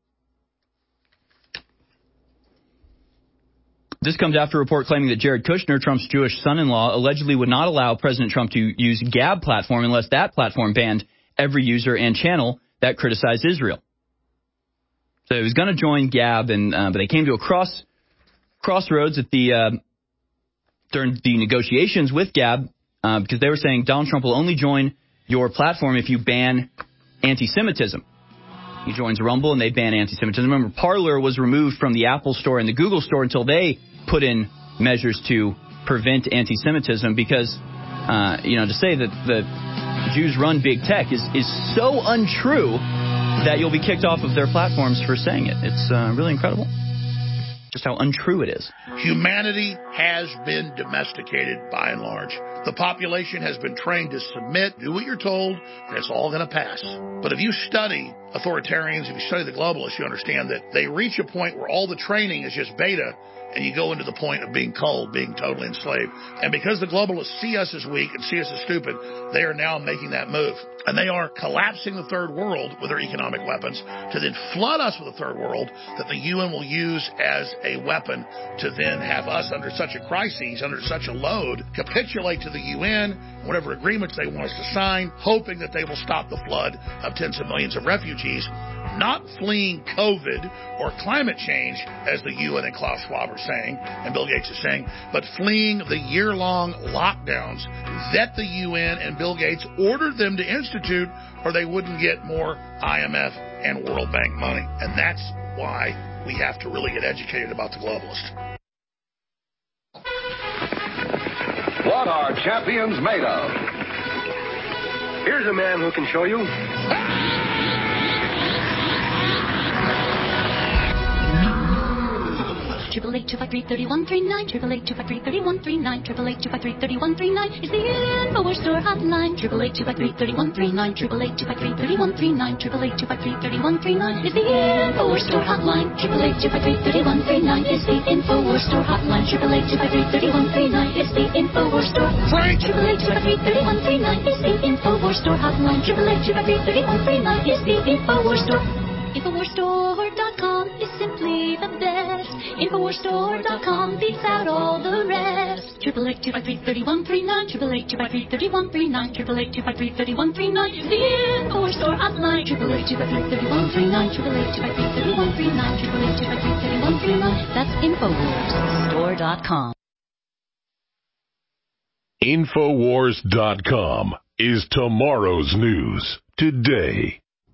This comes after a report claiming that Jared Kushner, Trump's Jewish son-in-law, allegedly would not allow President Trump to use Gab platform unless that platform banned every user and channel that criticized Israel. So he was going to join Gab, and uh, but they came to a cross crossroads at the uh, during the negotiations with Gab uh, because they were saying Donald Trump will only join your platform if you ban anti-Semitism. He joins Rumble and they ban anti-Semitism. Remember, Parler was removed from the Apple Store and the Google Store until they put in measures to prevent anti-Semitism because, uh, you know, to say that the Jews run big tech is, is so untrue that you'll be kicked off of their platforms for saying it. It's uh, really incredible just how untrue it is. Humanity has been domesticated by and large. The population has been trained to submit, do what you're told, and it's all going to pass. But if you study authoritarians, if you study the globalists, you understand that they reach a point where all the training is just beta, and you go into the point of being cold, being totally enslaved. And because the globalists see us as weak and see us as stupid, they are now making that move. And they are collapsing the third world with their economic weapons to then flood us with a third world that the U N will use as a weapon to then have us under such a crisis, under such a load, capitulate to the U N, whatever agreements they want us to sign, hoping that they will stop the flood of tens of millions of refugees, not fleeing COVID or climate change, as the U N and Klaus Schwab are saying, and Bill Gates is saying, but fleeing the year-long lockdowns that the U N and Bill Gates ordered them to institute, or they wouldn't get more I M F and World Bank money. And that's why we have to really get educated about the globalists. What are champions made of? Here's a man who can show you. Triple eight two five three thirty one three nine. Triple eight two five three thirty one three nine. Triple eight two five three thirty one three nine is the InfoWars Store hotline. Triple eight two five three thirty one three nine. Triple eight two five three thirty one three nine. Triple eight two five three thirty one three nine is the InfoWars Store hotline. Triple eight two five three thirty one three nine is the InfoWars Store hotline. Triple eight two five three thirty one three nine is the InfoWars Store. Frank. Triple eight two five three thirty one three nine is the InfoWars Store hotline. Triple eight two five three thirty one three nine is the InfoWars Store. InfoWars Store dot com is simply the best. InfoWars Store dot com beats out all the rest. Triple eight two five three thirty one three nine. Triple eight two five three thirty one three nine. Triple eight two five three thirty one three nine. The InfoWars Store hotline. Triple eight two five three thirty one three nine. Triple eight two five three thirty one three nine. Triple eight two five three thirty one three nine. That's InfoWars Store dot com. InfoWars dot com is tomorrow's news today.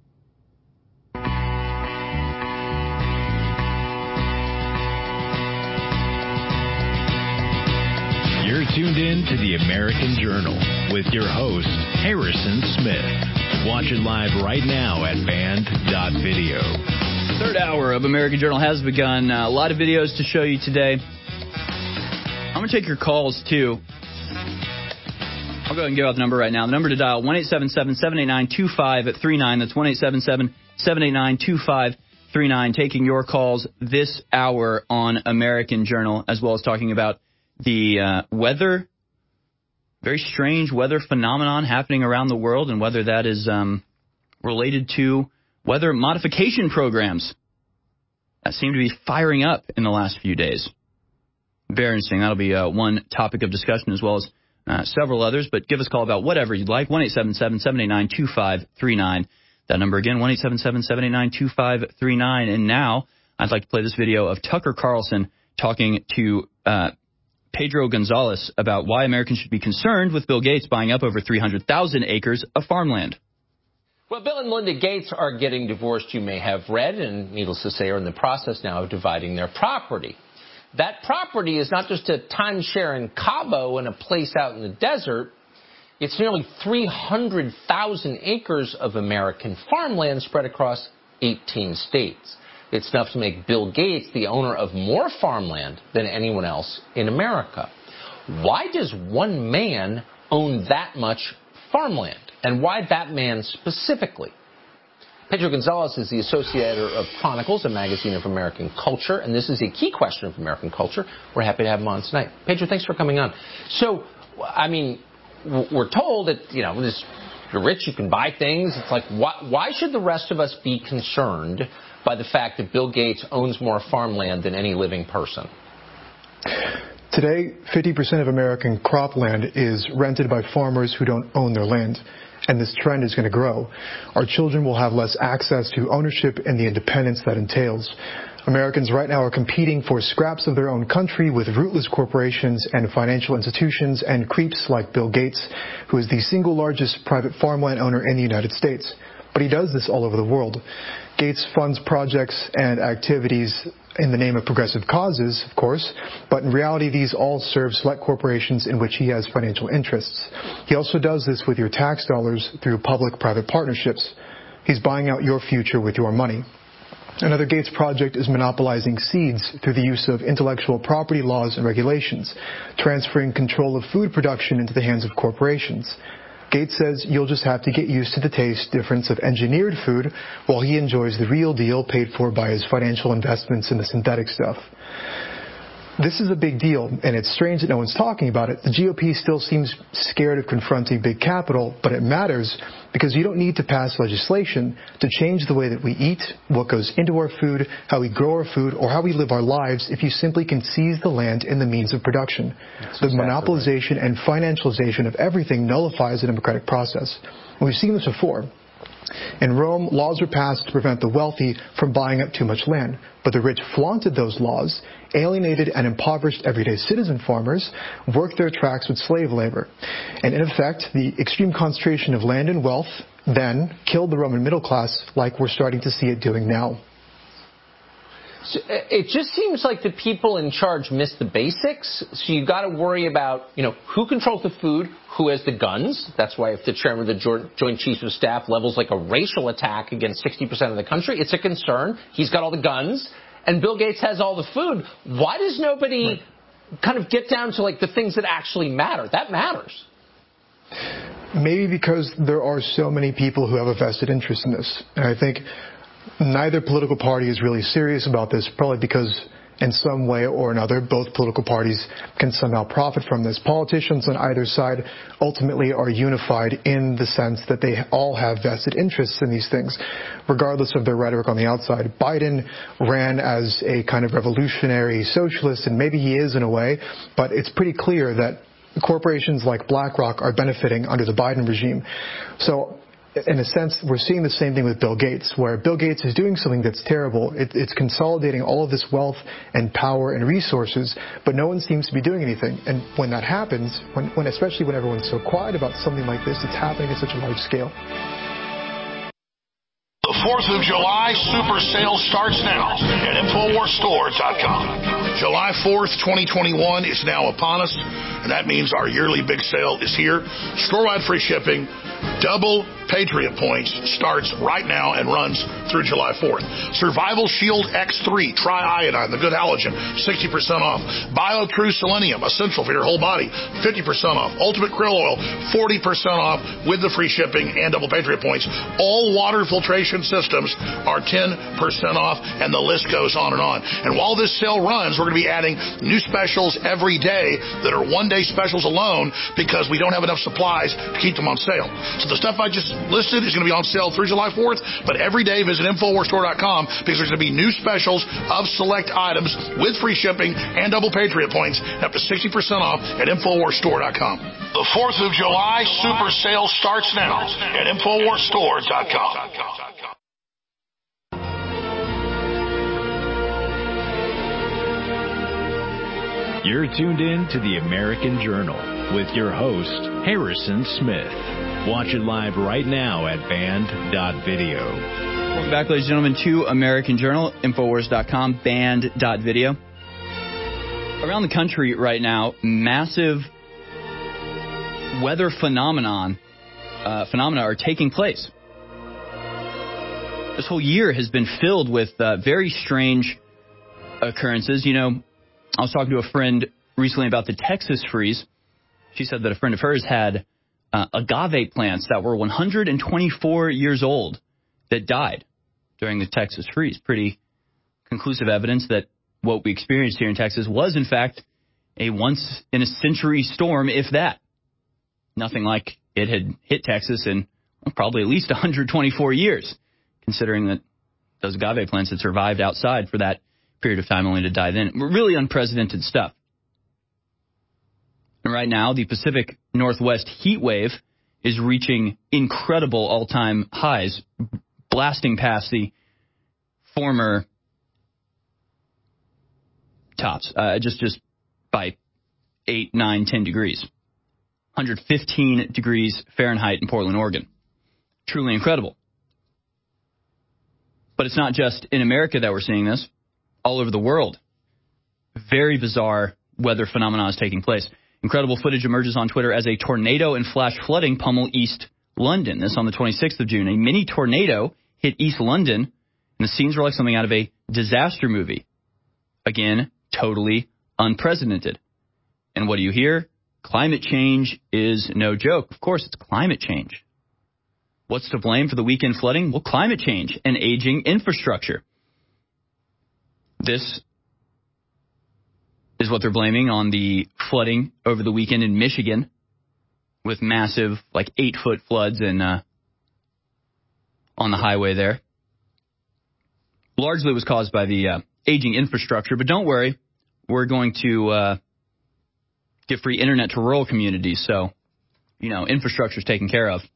You're tuned in to the American Journal with your host, Harrison Smith. Watch it live right now at band dot video. Third hour of American Journal has begun. Uh, a lot of videos to show you today. I'm going to take your calls, too. I'll go ahead and give out the number right now. The number to dial, one eight seven seven, seven eight nine, two five three nine. That's one eight seven seven, seven eight nine, two five three nine. Taking your calls this hour on American Journal, as well as talking about the uh, weather, very strange weather phenomenon happening around the world, and whether that is um, related to weather modification programs that seem to be firing up in the last few days. Very interesting. That'll be uh, one topic of discussion, as well as uh, several others. But give us a call about whatever you'd like. one eight seven seven, seven eight nine, two five three nine. That number again, one eight seven seven, seven eight nine, two five three nine. And now I'd like to play this video of Tucker Carlson talking to uh, Pedro Gonzalez about why Americans should be concerned with Bill Gates buying up over three hundred thousand acres of farmland. Well, Bill and Melinda Gates are getting divorced, you may have read, and needless to say, are in the process now of dividing their property. That property is not just a timeshare in Cabo and a place out in the desert. It's nearly three hundred thousand acres of American farmland spread across eighteen states. It's enough to make Bill Gates the owner of more farmland than anyone else in America. Why does one man own that much farmland? And why that man specifically? Pedro Gonzalez is the associate editor of Chronicles, a magazine of American culture, and this is a key question of American culture. We're happy to have him on tonight. Pedro, thanks for coming on. So, I mean, we're told that, you know, this, you're rich, you can buy things. It's like, why, why should the rest of us be concerned by the fact that Bill Gates owns more farmland than any living person? Today, fifty percent of American cropland is rented by farmers who don't own their land. And this trend is going to grow. Our children will have less access to ownership and the independence that entails. Americans right now are competing for scraps of their own country with rootless corporations and financial institutions and creeps like Bill Gates, who is the single largest private farmland owner in the United States. But he does this all over the world. Gates funds projects and activities in the name of progressive causes, of course, but in reality these all serve select corporations in which he has financial interests. He also does this with your tax dollars through public-private partnerships. He's buying out your future with your money. Another Gates project is monopolizing seeds through the use of intellectual property laws and regulations, transferring control of food production into the hands of corporations. Gates says you'll just have to get used to the taste difference of engineered food while he enjoys the real deal paid for by his financial investments in the synthetic stuff. This is a big deal, and it's strange that no one's talking about it. The G O P still seems scared of confronting big capital, but it matters because you don't need to pass legislation to change the way that we eat, what goes into our food, how we grow our food, or how we live our lives if you simply can seize the land and the means of production. That's the exactly monopolization right. and financialization of everything nullifies the democratic process. And we've seen this before. In Rome, laws were passed to prevent the wealthy from buying up too much land, but the rich flaunted those laws, alienated and impoverished everyday citizen farmers, worked their tracks with slave labor. And in effect, the extreme concentration of land and wealth then killed the Roman middle class like we're starting to see it doing now. So it just seems like the people in charge miss the basics. So you've got to worry about, you know, who controls the food, who has the guns. That's why if the chairman of the Joint Chiefs of Staff levels like a racial attack against sixty percent of the country, it's a concern. He's got all the guns, and Bill Gates has all the food. Why does nobody right. kind of get down to like the things that actually matter? That matters. Maybe because there are so many people who have a vested interest in this. And I think neither political party is really serious about this, probably because in some way or another, both political parties can somehow profit from this. Politicians on either side ultimately are unified in the sense that they all have vested interests in these things, regardless of their rhetoric on the outside. Biden ran as a kind of revolutionary socialist, and maybe he is in a way, but it's pretty clear that corporations like BlackRock are benefiting under the Biden regime. So in a sense, we're seeing the same thing with Bill Gates, where Bill Gates is doing something that's terrible. It, it's consolidating all of this wealth and power and resources, but no one seems to be doing anything. And when that happens, when, when especially when everyone's so quiet about something like this, it's happening at such a large scale. The fourth of July super sale starts now at Infowars Store dot com. July fourth, twenty twenty-one is now upon us, and that means our yearly big sale is here. Store-wide free shipping, double Patriot points starts right now and runs through July fourth. Survival Shield X three, Tri-Iodine, the good halogen, sixty percent off. BioTrue Selenium, essential for your whole body, fifty percent off. Ultimate Krill Oil, forty percent off with the free shipping and double Patriot points. All water filtration systems are ten percent off, and the list goes on and on. And while this sale runs, we're going to be adding new specials every day that are one-day specials alone because we don't have enough supplies to keep them on sale. So the stuff I just listed is going to be on sale through July fourth, but every day visit Infowars Store dot com because there's going to be new specials of select items with free shipping and double Patriot points up to sixty percent off at Infowars Store dot com. The fourth of July super sale starts now at Infowars Store dot com. You're tuned in to the American Journal with your host, Harrison Smith. Watch it live right now at band dot video. Welcome back, ladies and gentlemen, to American Journal, Infowars dot com, band dot video. Around the country right now, massive weather phenomenon uh, phenomena are taking place. This whole year has been filled with uh, very strange occurrences. You know, I was talking to a friend recently about the Texas freeze. She said that a friend of hers had uh, agave plants that were one hundred twenty-four years old that died during the Texas freeze. Pretty conclusive evidence that what we experienced here in Texas was, in fact, a once-in-a-century storm, if that. Nothing like it had hit Texas in well, probably at least one hundred twenty-four years, considering that those agave plants had survived outside for that period of time only to die then. Really unprecedented stuff. And right now, the Pacific Northwest heat wave is reaching incredible all-time highs, blasting past the former tops, uh, just, just by eight, nine, ten degrees. one hundred fifteen degrees Fahrenheit in Portland, Oregon. Truly incredible. But it's not just in America that we're seeing this. All over the world, very bizarre weather phenomena is taking place. Incredible footage emerges on Twitter as a tornado and flash flooding pummel East London. This on the twenty-sixth of June. A mini tornado hit East London, and the scenes were like something out of a disaster movie. Again, totally unprecedented. And what do you hear? Climate change is no joke. Of course, it's climate change. What's to blame for the weekend flooding? Well, climate change and aging infrastructure. This is what they're blaming on the flooding over the weekend in Michigan with massive, like, eight-foot floods in, uh, on the highway there. Largely was caused by the uh, aging infrastructure, but don't worry, we're going to uh, give free internet to rural communities, so, you know, infrastructure is taken care of.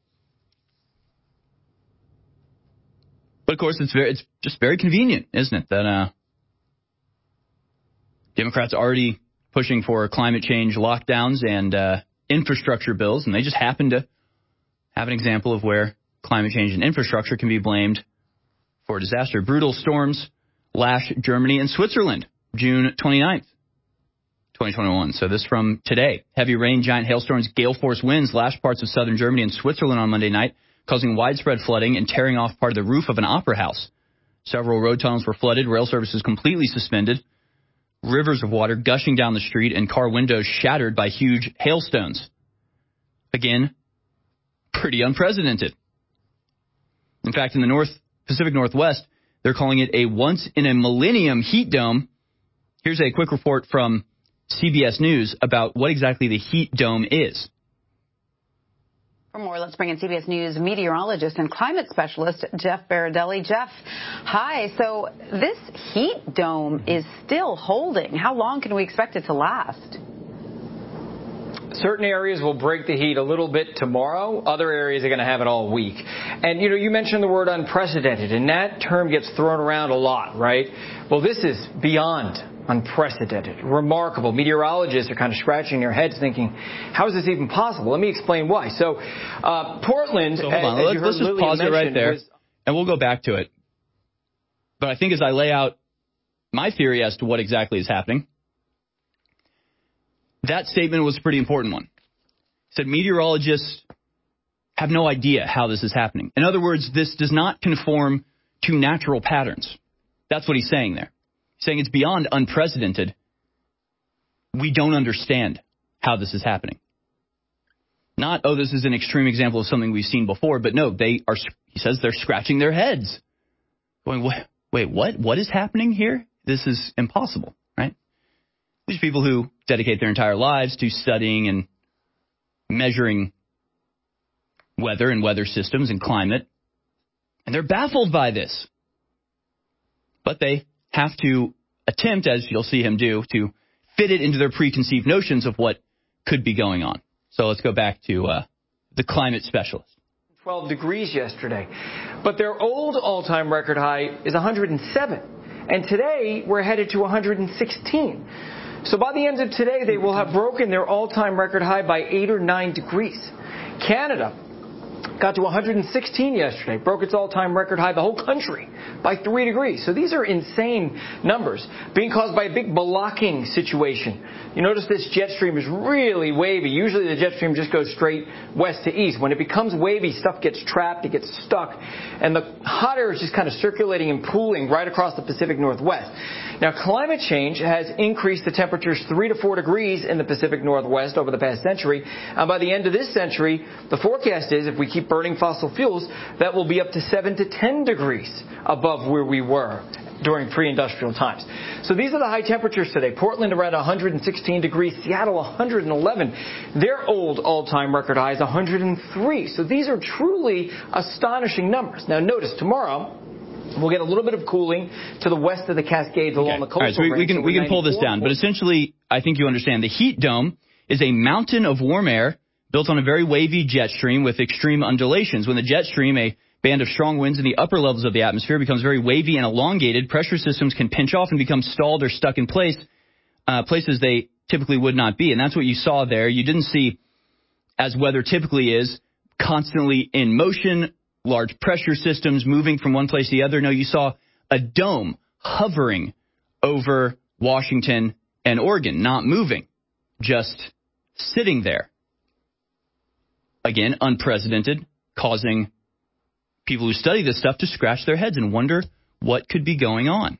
But, of course, it's very, it's just very convenient, isn't it, that uh, Democrats are already pushing for climate change lockdowns and uh, infrastructure bills, and they just happen to have an example of where climate change and infrastructure can be blamed for disaster. Brutal storms lash Germany and Switzerland, June twenty-ninth, twenty twenty-one. So this from today. Heavy rain, giant hailstorms, gale force winds lashed parts of southern Germany and Switzerland on Monday night, causing widespread flooding and tearing off part of the roof of an opera house. Several road tunnels were flooded, rail services completely suspended. Rivers of water gushing down the street and car windows shattered by huge hailstones. Again, pretty unprecedented. In fact, in the North Pacific Northwest, they're calling it a once-in-a-millennium heat dome. Here's a quick report from C B S News about what exactly the heat dome is. For more, let's bring in C B S News meteorologist and climate specialist Jeff Baradelli. Jeff, hi. So this heat dome is still holding. How long can we expect it to last? Certain areas will break the heat a little bit tomorrow. Other areas are going to have it all week. And, you know, you mentioned the word unprecedented, and that term gets thrown around a lot, right? Well, this is beyond unprecedented, remarkable. Meteorologists are kind of scratching their heads thinking, how is this even possible? Let me explain why. So uh, Portland, so hold on. as, Let's, as let's just pause it right there, was, and we'll go back to it. But I think as I lay out my theory as to what exactly is happening, that statement was a pretty important one. It said meteorologists have no idea how this is happening. In other words, this does not conform to natural patterns. That's what he's saying there. Saying it's beyond unprecedented. We don't understand how this is happening. Not, oh, this is an extreme example of something we've seen before, but no, they are, he says they're scratching their heads. Going, wait, what? What is happening here? This is impossible, right? These people who dedicate their entire lives to studying and measuring weather and weather systems and climate, and they're baffled by this. But they have to attempt, as you'll see him do, to fit it into their preconceived notions of what could be going on. So let's go back to uh, the climate specialist. twelve degrees yesterday. But their old all-time record high is one hundred seven. And today, we're headed to one hundred sixteen. So by the end of today, they will have broken their all-time record high by eight or nine degrees. Canada got to one hundred sixteen yesterday, broke its all-time record high, the whole country, by three degrees. So these are insane numbers being caused by a big blocking situation. You notice this jet stream is really wavy. Usually the jet stream just goes straight west to east. When it becomes wavy, stuff gets trapped, it gets stuck, and the hot air is just kind of circulating and pooling right across the Pacific Northwest. Now, climate change has increased the temperatures three to four degrees in the Pacific Northwest over the past century, and by the end of this century, the forecast is, if we keep burning fossil fuels, that will be up to seven to ten degrees above where we were during pre-industrial times. So these are the high temperatures today. Portland around one hundred sixteen degrees, Seattle one hundred eleven. Their old all-time record high is one hundred three. So these are truly astonishing numbers. Now notice, tomorrow we'll get a little bit of cooling to the west of the Cascades along the coastal All right, so we, we can range. we can pull this down, but essentially, I think you understand. The heat dome is a mountain of warm air built on a very wavy jet stream with extreme undulations. When the jet stream, a band of strong winds in the upper levels of the atmosphere, becomes very wavy and elongated, pressure systems can pinch off and become stalled or stuck in place, uh, places they typically would not be. And that's what you saw there. You didn't see, as weather typically is, constantly in motion, large pressure systems moving from one place to the other. No, you saw a dome hovering over Washington and Oregon, not moving, just sitting there. Again, unprecedented, causing people who study this stuff to scratch their heads and wonder what could be going on.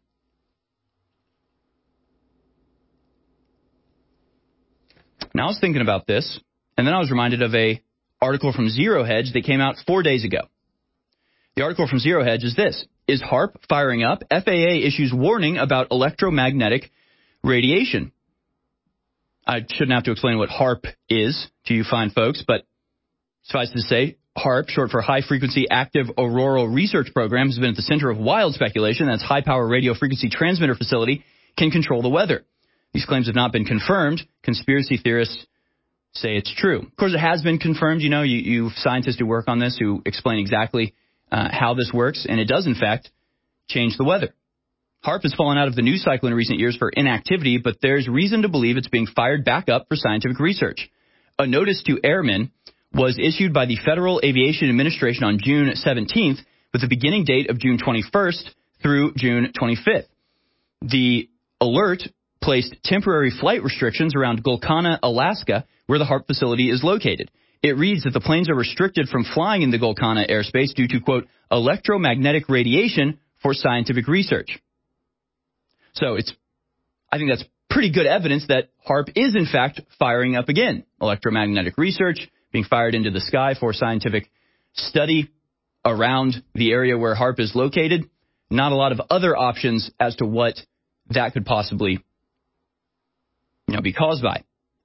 Now, I was thinking about this, and then I was reminded of a article from Zero Hedge that came out four days ago. The article from Zero Hedge is this: Is HAARP firing up? F A A issues warning about electromagnetic radiation. I shouldn't have to explain what HAARP is to you fine folks, but suffice to say, HAARP, short for High Frequency Active Auroral Research Program, has been at the center of wild speculation that its high-power radio frequency transmitter facility can control the weather. These claims have not been confirmed. Conspiracy theorists say it's true. Of course, it has been confirmed. You know, you, you scientists who work on this who explain exactly uh, how this works, and it does, in fact, change the weather. HAARP has fallen out of the news cycle in recent years for inactivity, but there's reason to believe it's being fired back up for scientific research. A notice to airmen was issued by the Federal Aviation Administration on June seventeenth with the beginning date of June twenty-first through June twenty-fifth. The alert placed temporary flight restrictions around Golconda, Alaska, where the HAARP facility is located. It reads that the planes are restricted from flying in the Golconda airspace due to, quote, electromagnetic radiation for scientific research. So it's, I think that's pretty good evidence that HAARP is, in fact, firing up again. Electromagnetic research being fired into the sky for scientific study around the area where HAARP is located. Not a lot of other options as to what that could possibly, you know, be caused by.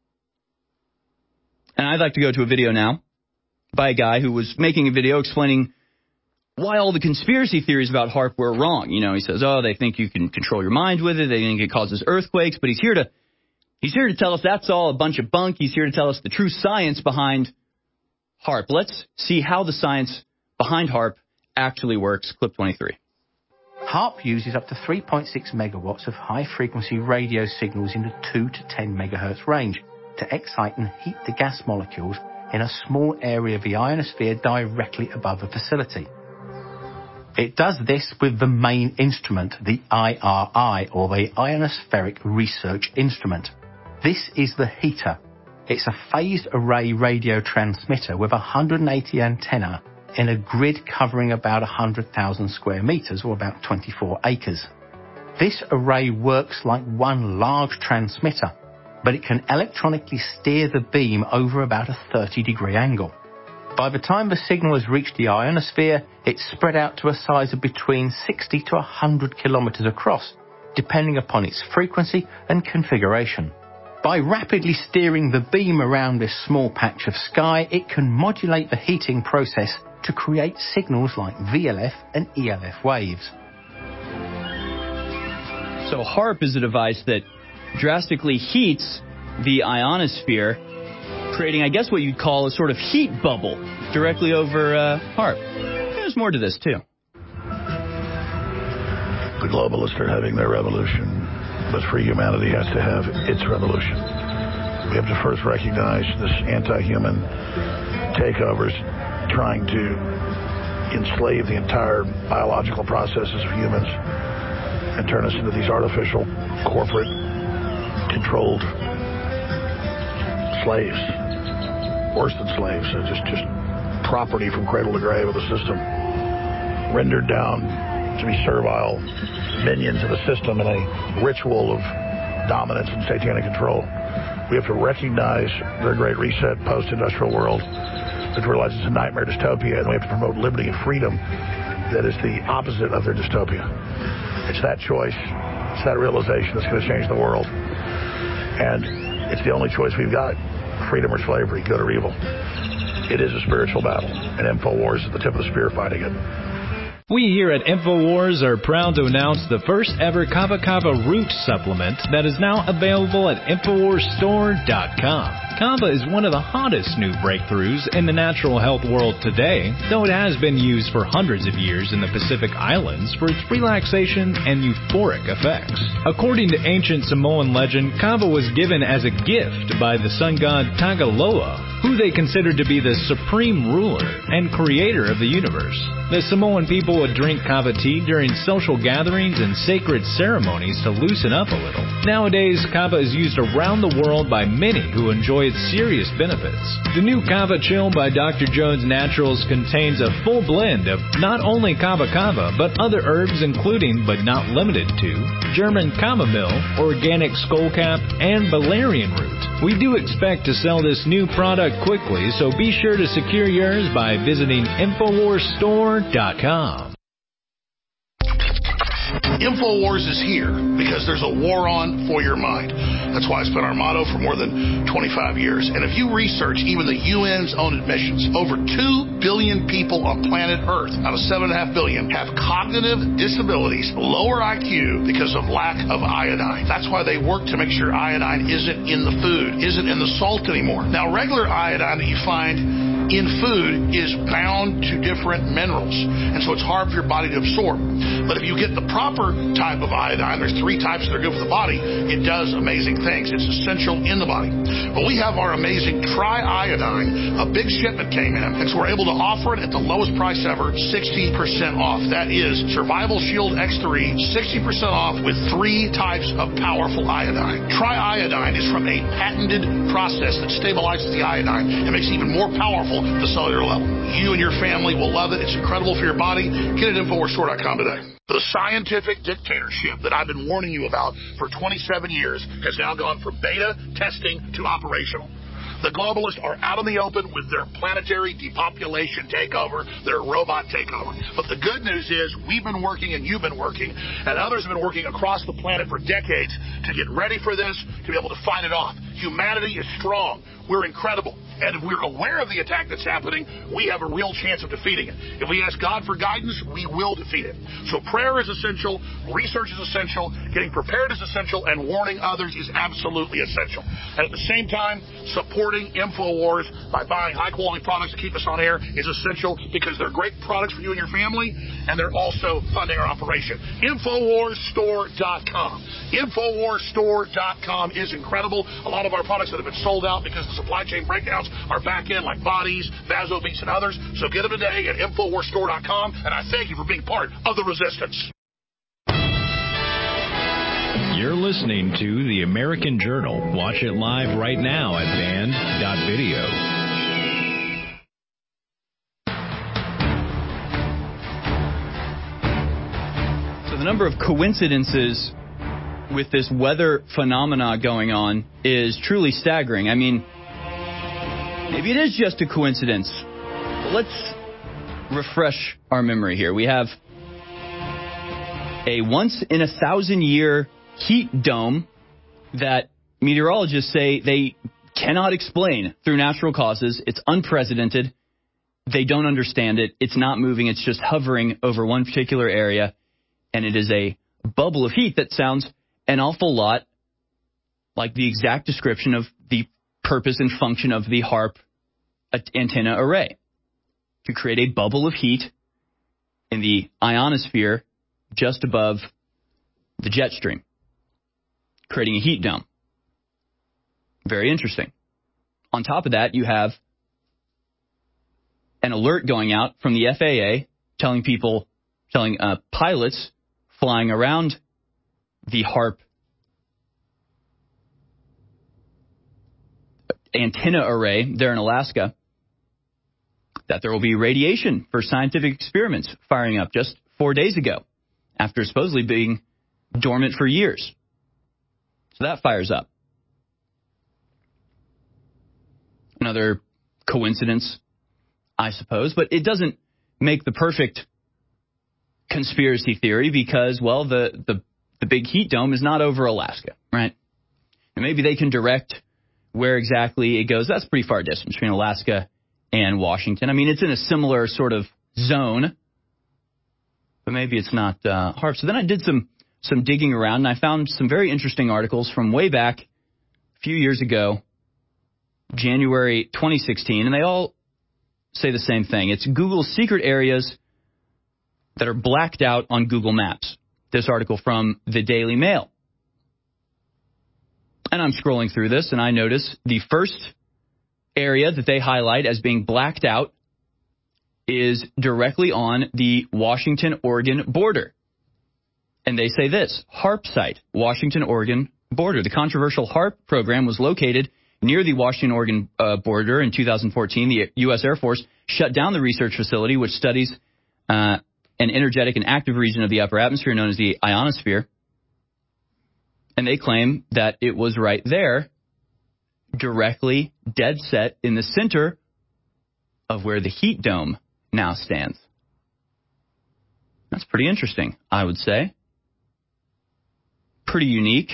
And I'd like to go to a video now by a guy who was making a video explaining why all the conspiracy theories about HAARP were wrong. You know, he says, oh, they think you can control your mind with it. They think it causes earthquakes. But he's here to he's here to tell us that's all a bunch of bunk. He's here to tell us the true science behind HAARP. Let's see how the science behind HAARP actually works. Clip twenty-three. HAARP uses up to three point six megawatts of high-frequency radio signals in the two to ten megahertz range to excite and heat the gas molecules in a small area of the ionosphere directly above a facility. It does this with the main instrument, the I R I, or the Ionospheric Research Instrument. This is the heater. It's a phased array radio transmitter with a one hundred eighty antenna in a grid covering about one hundred thousand square meters, or about twenty-four acres. This array works like one large transmitter, but it can electronically steer the beam over about a thirty degree angle. By the time the signal has reached the ionosphere, it's spread out to a size of between sixty to one hundred kilometers across, depending upon its frequency and configuration. By rapidly steering the beam around this small patch of sky, it can modulate the heating process to create signals like V L F and E L F waves. So HAARP is a device that drastically heats the ionosphere, creating, I guess, what you'd call a sort of heat bubble directly over uh, HAARP. There's more to this, too. The globalists are having their revolution, but free humanity has to have its revolution. We have to first recognize this anti-human takeovers trying to enslave the entire biological processes of humans and turn us into these artificial, corporate, controlled slaves. Worse than slaves, so just, just property from cradle to grave of the system, rendered down to be servile minions of the system in a ritual of dominance and satanic control. We have to recognize their great reset post-industrial world. We have to realize it's a nightmare dystopia, and we have to promote liberty and freedom that is the opposite of their dystopia. It's that choice, it's that realization that's going to change the world. And it's the only choice we've got. Freedom or slavery, good or evil. It is a spiritual battle, and InfoWars is the tip of the spear fighting it. We here at InfoWars are proud to announce the first ever Kava Kava Root supplement that is now available at Infowars Store dot com. Kava is one of the hottest new breakthroughs in the natural health world today, though it has been used for hundreds of years in the Pacific Islands for its relaxation and euphoric effects. According to ancient Samoan legend, Kava was given as a gift by the sun god Tagaloa, who they considered to be the supreme ruler and creator of the universe. The Samoan people would drink kava tea during social gatherings and sacred ceremonies to loosen up a little. Nowadays, kava is used around the world by many who enjoy its serious benefits. The new Kava Chill by Doctor Jones Naturals contains a full blend of not only kava kava, but other herbs including, but not limited to, German chamomile, organic skullcap, and valerian root. We do expect to sell this new product quickly, so be sure to secure yours by visiting Infowars Store dot com. InfoWars is here because there's a war on for your mind. That's why it's been our motto for more than twenty-five years. And if you research even the U N's own admissions, over two billion people on planet Earth out of seven point five billion have cognitive disabilities, lower I Q because of lack of iodine. That's why they work to make sure iodine isn't in the food, isn't in the salt anymore. Now, regular iodine that you find in food is bound to different minerals, and so it's hard for your body to absorb. But if you get the proper type of iodine, there's three types that are good for the body, it does amazing things. It's essential in the body. But we have our amazing Tri-Iodine. A big shipment came in, and so we're able to offer it at the lowest price ever, sixty percent off. That is Survival Shield X three, sixty percent off with three types of powerful iodine. Tri-Iodine is from a patented process that stabilizes the iodine and makes it even more powerful at the cellular level. You and your family will love it. It's incredible for your body. Get it at Infowars Store dot com today. The scientific dictatorship that I've been warning you about for twenty-seven years has now gone from beta testing to operational. The globalists are out in the open with their planetary depopulation takeover, their robot takeover. But the good news is we've been working and you've been working, and others have been working across the planet for decades to get ready for this, to be able to fight it off. Humanity is strong. We're incredible. And if we're aware of the attack that's happening, we have a real chance of defeating it. If we ask God for guidance, we will defeat it. So prayer is essential, research is essential, getting prepared is essential, and warning others is absolutely essential. And at the same time, supporting InfoWars by buying high-quality products to keep us on air is essential because they're great products for you and your family, and they're also funding our operation. Infowars Store dot com. Infowars Store dot com is incredible. A lot of our products that have been sold out because of the supply chain breakdowns are back in, like Bodies, Vasobeats, and others. So get them today at Infowars Store dot com, and I thank you for being part of the resistance. You're listening to The American Journal. Watch it live right now at band dot video. So the number of coincidences with this weather phenomena going on is truly staggering. I mean, maybe it is just a coincidence. But let's refresh our memory here. We have a once-in-a-thousand-year heat dome that meteorologists say they cannot explain through natural causes. It's unprecedented. They don't understand it. It's not moving. It's just hovering over one particular area, and it is a bubble of heat that sounds an awful lot like the exact description of the purpose and function of the HAARP antenna array, to create a bubble of heat in the ionosphere just above the jet stream, creating a heat dome. Very interesting. On top of that, you have an alert going out from the F A A telling people, telling uh, pilots flying around the HAARP antenna array there in Alaska that there will be radiation for scientific experiments firing up just four days ago after supposedly being dormant for years. So that fires up. Another coincidence, I suppose, but it doesn't make the perfect conspiracy theory because, well, the, the, the big heat dome is not over Alaska, right? And maybe they can direct where exactly it goes. That's pretty far distance between Alaska and Washington. I mean, it's in a similar sort of zone, but maybe it's not uh, HAARP. So then I did some some digging around, and I found some very interesting articles from way back a few years ago, January twenty sixteen, and they all say the same thing. It's Google's secret areas that are blacked out on Google Maps. This article from the Daily Mail. And I'm scrolling through this, and I notice the first area that they highlight as being blacked out is directly on the Washington-Oregon border. And they say this, HAARP site, Washington-Oregon border. The controversial HAARP program was located near the Washington-Oregon uh, border in two thousand fourteen. The U S Air Force shut down the research facility, which studies uh, an energetic and active region of the upper atmosphere known as the ionosphere. And they claim that it was right there, directly dead set in the center of where the heat dome now stands. That's pretty interesting, I would say. Pretty unique.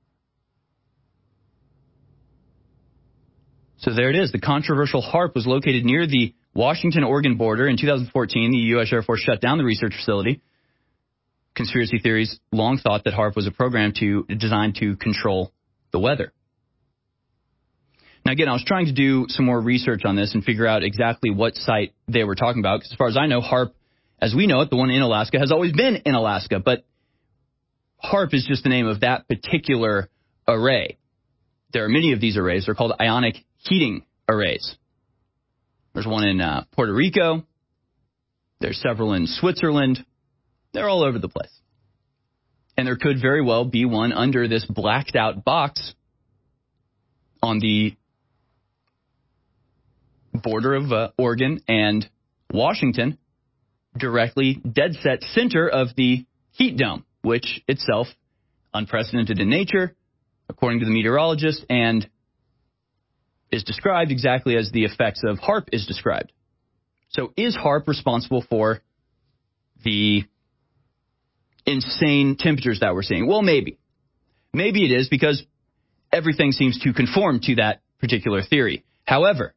So there it is. The controversial HAARP was located near the Washington-Oregon border. In two thousand fourteen, the U S Air Force shut down the research facility. Conspiracy theories long thought that HAARP was a program to designed to control the weather. Now, again, I was trying to do some more research on this and figure out exactly what site they were talking about, because as far as I know, HAARP, as we know it, the one in Alaska, has always been in Alaska, but HAARP is just the name of that particular array. There are many of these arrays. They're called ionic heating arrays. There's one in uh, Puerto Rico. There's several in Switzerland. They're all over the place. And there could very well be one under this blacked out box on the border of uh, Oregon and Washington, directly dead set center of the heat dome, which itself unprecedented in nature, according to the meteorologist, and is described exactly as the effects of HAARP is described. So is HAARP responsible for the insane temperatures that we're seeing? Well, maybe. Maybe it is, because everything seems to conform to that particular theory. However,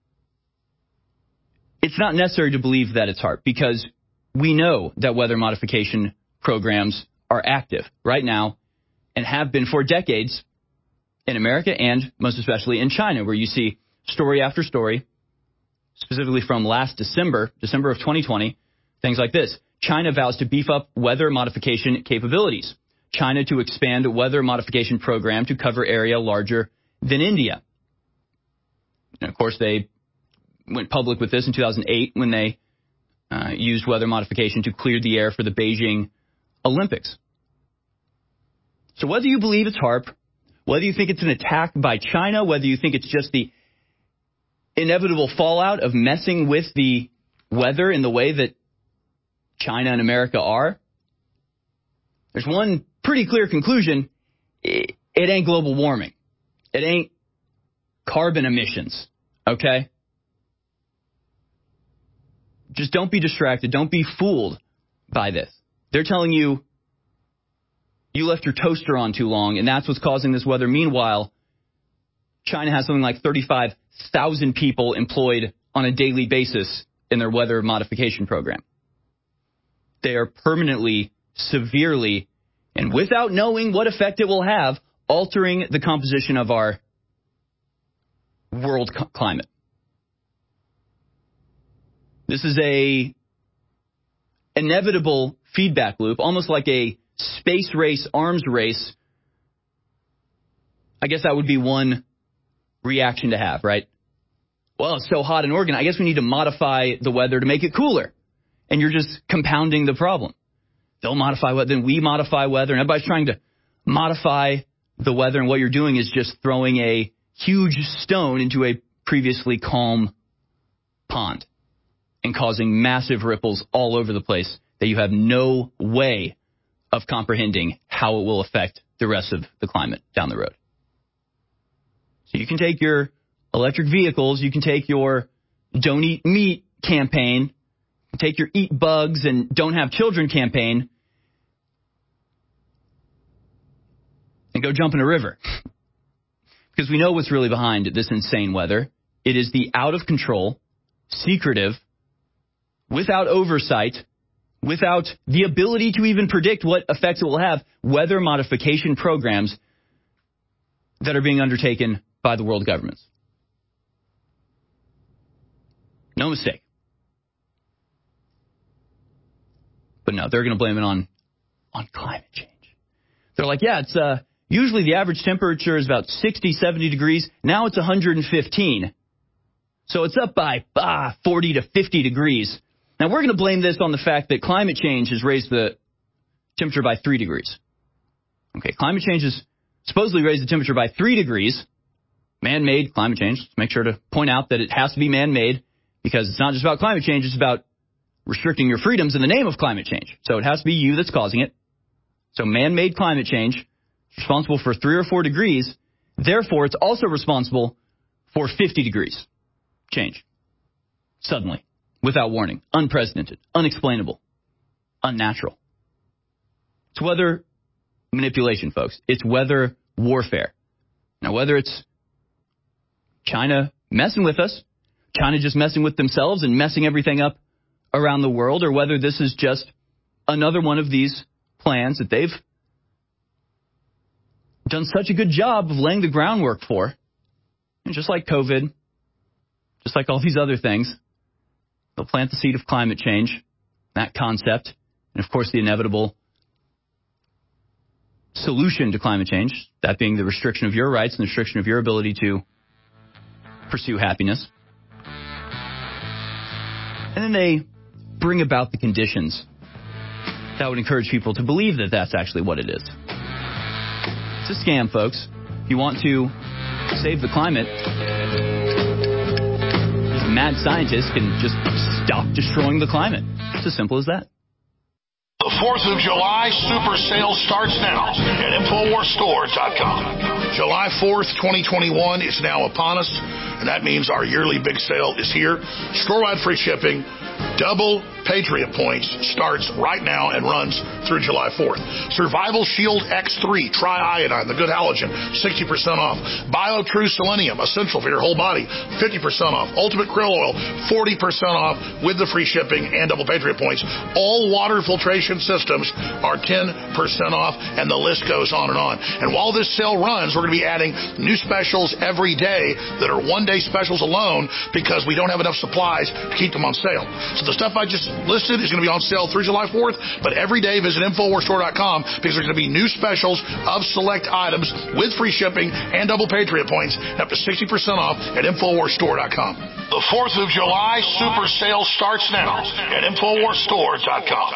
it's not necessary to believe that it's HAARP, because we know that weather modification programs are active right now and have been for decades in America and most especially in China, where you see story after story, specifically from last December, December of twenty twenty, things like this. China vows to beef up weather modification capabilities. China to expand weather modification program to cover area larger than India. And of course, they went public with this in two thousand eight when they uh, used weather modification to clear the air for the Beijing Olympics. So whether you believe it's HAARP, whether you think it's an attack by China, whether you think it's just the inevitable fallout of messing with the weather in the way that China and America are, there's one pretty clear conclusion. It, it ain't global warming. It ain't carbon emissions, okay? Just don't be distracted. Don't be fooled by this. They're telling you you left your toaster on too long, and that's what's causing this weather. Meanwhile, China has something like thirty-five thousand people employed on a daily basis in their weather modification program. They are permanently, severely, and without knowing what effect it will have, altering the composition of our world co- climate. This is a inevitable feedback loop, almost like a space race, arms race. I guess that would be one reaction to have, right? well, it's so hot in Oregon, I guess we need to modify the weather to make it cooler. And you're just compounding the problem. They'll modify weather, then we modify weather, and everybody's trying to modify the weather, and what you're doing is just throwing a huge stone into a previously calm pond and causing massive ripples all over the place that you have no way of comprehending how it will affect the rest of the climate down the road. So you can take your electric vehicles, you can take your don't eat meat campaign, take your eat bugs and don't have children campaign, and go jump in a river. Because we know what's really behind this insane weather. It is the out of control, secretive, without oversight, without the ability to even predict what effects it will have, weather modification programs that are being undertaken by the world governments. No mistake. But no, they're going to blame it on, on climate change. They're like, yeah, it's uh, usually the average temperature is about sixty, seventy degrees. Now it's one hundred fifteen. So it's up by ah, forty to fifty degrees. Now, we're going to blame this on the fact that climate change has raised the temperature by three degrees. Okay, climate change has supposedly raised the temperature by three degrees. Man-made climate change. Let's make sure to point out that it has to be man-made because it's not just about climate change, it's about restricting your freedoms in the name of climate change. So it has to be you that's causing it. So man-made climate change is responsible for three or four degrees. Therefore, it's also responsible for fifty degrees change. Suddenly. Without warning, unprecedented, unexplainable, unnatural. It's weather manipulation, folks. It's weather warfare. Now, whether it's China messing with us, China just messing with themselves and messing everything up around the world, or whether this is just another one of these plans that they've done such a good job of laying the groundwork for, and just like COVID, just like all these other things, they'll plant the seed of climate change, that concept, and of course the inevitable solution to climate change, that being the restriction of your rights and the restriction of your ability to pursue happiness. And then they bring about the conditions that would encourage people to believe that that's actually what it is. It's a scam, folks. If you want to save the climate, mad scientists can just stop destroying the climate. It's as simple as that. The fourth of July super sale starts now at Infowars Store dot com. July fourth, twenty twenty-one is now upon us, and that means our yearly big sale is here. Store-wide free shipping, double Patriot points, starts right now and runs through July fourth. Survival Shield X three, Tri-Iodine, the good halogen, sixty percent off. BioTrue Selenium, essential for your whole body, fifty percent off. Ultimate Krill Oil, forty percent off with the free shipping and double Patriot points. All water filtration systems are ten percent off, and the list goes on and on. And while this sale runs, we're going to be adding new specials every day that are one-day specials alone because we don't have enough supplies to keep them on sale. So the stuff I just listed is going to be on sale through July fourth, but every day visit Infowars Store dot com because there's going to be new specials of select items with free shipping and double Patriot points, up to sixty percent off at Infowars Store dot com. The fourth of July super sale starts now at Infowars Store dot com.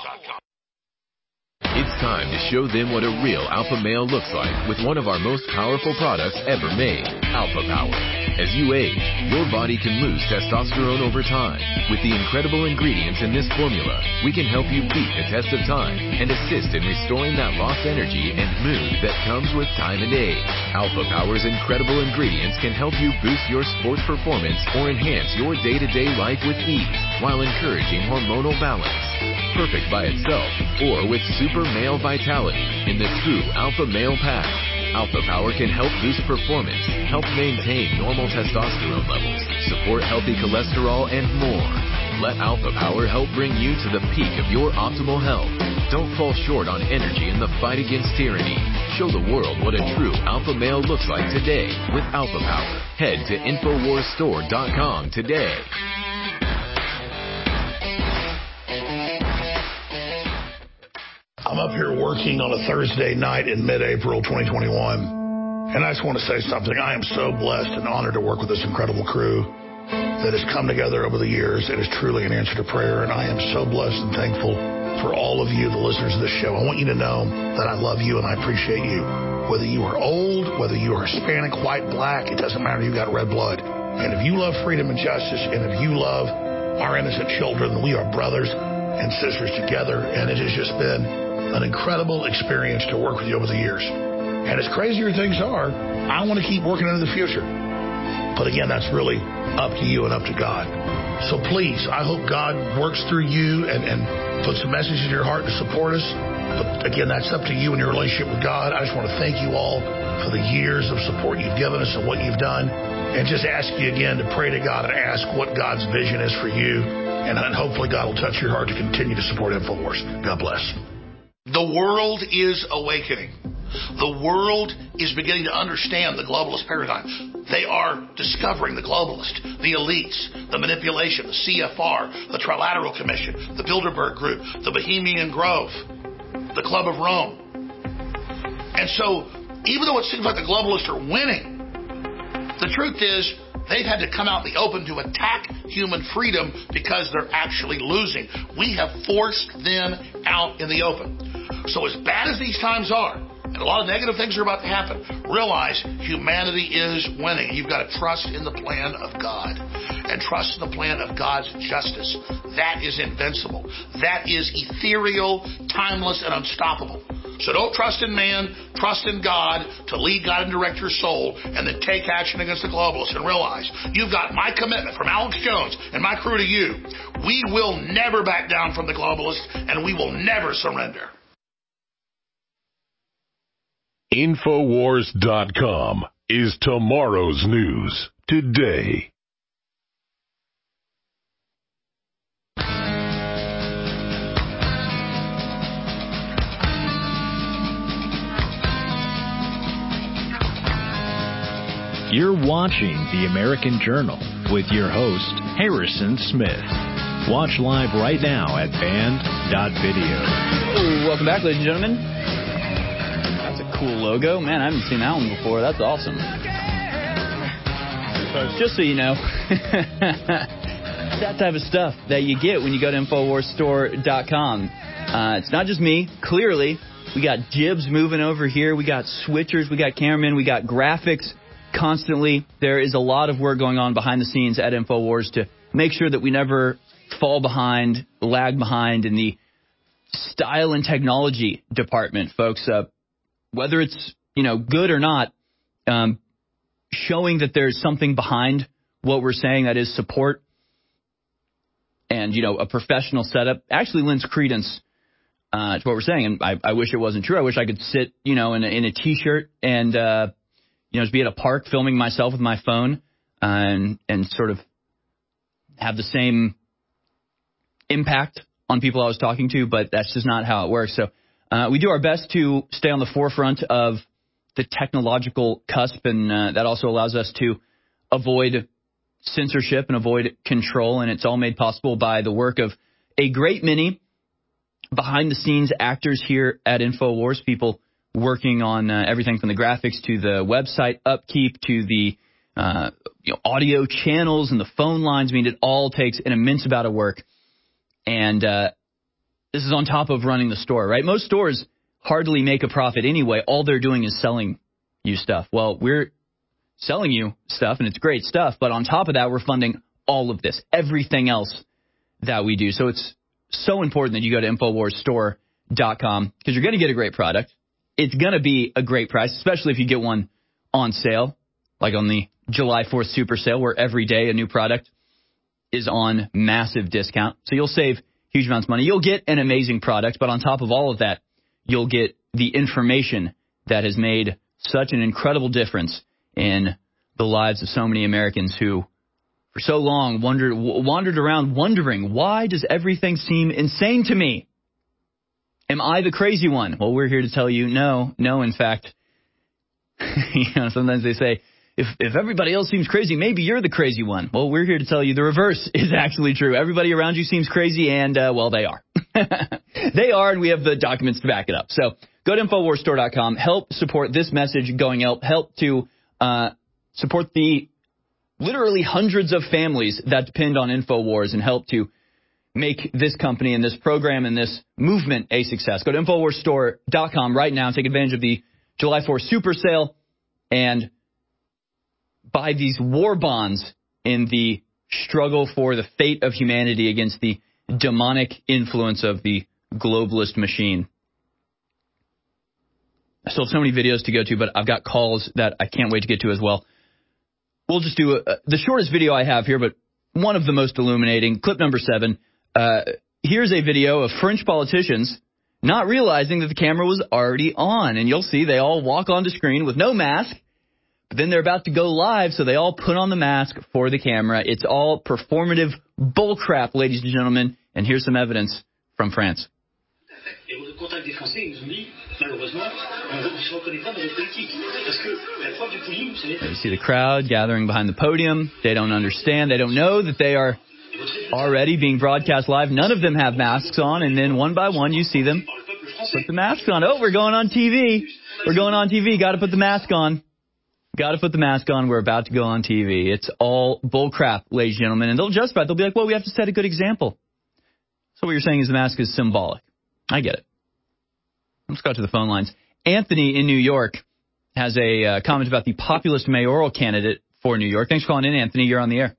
It's time to show them what a real alpha male looks like with one of our most powerful products ever made, Alpha Power. As you age, your body can lose testosterone over time. With the incredible ingredients in this formula, we can help you beat the test of time and assist in restoring that lost energy and mood that comes with time and age. Alpha Power's incredible ingredients can help you boost your sports performance or enhance your day-to-day life with ease while encouraging hormonal balance. Perfect by itself or with super male vitality in the true Alpha Male Pack. Alpha Power can help boost performance, help maintain normal testosterone levels, support healthy cholesterol, and more. Let Alpha Power help bring you to the peak of your optimal health. Don't fall short on energy in the fight against tyranny. Show the world what a true alpha male looks like today with Alpha Power. Head to Infowars Store dot com today. I'm up here working on a Thursday night in mid-April twenty twenty-one, and I just want to say something. I am so blessed and honored to work with this incredible crew. that has come together over the years. It is truly an answer to prayer, and I am so blessed and thankful for all of you, the listeners of this show. I want you to know that I love you and I appreciate you. Whether you are old, whether you are Hispanic, white, black, it doesn't matter. You've got red blood. And if you love freedom and justice, and if you love our innocent children, we are brothers and sisters together. And it has just been an incredible experience to work with you over the years. And as crazier things are, I want to keep working into the future. But again, that's really up to you and up to God. So please, I hope God works through you and, and puts a message in your heart to support us. But again, that's up to you and your relationship with God. I just want to thank you all for the years of support you've given us and what you've done. And just ask you again to pray to God and ask what God's vision is for you. And hopefully God will touch your heart to continue to support InfoWars. God bless. The world is awakening. The world is beginning to understand the globalist paradigm. They are discovering the globalist, the elites, the manipulation, the C F R, the Trilateral Commission, the Bilderberg Group, the Bohemian Grove, the Club of Rome. And so, even though it seems like the globalists are winning, the truth is they've had to come out in the open to attack human freedom because they're actually losing. We have forced them out in the open. So as bad as these times are, and a lot of negative things are about to happen, realize humanity is winning. You've got to trust in the plan of God and trust in the plan of God's justice. That is invincible. That is ethereal, timeless, and unstoppable. So don't trust in man, trust in God to lead, guide, and direct your soul, and then take action against the globalists. And realize you've got my commitment from Alex Jones and my crew to you. We will never back down from the globalists, and we will never surrender. Infowars dot com is tomorrow's news today. You're watching The American Journal with your host, Harrison Smith. Watch live right now at band dot video. Ooh, welcome back, ladies and gentlemen. That's a cool logo. Man, I haven't seen that one before. That's awesome. Just so you know, that type of stuff that you get when you go to Infowars Store dot com. Uh, it's not just me. Clearly, we got jibs moving over here. We got switchers. We got cameramen. We got graphics. Constantly, there is a lot of work going on behind the scenes at InfoWars to make sure that we never fall behind, lag behind in the style and technology department, folks. Uh, whether it's, you know, good or not, um, showing that there's something behind what we're saying, that is support and, you know, a professional setup, actually lends credence uh, to what we're saying. And I, I wish it wasn't true. I wish I could sit, you know, in a, in a T-shirt and, uh, you know, just be at a park filming myself with my phone and and sort of have the same impact on people I was talking to, but that's just not how it works. So uh, we do our best to stay on the forefront of the technological cusp, and uh, that also allows us to avoid censorship and avoid control, and it's all made possible by the work of a great many behind-the-scenes actors here at InfoWars, people working on uh, everything from the graphics to the website upkeep to the uh, you know, audio channels and the phone lines. I mean, it all takes an immense amount of work. And uh, this is on top of running the store, right? Most stores hardly make a profit anyway. All they're doing is selling you stuff. Well, we're selling you stuff, and it's great stuff. But on top of that, we're funding all of this, everything else that we do. So it's so important that you go to Infowars Store dot com because you're going to get a great product. It's going to be a great price, especially if you get one on sale, like on the July fourth super sale, where every day a new product is on massive discount. So you'll save huge amounts of money. You'll get an amazing product, but on top of all of that, you'll get the information that has made such an incredible difference in the lives of so many Americans who, for so long, wondered, wandered around wondering, why does everything seem insane to me? Am I the crazy one? Well, we're here to tell you no, no, in fact. You know, sometimes they say, if if everybody else seems crazy, maybe you're the crazy one. Well, we're here to tell you the reverse is actually true. Everybody around you seems crazy, and, uh, well, they are. They are, and we have the documents to back it up. So go to Infowars Store dot com. Help support this message going out. Help to uh, support the literally hundreds of families that depend on InfoWars and help to make this company and this program and this movement a success. Go to InfoWars Store dot com right now and take advantage of the July fourth super sale and buy these war bonds in the struggle for the fate of humanity against the demonic influence of the globalist machine. I still have so many videos to go to, but I've got calls that I can't wait to get to as well. We'll just do a, the shortest video I have here, but one of the most illuminating. Clip number seven. Uh, here's a video of French politicians not realizing that the camera was already on. And you'll see they all walk onto screen with no mask, but then they're about to go live, so they all put on the mask for the camera. It's all performative bullcrap, ladies and gentlemen. And here's some evidence from France. Et au contact des Français, ils nous ont dit, malheureusement, on ne se reconnaît pas dans notre politique. Parce que la preuve du pouling, ce n'est pas... You see the crowd gathering behind the podium. They don't understand. They don't know that they are already being broadcast live. None of them have masks on. And then one by one, you see them put the mask on. Oh, we're going on T V. We're going on T V. Got to put the mask on. Got to put the mask on. We're about to go on T V. It's all bullcrap, ladies and gentlemen. And they'll justify it. They'll be like, well, we have to set a good example. So what you're saying is the mask is symbolic. I get it. Let's go to the phone lines. Anthony in New York has a uh, comment about the populist mayoral candidate for New York. Thanks for calling in, Anthony. You're on the air.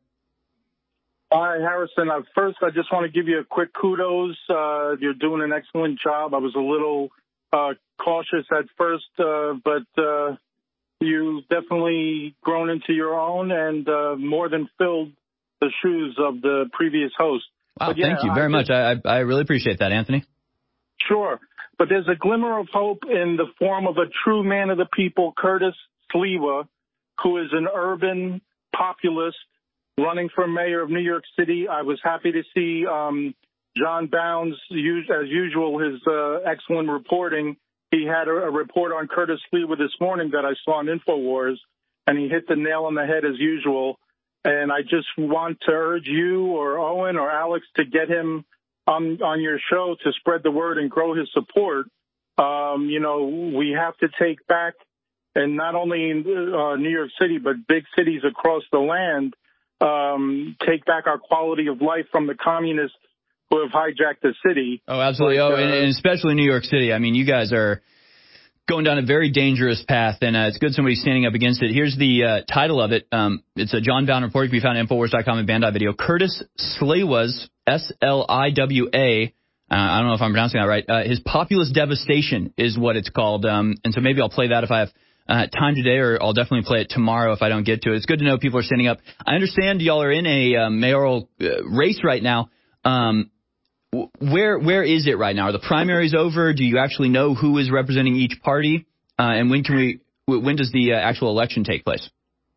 Hi, Harrison. Uh, first, I just want to give you a quick kudos. Uh, you're doing an excellent job. I was a little uh, cautious at first, uh, but uh, you've definitely grown into your own and uh, more than filled the shoes of the previous host. Wow, but yeah, thank you very I just, much. I, I really appreciate that, Anthony. Sure. But there's a glimmer of hope in the form of a true man of the people, Curtis Sliwa, who is an urban populist running for mayor of New York City. I was happy to see um, John Bounds, as usual, his uh, excellent reporting. He had a, a report on Curtis Sliwa this morning that I saw on InfoWars, and he hit the nail on the head as usual. And I just want to urge you or Owen or Alex to get him on, on your show to spread the word and grow his support. Um, you know, we have to take back, and not only in uh, New York City, but big cities across the land, um, take back our quality of life from the communists who have hijacked the city. Oh, absolutely. Like, oh, uh, and, and especially New York City. I mean, you guys are going down a very dangerous path, and uh, it's good somebody's standing up against it. Here's the uh, title of it. Um, it's a John Bound report. It can be found at InfoWars dot com and Bandai Video. Curtis Sliwa's, S L I W A, uh, I don't know if I'm pronouncing that right, uh, his populist devastation is what it's called. Um, and so maybe I'll play that if I have uh, time today, or I'll definitely play it tomorrow if I don't get to it. It's good to know people are standing up. I understand y'all are in a uh, mayoral uh, race right now. Um, Where where is it right now? Are the primaries over? Do you actually know who is representing each party? Uh, and when can we? When does the uh, actual election take place?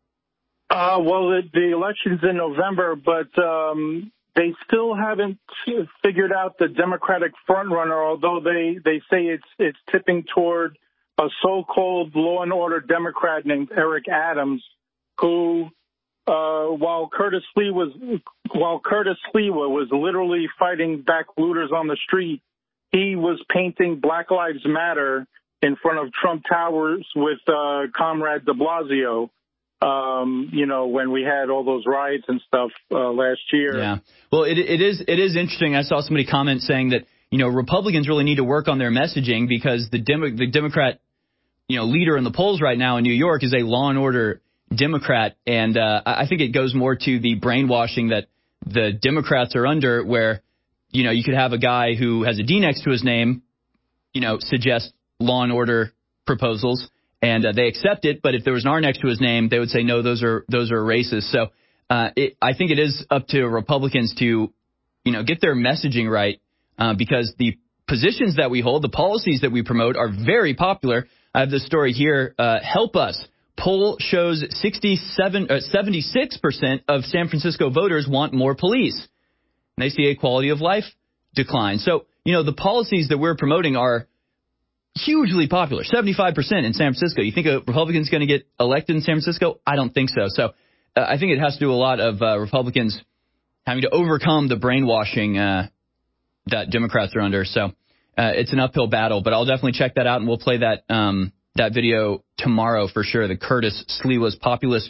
Uh, well, the, the election's in November, but um, they still haven't figured out the Democratic frontrunner. Although they, they say it's it's tipping toward a so-called law and order Democrat named Eric Adams, who. Uh, while Curtis Lee was, while Curtis Sliwa was literally fighting back looters on the street, he was painting Black Lives Matter in front of Trump Towers with uh, Comrade de Blasio. Um, you know, when we had all those riots and stuff uh, last year. Yeah. Well, it it is it is interesting. I saw somebody comment saying that you know Republicans really need to work on their messaging because the Demo- the Democrat you know leader in the polls right now in New York is a law and order Democrat, and uh, I think it goes more to the brainwashing that the Democrats are under, where, you know, you could have a guy who has a D next to his name, you know, suggest law and order proposals, and uh, they accept it, but if there was an R next to his name, they would say, no, those are those are racist. So uh, it, I think it is up to Republicans to, you know, get their messaging right, uh, because the positions that we hold, the policies that we promote are very popular. I have this story here. Uh, help us. Poll shows sixty-seven, uh, seventy-six percent of San Francisco voters want more police. And they see a quality of life decline. So, you know, the policies that we're promoting are hugely popular, seventy-five percent in San Francisco. You think a Republican's going to get elected in San Francisco? I don't think so. So uh, I think it has to do a lot of uh, Republicans having to overcome the brainwashing uh, that Democrats are under. So uh, it's an uphill battle, but I'll definitely check that out, and we'll play that um, that video tomorrow for sure. The Curtis Sliwa's populist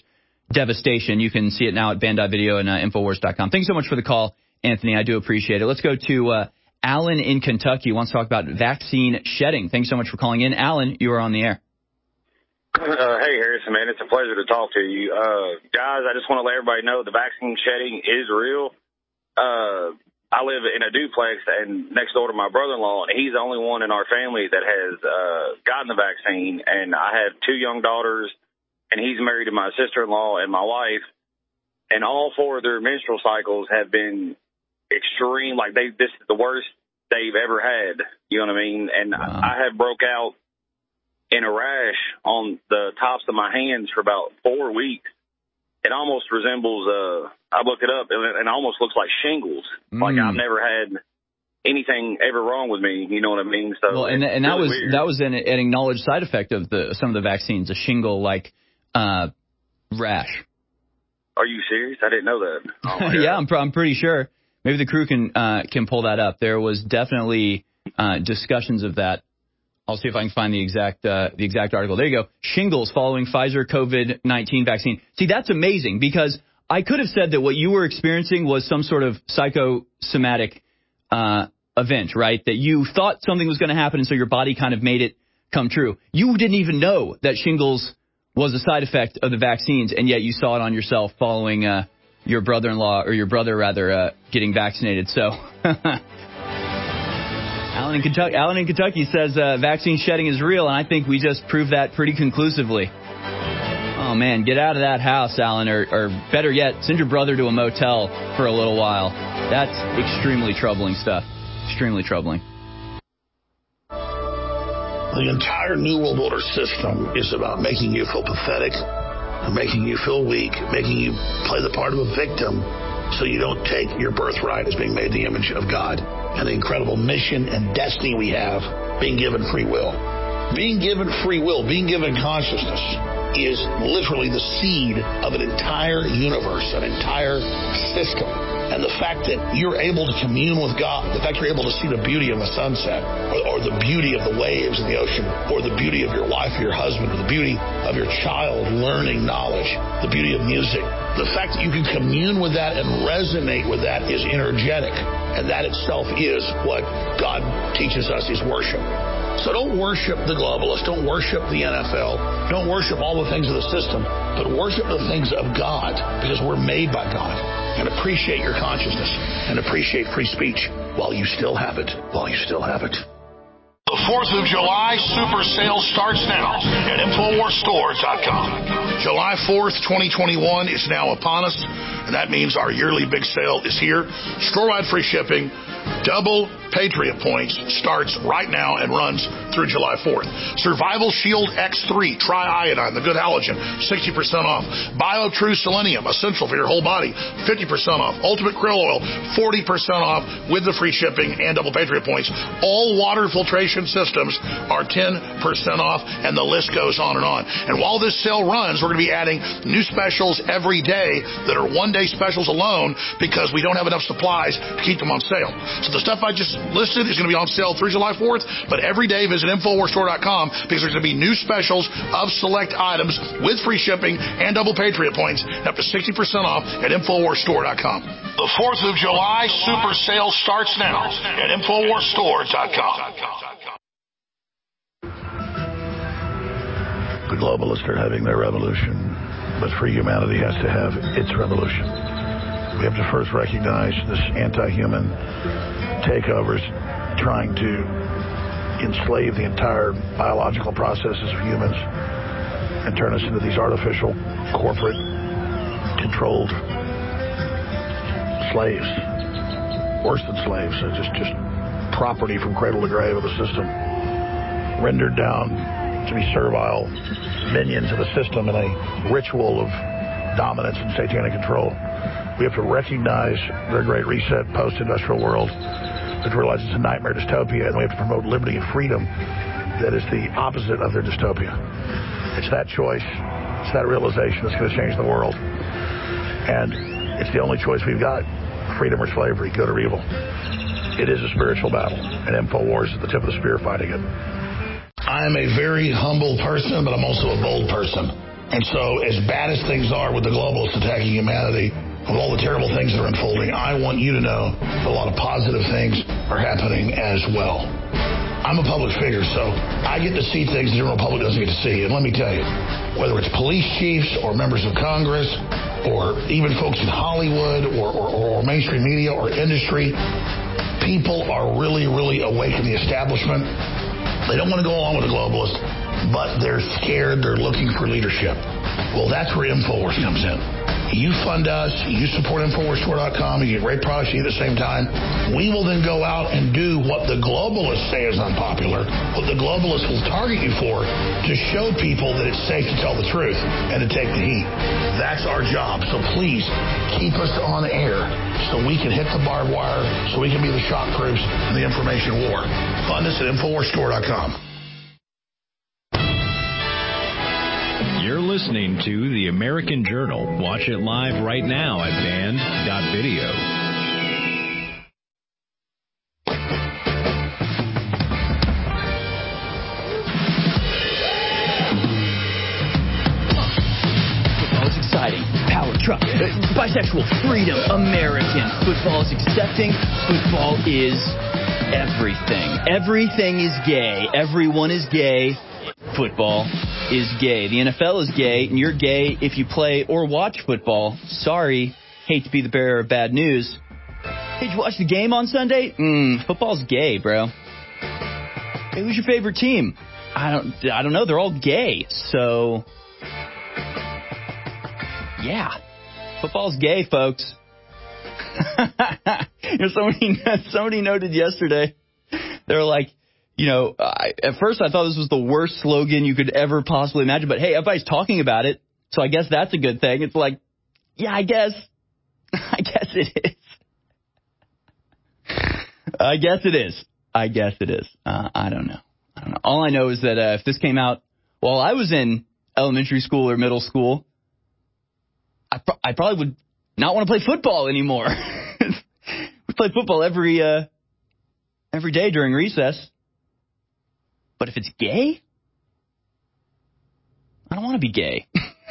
devastation. You can see it now at band dot video and uh, infowars dot com. Thanks so much for the call, Anthony. I do appreciate it. Let's go to uh, Alan in Kentucky. Wants to talk about vaccine shedding. Thanks so much for calling in. Alan, you are on the air. Uh, hey, Harrison, man. It's a pleasure to talk to you. Uh, guys, I just want to let everybody know the vaccine shedding is real. Uh, I live in a duplex and next door to my brother-in-law, and he's the only one in our family that has uh, gotten the vaccine. And I have two young daughters, and he's married to my sister-in-law and my wife. And all four of their menstrual cycles have been extreme. Like, they, this is the worst they've ever had. You know what I mean? And wow. I have broke out in a rash on the tops of my hands for about four weeks. It almost resembles, uh, I looked it up, and it almost looks like shingles. Mm. Like I've never had anything ever wrong with me. You know what I mean? So well, and, and that really was weird. That was an, an acknowledged side effect of the some of the vaccines, a shingle-like uh, rash. Are you serious? I didn't know that. Oh yeah, I'm, I'm pretty sure. Maybe the crew can uh, can pull that up. There was definitely uh, discussions of that. I'll see if I can find the exact uh, the exact article. There you go. Shingles following Pfizer COVID nineteen vaccine. See, that's amazing because I could have said that what you were experiencing was some sort of psychosomatic uh, event, right? That you thought something was going to happen, and so your body kind of made it come true. You didn't even know that shingles was a side effect of the vaccines, and yet you saw it on yourself following uh, your brother-in-law, or your brother, rather, uh, getting vaccinated. So... Alan in Kentucky, Alan in Kentucky says uh, vaccine shedding is real, and I think we just proved that pretty conclusively. Oh, man, get out of that house, Alan, or, or better yet, send your brother to a motel for a little while. That's extremely troubling stuff. Extremely troubling. The entire New World Order system is about making you feel pathetic, making you feel weak, making you play the part of a victim so you don't take your birthright as being made in the image of God. And the incredible mission and destiny we have, being given free will. Being given free will, being given consciousness, is literally the seed of an entire universe, an entire system. And the fact that you're able to commune with God, the fact you're able to see the beauty of a sunset, or, or the beauty of the waves in the ocean, or the beauty of your wife or your husband, or the beauty of your child learning knowledge, the beauty of music. The fact that you can commune with that and resonate with that is energetic. And that itself is what God teaches us is worship. So don't worship the globalists. Don't worship the N F L. Don't worship all the things of the system. But worship the things of God, because we're made by God. And appreciate your consciousness. And appreciate free speech while you still have it. While you still have it. The fourth of July super sale starts now at infowars store dot com. July fourth, twenty twenty-one is now upon us, and that means our yearly big sale is here. Store-wide free shipping, double Patriot points, starts right now and runs through July fourth. Survival Shield X three, Tri-Iodine, the good halogen, sixty percent off. BioTrue Selenium, essential for your whole body, fifty percent off. Ultimate Krill Oil, forty percent off with the free shipping and double Patriot points. All water filtration systems are ten percent off, and the list goes on and on. And while this sale runs, we're going to be adding new specials every day that are one-day specials alone because we don't have enough supplies to keep them on sale. So the stuff I just listed is going to be on sale through July fourth, but every day visit infowars store dot com because there's going to be new specials of select items with free shipping and double Patriot points, up to sixty percent off at infowars store dot com. The fourth of July super sale starts now at infowars store dot com. The globalists are having their revolution, but free humanity has to have its revolution. We have to first recognize this anti-human takeovers trying to enslave the entire biological processes of humans and turn us into these artificial, corporate, controlled slaves. Worse than slaves. They're just, just property from cradle to grave of the system. Rendered down to be servile minions of the system in a ritual of dominance and satanic control. We have to recognize their great reset post-industrial world. We have to realize it's a nightmare dystopia, and we have to promote liberty and freedom that is the opposite of their dystopia. It's that choice, it's that realization that's going to change the world. And it's the only choice we've got, freedom or slavery, good or evil. It is a spiritual battle, and InfoWars is at the tip of the spear fighting it. I am a very humble person, but I'm also a bold person. And so as bad as things are with the globalists attacking humanity, with all the terrible things that are unfolding, I want you to know that a lot of positive things are happening as well. I'm a public figure, so I get to see things the general public doesn't get to see. And let me tell you, whether it's police chiefs or members of Congress or even folks in Hollywood or, or, or mainstream media or industry, people are really, really awake in the establishment. They don't want to go along with the globalists, but they're scared. They're looking for leadership. Well, that's where InfoWars comes in. You fund us, you support Infowars Store dot com, you get great products at the same time. We will then go out and do what the globalists say is unpopular, what the globalists will target you for, to show people that it's safe to tell the truth and to take the heat. That's our job. So please keep us on air so we can hit the barbed wire, so we can be the shock troops in the information war. Fund us at Infowars Store dot com. You're listening to The American Journal. Watch it live right now at band dot video. Football is exciting. Power truck. Uh, bisexual. Freedom. American. Football is accepting. Football is everything. Everything is gay. Everyone is gay. Football is gay. The N F L is gay, and you're gay if you play or watch football. Sorry, hate to be the bearer of bad news. Hey, did you watch the game on Sunday? Mm, football's gay, bro. Hey, who's your favorite team? I don't, I don't know. They're all gay, so yeah, football's gay, folks. You know, somebody, somebody noted yesterday. They were like, you know, I, at first I thought this was the worst slogan you could ever possibly imagine, but hey, everybody's talking about it, so I guess that's a good thing. It's like, yeah, I guess, I guess it is. I guess it is. I guess it is. Uh, I don't know. I don't know. All I know is that uh, if this came out while I was in elementary school or middle school, I, pro- I probably would not want to play football anymore. We play football every uh, every day during recess. But if it's gay, I don't want to be gay.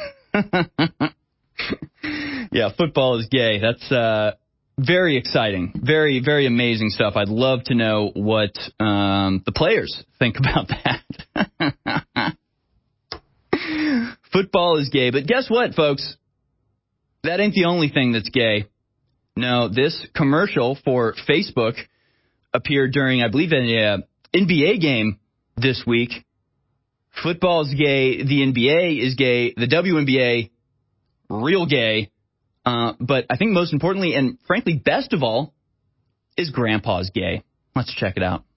Yeah, football is gay. That's uh, very exciting. Very, very amazing stuff. I'd love to know what um, the players think about that. Football is gay. But guess what, folks? That ain't the only thing that's gay. No, this commercial for Facebook appeared during, I believe, an uh, N B A game this week. Football is gay. The N B A is gay. The W N B A, real gay. Uh, but I think most importantly, and frankly best of all, is Grandpa's gay. Let's check it out.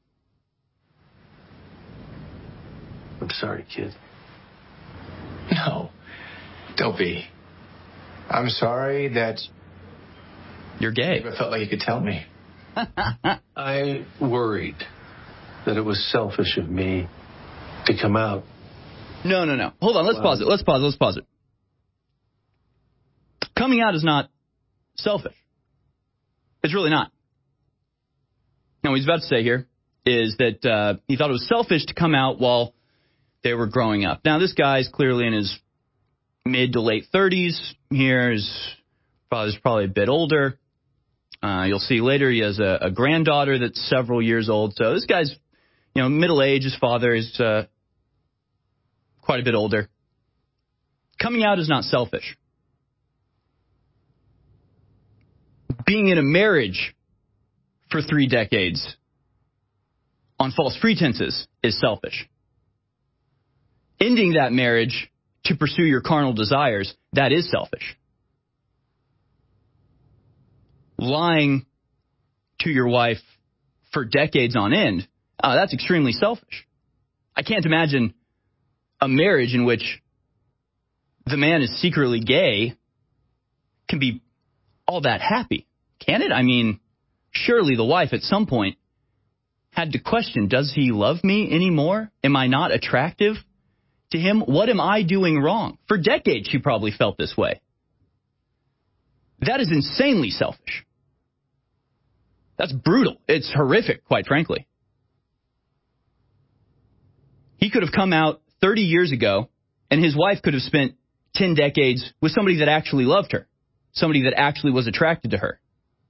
I'm sorry, kid. No, don't be. I'm sorry that you're gay. I never felt like you could tell me. I worried that it was selfish of me to come out. No, no, no. Hold on. Let's well, pause it. Let's pause it. Let's pause it. Coming out is not selfish. It's really not. Now, what he's about to say here is that uh, he thought it was selfish to come out while they were growing up. Now, this guy's clearly in his mid to late thirties. Here, his father's probably a bit older. Uh, you'll see later he has a, a granddaughter that's several years old. So this guy's, you know, middle age. His father is uh, quite a bit older. Coming out is not selfish. Being in a marriage for three decades on false pretenses is selfish. Ending that marriage to pursue your carnal desires, that is selfish. Lying to your wife for decades on end, uh, that's extremely selfish. I can't imagine a marriage in which the man is secretly gay can be all that happy, can it? I mean, surely the wife at some point had to question, does he love me anymore? Am I not attractive to him? What am I doing wrong? For decades, she probably felt this way. That is insanely selfish. That's brutal. It's horrific, quite frankly. He could have come out thirty years ago, and his wife could have spent ten decades with somebody that actually loved her, somebody that actually was attracted to her.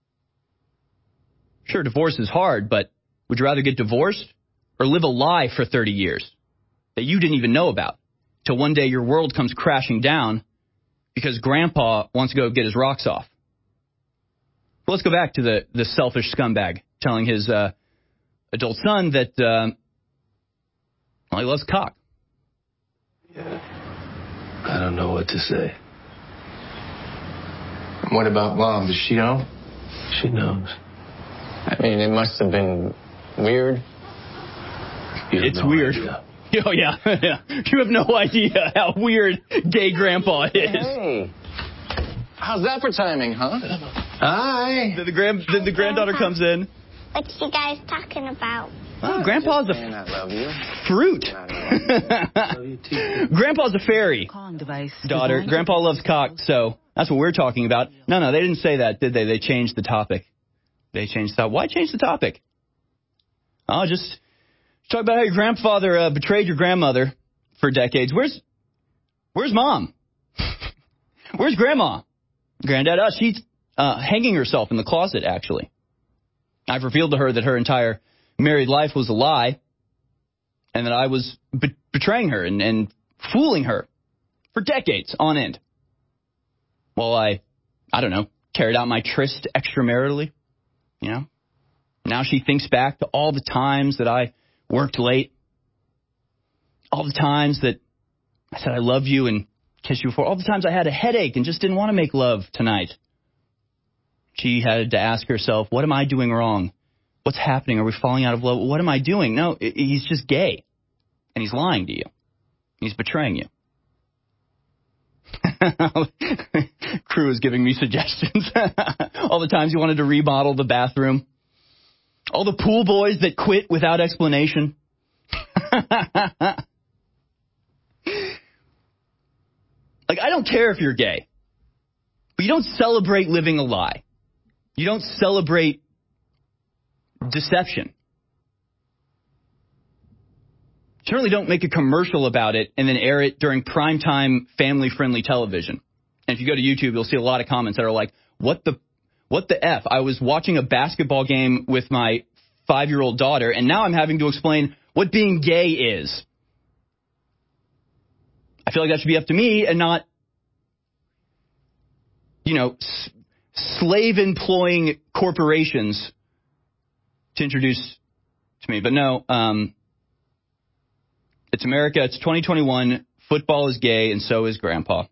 Sure, divorce is hard, but would you rather get divorced or live a lie for thirty years that you didn't even know about till one day your world comes crashing down because grandpa wants to go get his rocks off? Well, let's go back to the, the selfish scumbag telling his uh, adult son that uh, well, he loves cock. Yeah. I don't know what to say. What about Mom? Does she know? She knows. I mean, it must have been weird. It's no weird. Idea. Oh, yeah. You have no idea how weird gay grandpa is. Hey. How's that for timing, huh? Hi. The, the, grand, the, the granddaughter comes in. What you guys talking about? Oh, Grandpa's a I love you. fruit. love you too. Grandpa's a fairy. Daughter. Grandpa loves cock, so that's what we're talking about. No, no, they didn't say that, did they? They changed the topic. They changed the topic. Why change the topic? Oh, just talk about how your grandfather uh, betrayed your grandmother for decades. Where's, where's Mom? Where's Grandma? Granddad? Oh, she's uh, hanging herself in the closet, actually. I've revealed to her that her entire married life was a lie and that I was be- betraying her and, and fooling her for decades on end. Well, I, I don't know, carried out my tryst extramaritally, you know. Now she thinks back to all the times that I worked late, all the times that I said I love you and kissed you before, all the times I had a headache and just didn't want to make love tonight. She had to ask herself, what am I doing wrong? What's happening? Are we falling out of love? What am I doing? No, he's just gay. And he's lying to you. He's betraying you. Crew is giving me suggestions. All the times you wanted to remodel the bathroom. All the pool boys that quit without explanation. Like, I don't care if you're gay. But you don't celebrate living a lie. You don't celebrate deception. Certainly don't make a commercial about it and then air it during primetime family-friendly television. And if you go to YouTube, you'll see a lot of comments that are like, what the what the F? I was watching a basketball game with my five-year-old daughter, and now I'm having to explain what being gay is. I feel like that should be up to me and not, you know, s- slave-employing corporations to introduce to me. But no, um, it's America. It's twenty twenty-one. Football is gay, and so is Grandpa.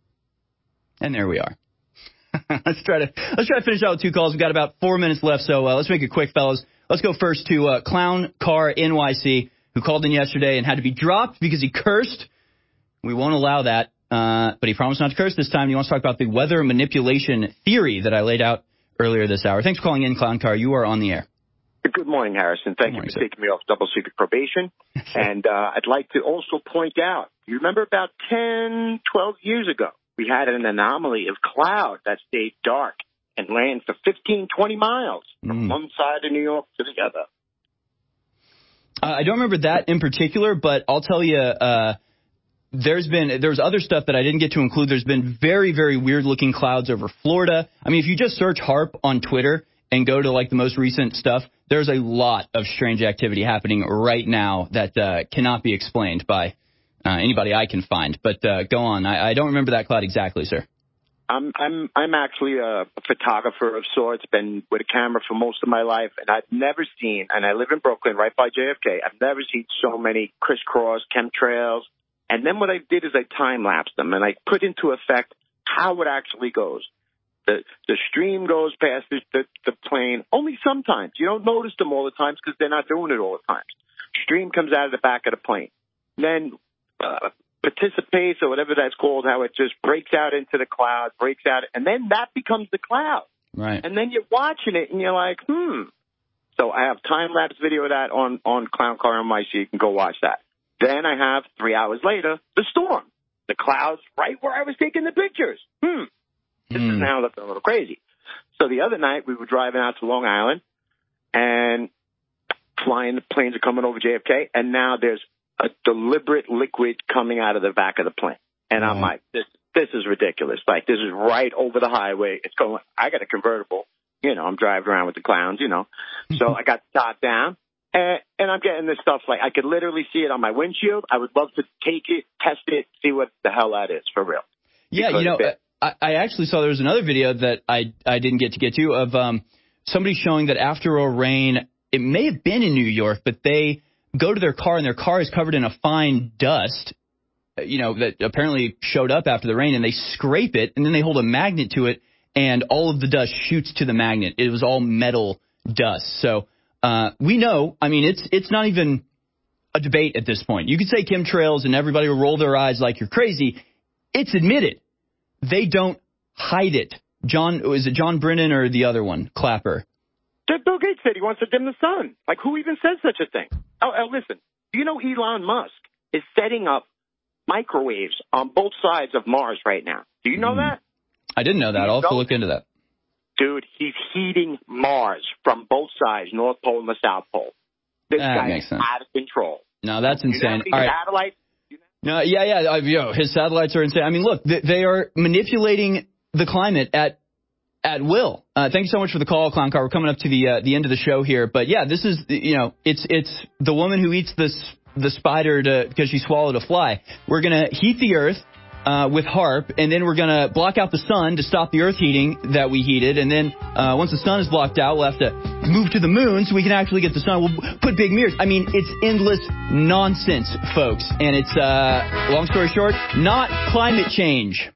And there we are. let's try to let's try to finish out with two calls. We've got about four minutes left, so uh, let's make it quick, fellas. Let's go first to uh, Clown Car N Y C, who called in yesterday and had to be dropped because he cursed. We won't allow that, uh, but he promised not to curse this time. He wants to talk about the weather manipulation theory that I laid out earlier this hour. Thanks for calling in, Clown Car. You are on the air. Good morning, Harrison. Thank morning, you for sir. taking me off double secret probation. And uh, I'd like to also point out, you remember about ten, twelve years ago, we had an anomaly of cloud that stayed dark and ran for fifteen, twenty miles from Mm. one side of New York to the other. Uh, I don't remember that in particular, but I'll tell you, uh, there's been there's other stuff that I didn't get to include. There's been very, very weird-looking clouds over Florida. I mean, if you just search HARP on Twitter and go to, like, the most recent stuff, there's a lot of strange activity happening right now that uh, cannot be explained by uh, anybody I can find. But uh, go on. I, I don't remember that cloud exactly, sir. I'm I'm I'm actually a photographer of sorts, been with a camera for most of my life, and I've never seen, and I live in Brooklyn right by J F K, I've never seen so many crisscross chemtrails. And then what I did is I time-lapsed them, and I put into effect how it actually goes. The the stream goes past the, the, the plane only sometimes. You don't notice them all the times because they're not doing it all the time. Stream comes out of the back of the plane. Then uh, participates or whatever that's called, how it just breaks out into the cloud, breaks out, and then that becomes the cloud. Right. And then you're watching it, and you're like, hmm. So I have time-lapse video of that on, on Clown Car N Y C. You can go watch that. Then I have, three hours later, the storm. The clouds right where I was taking the pictures. Hmm. This is now looking a little crazy. So the other night, we were driving out to Long Island, and flying, the planes are coming over J F K, and now there's a deliberate liquid coming out of the back of the plane. And I'm like, this this is ridiculous. Like, this is right over the highway. It's going, I got a convertible. You know, I'm driving around with the clowns, you know. So I got the top down, and, and I'm getting this stuff. Like, I could literally see it on my windshield. I would love to take it, test it, see what the hell that is, for real. Yeah, because you know, I, I actually saw there was another video that I, I didn't get to get to of um, somebody showing that after a rain, it may have been in New York, but they go to their car, and their car is covered in a fine dust, you know, that apparently showed up after the rain, and they scrape it, and then they hold a magnet to it, and all of the dust shoots to the magnet. It was all metal dust. So uh, we know, I mean, it's it's not even a debate at this point. You could say chemtrails, and everybody will roll their eyes like you're crazy. It's admitted. They don't hide it. John, is it John Brennan or the other one, Clapper? Bill Gates said he wants to dim the sun. Like, who even says such a thing? Oh, oh, listen, do you know Elon Musk is setting up microwaves on both sides of Mars right now? Do you know mm. that? I didn't know that. I'll have to look into that. Dude, he's heating Mars from both sides, North Pole and the South Pole. This that guy makes is sense. out of control. No, that's you insane. know All right. Satellites? No, yeah, yeah. Uh, you know, his satellites are insane. I mean, look, they, they are manipulating the climate at at will. Uh, thank you so much for the call, Clown Car. We're coming up to the uh, the end of the show here, but yeah, this is, you know, it's it's the woman who eats this the spider to because she swallowed a fly. We're gonna heat the Earth uh, with HAARP, and then we're gonna block out the sun to stop the Earth heating that we heated, and then uh, once the sun is blocked out, we'll have to move to the moon so we can actually get the sun. We'll put big mirrors. I mean, it's endless nonsense, folks, and it's uh, long story short, not climate change.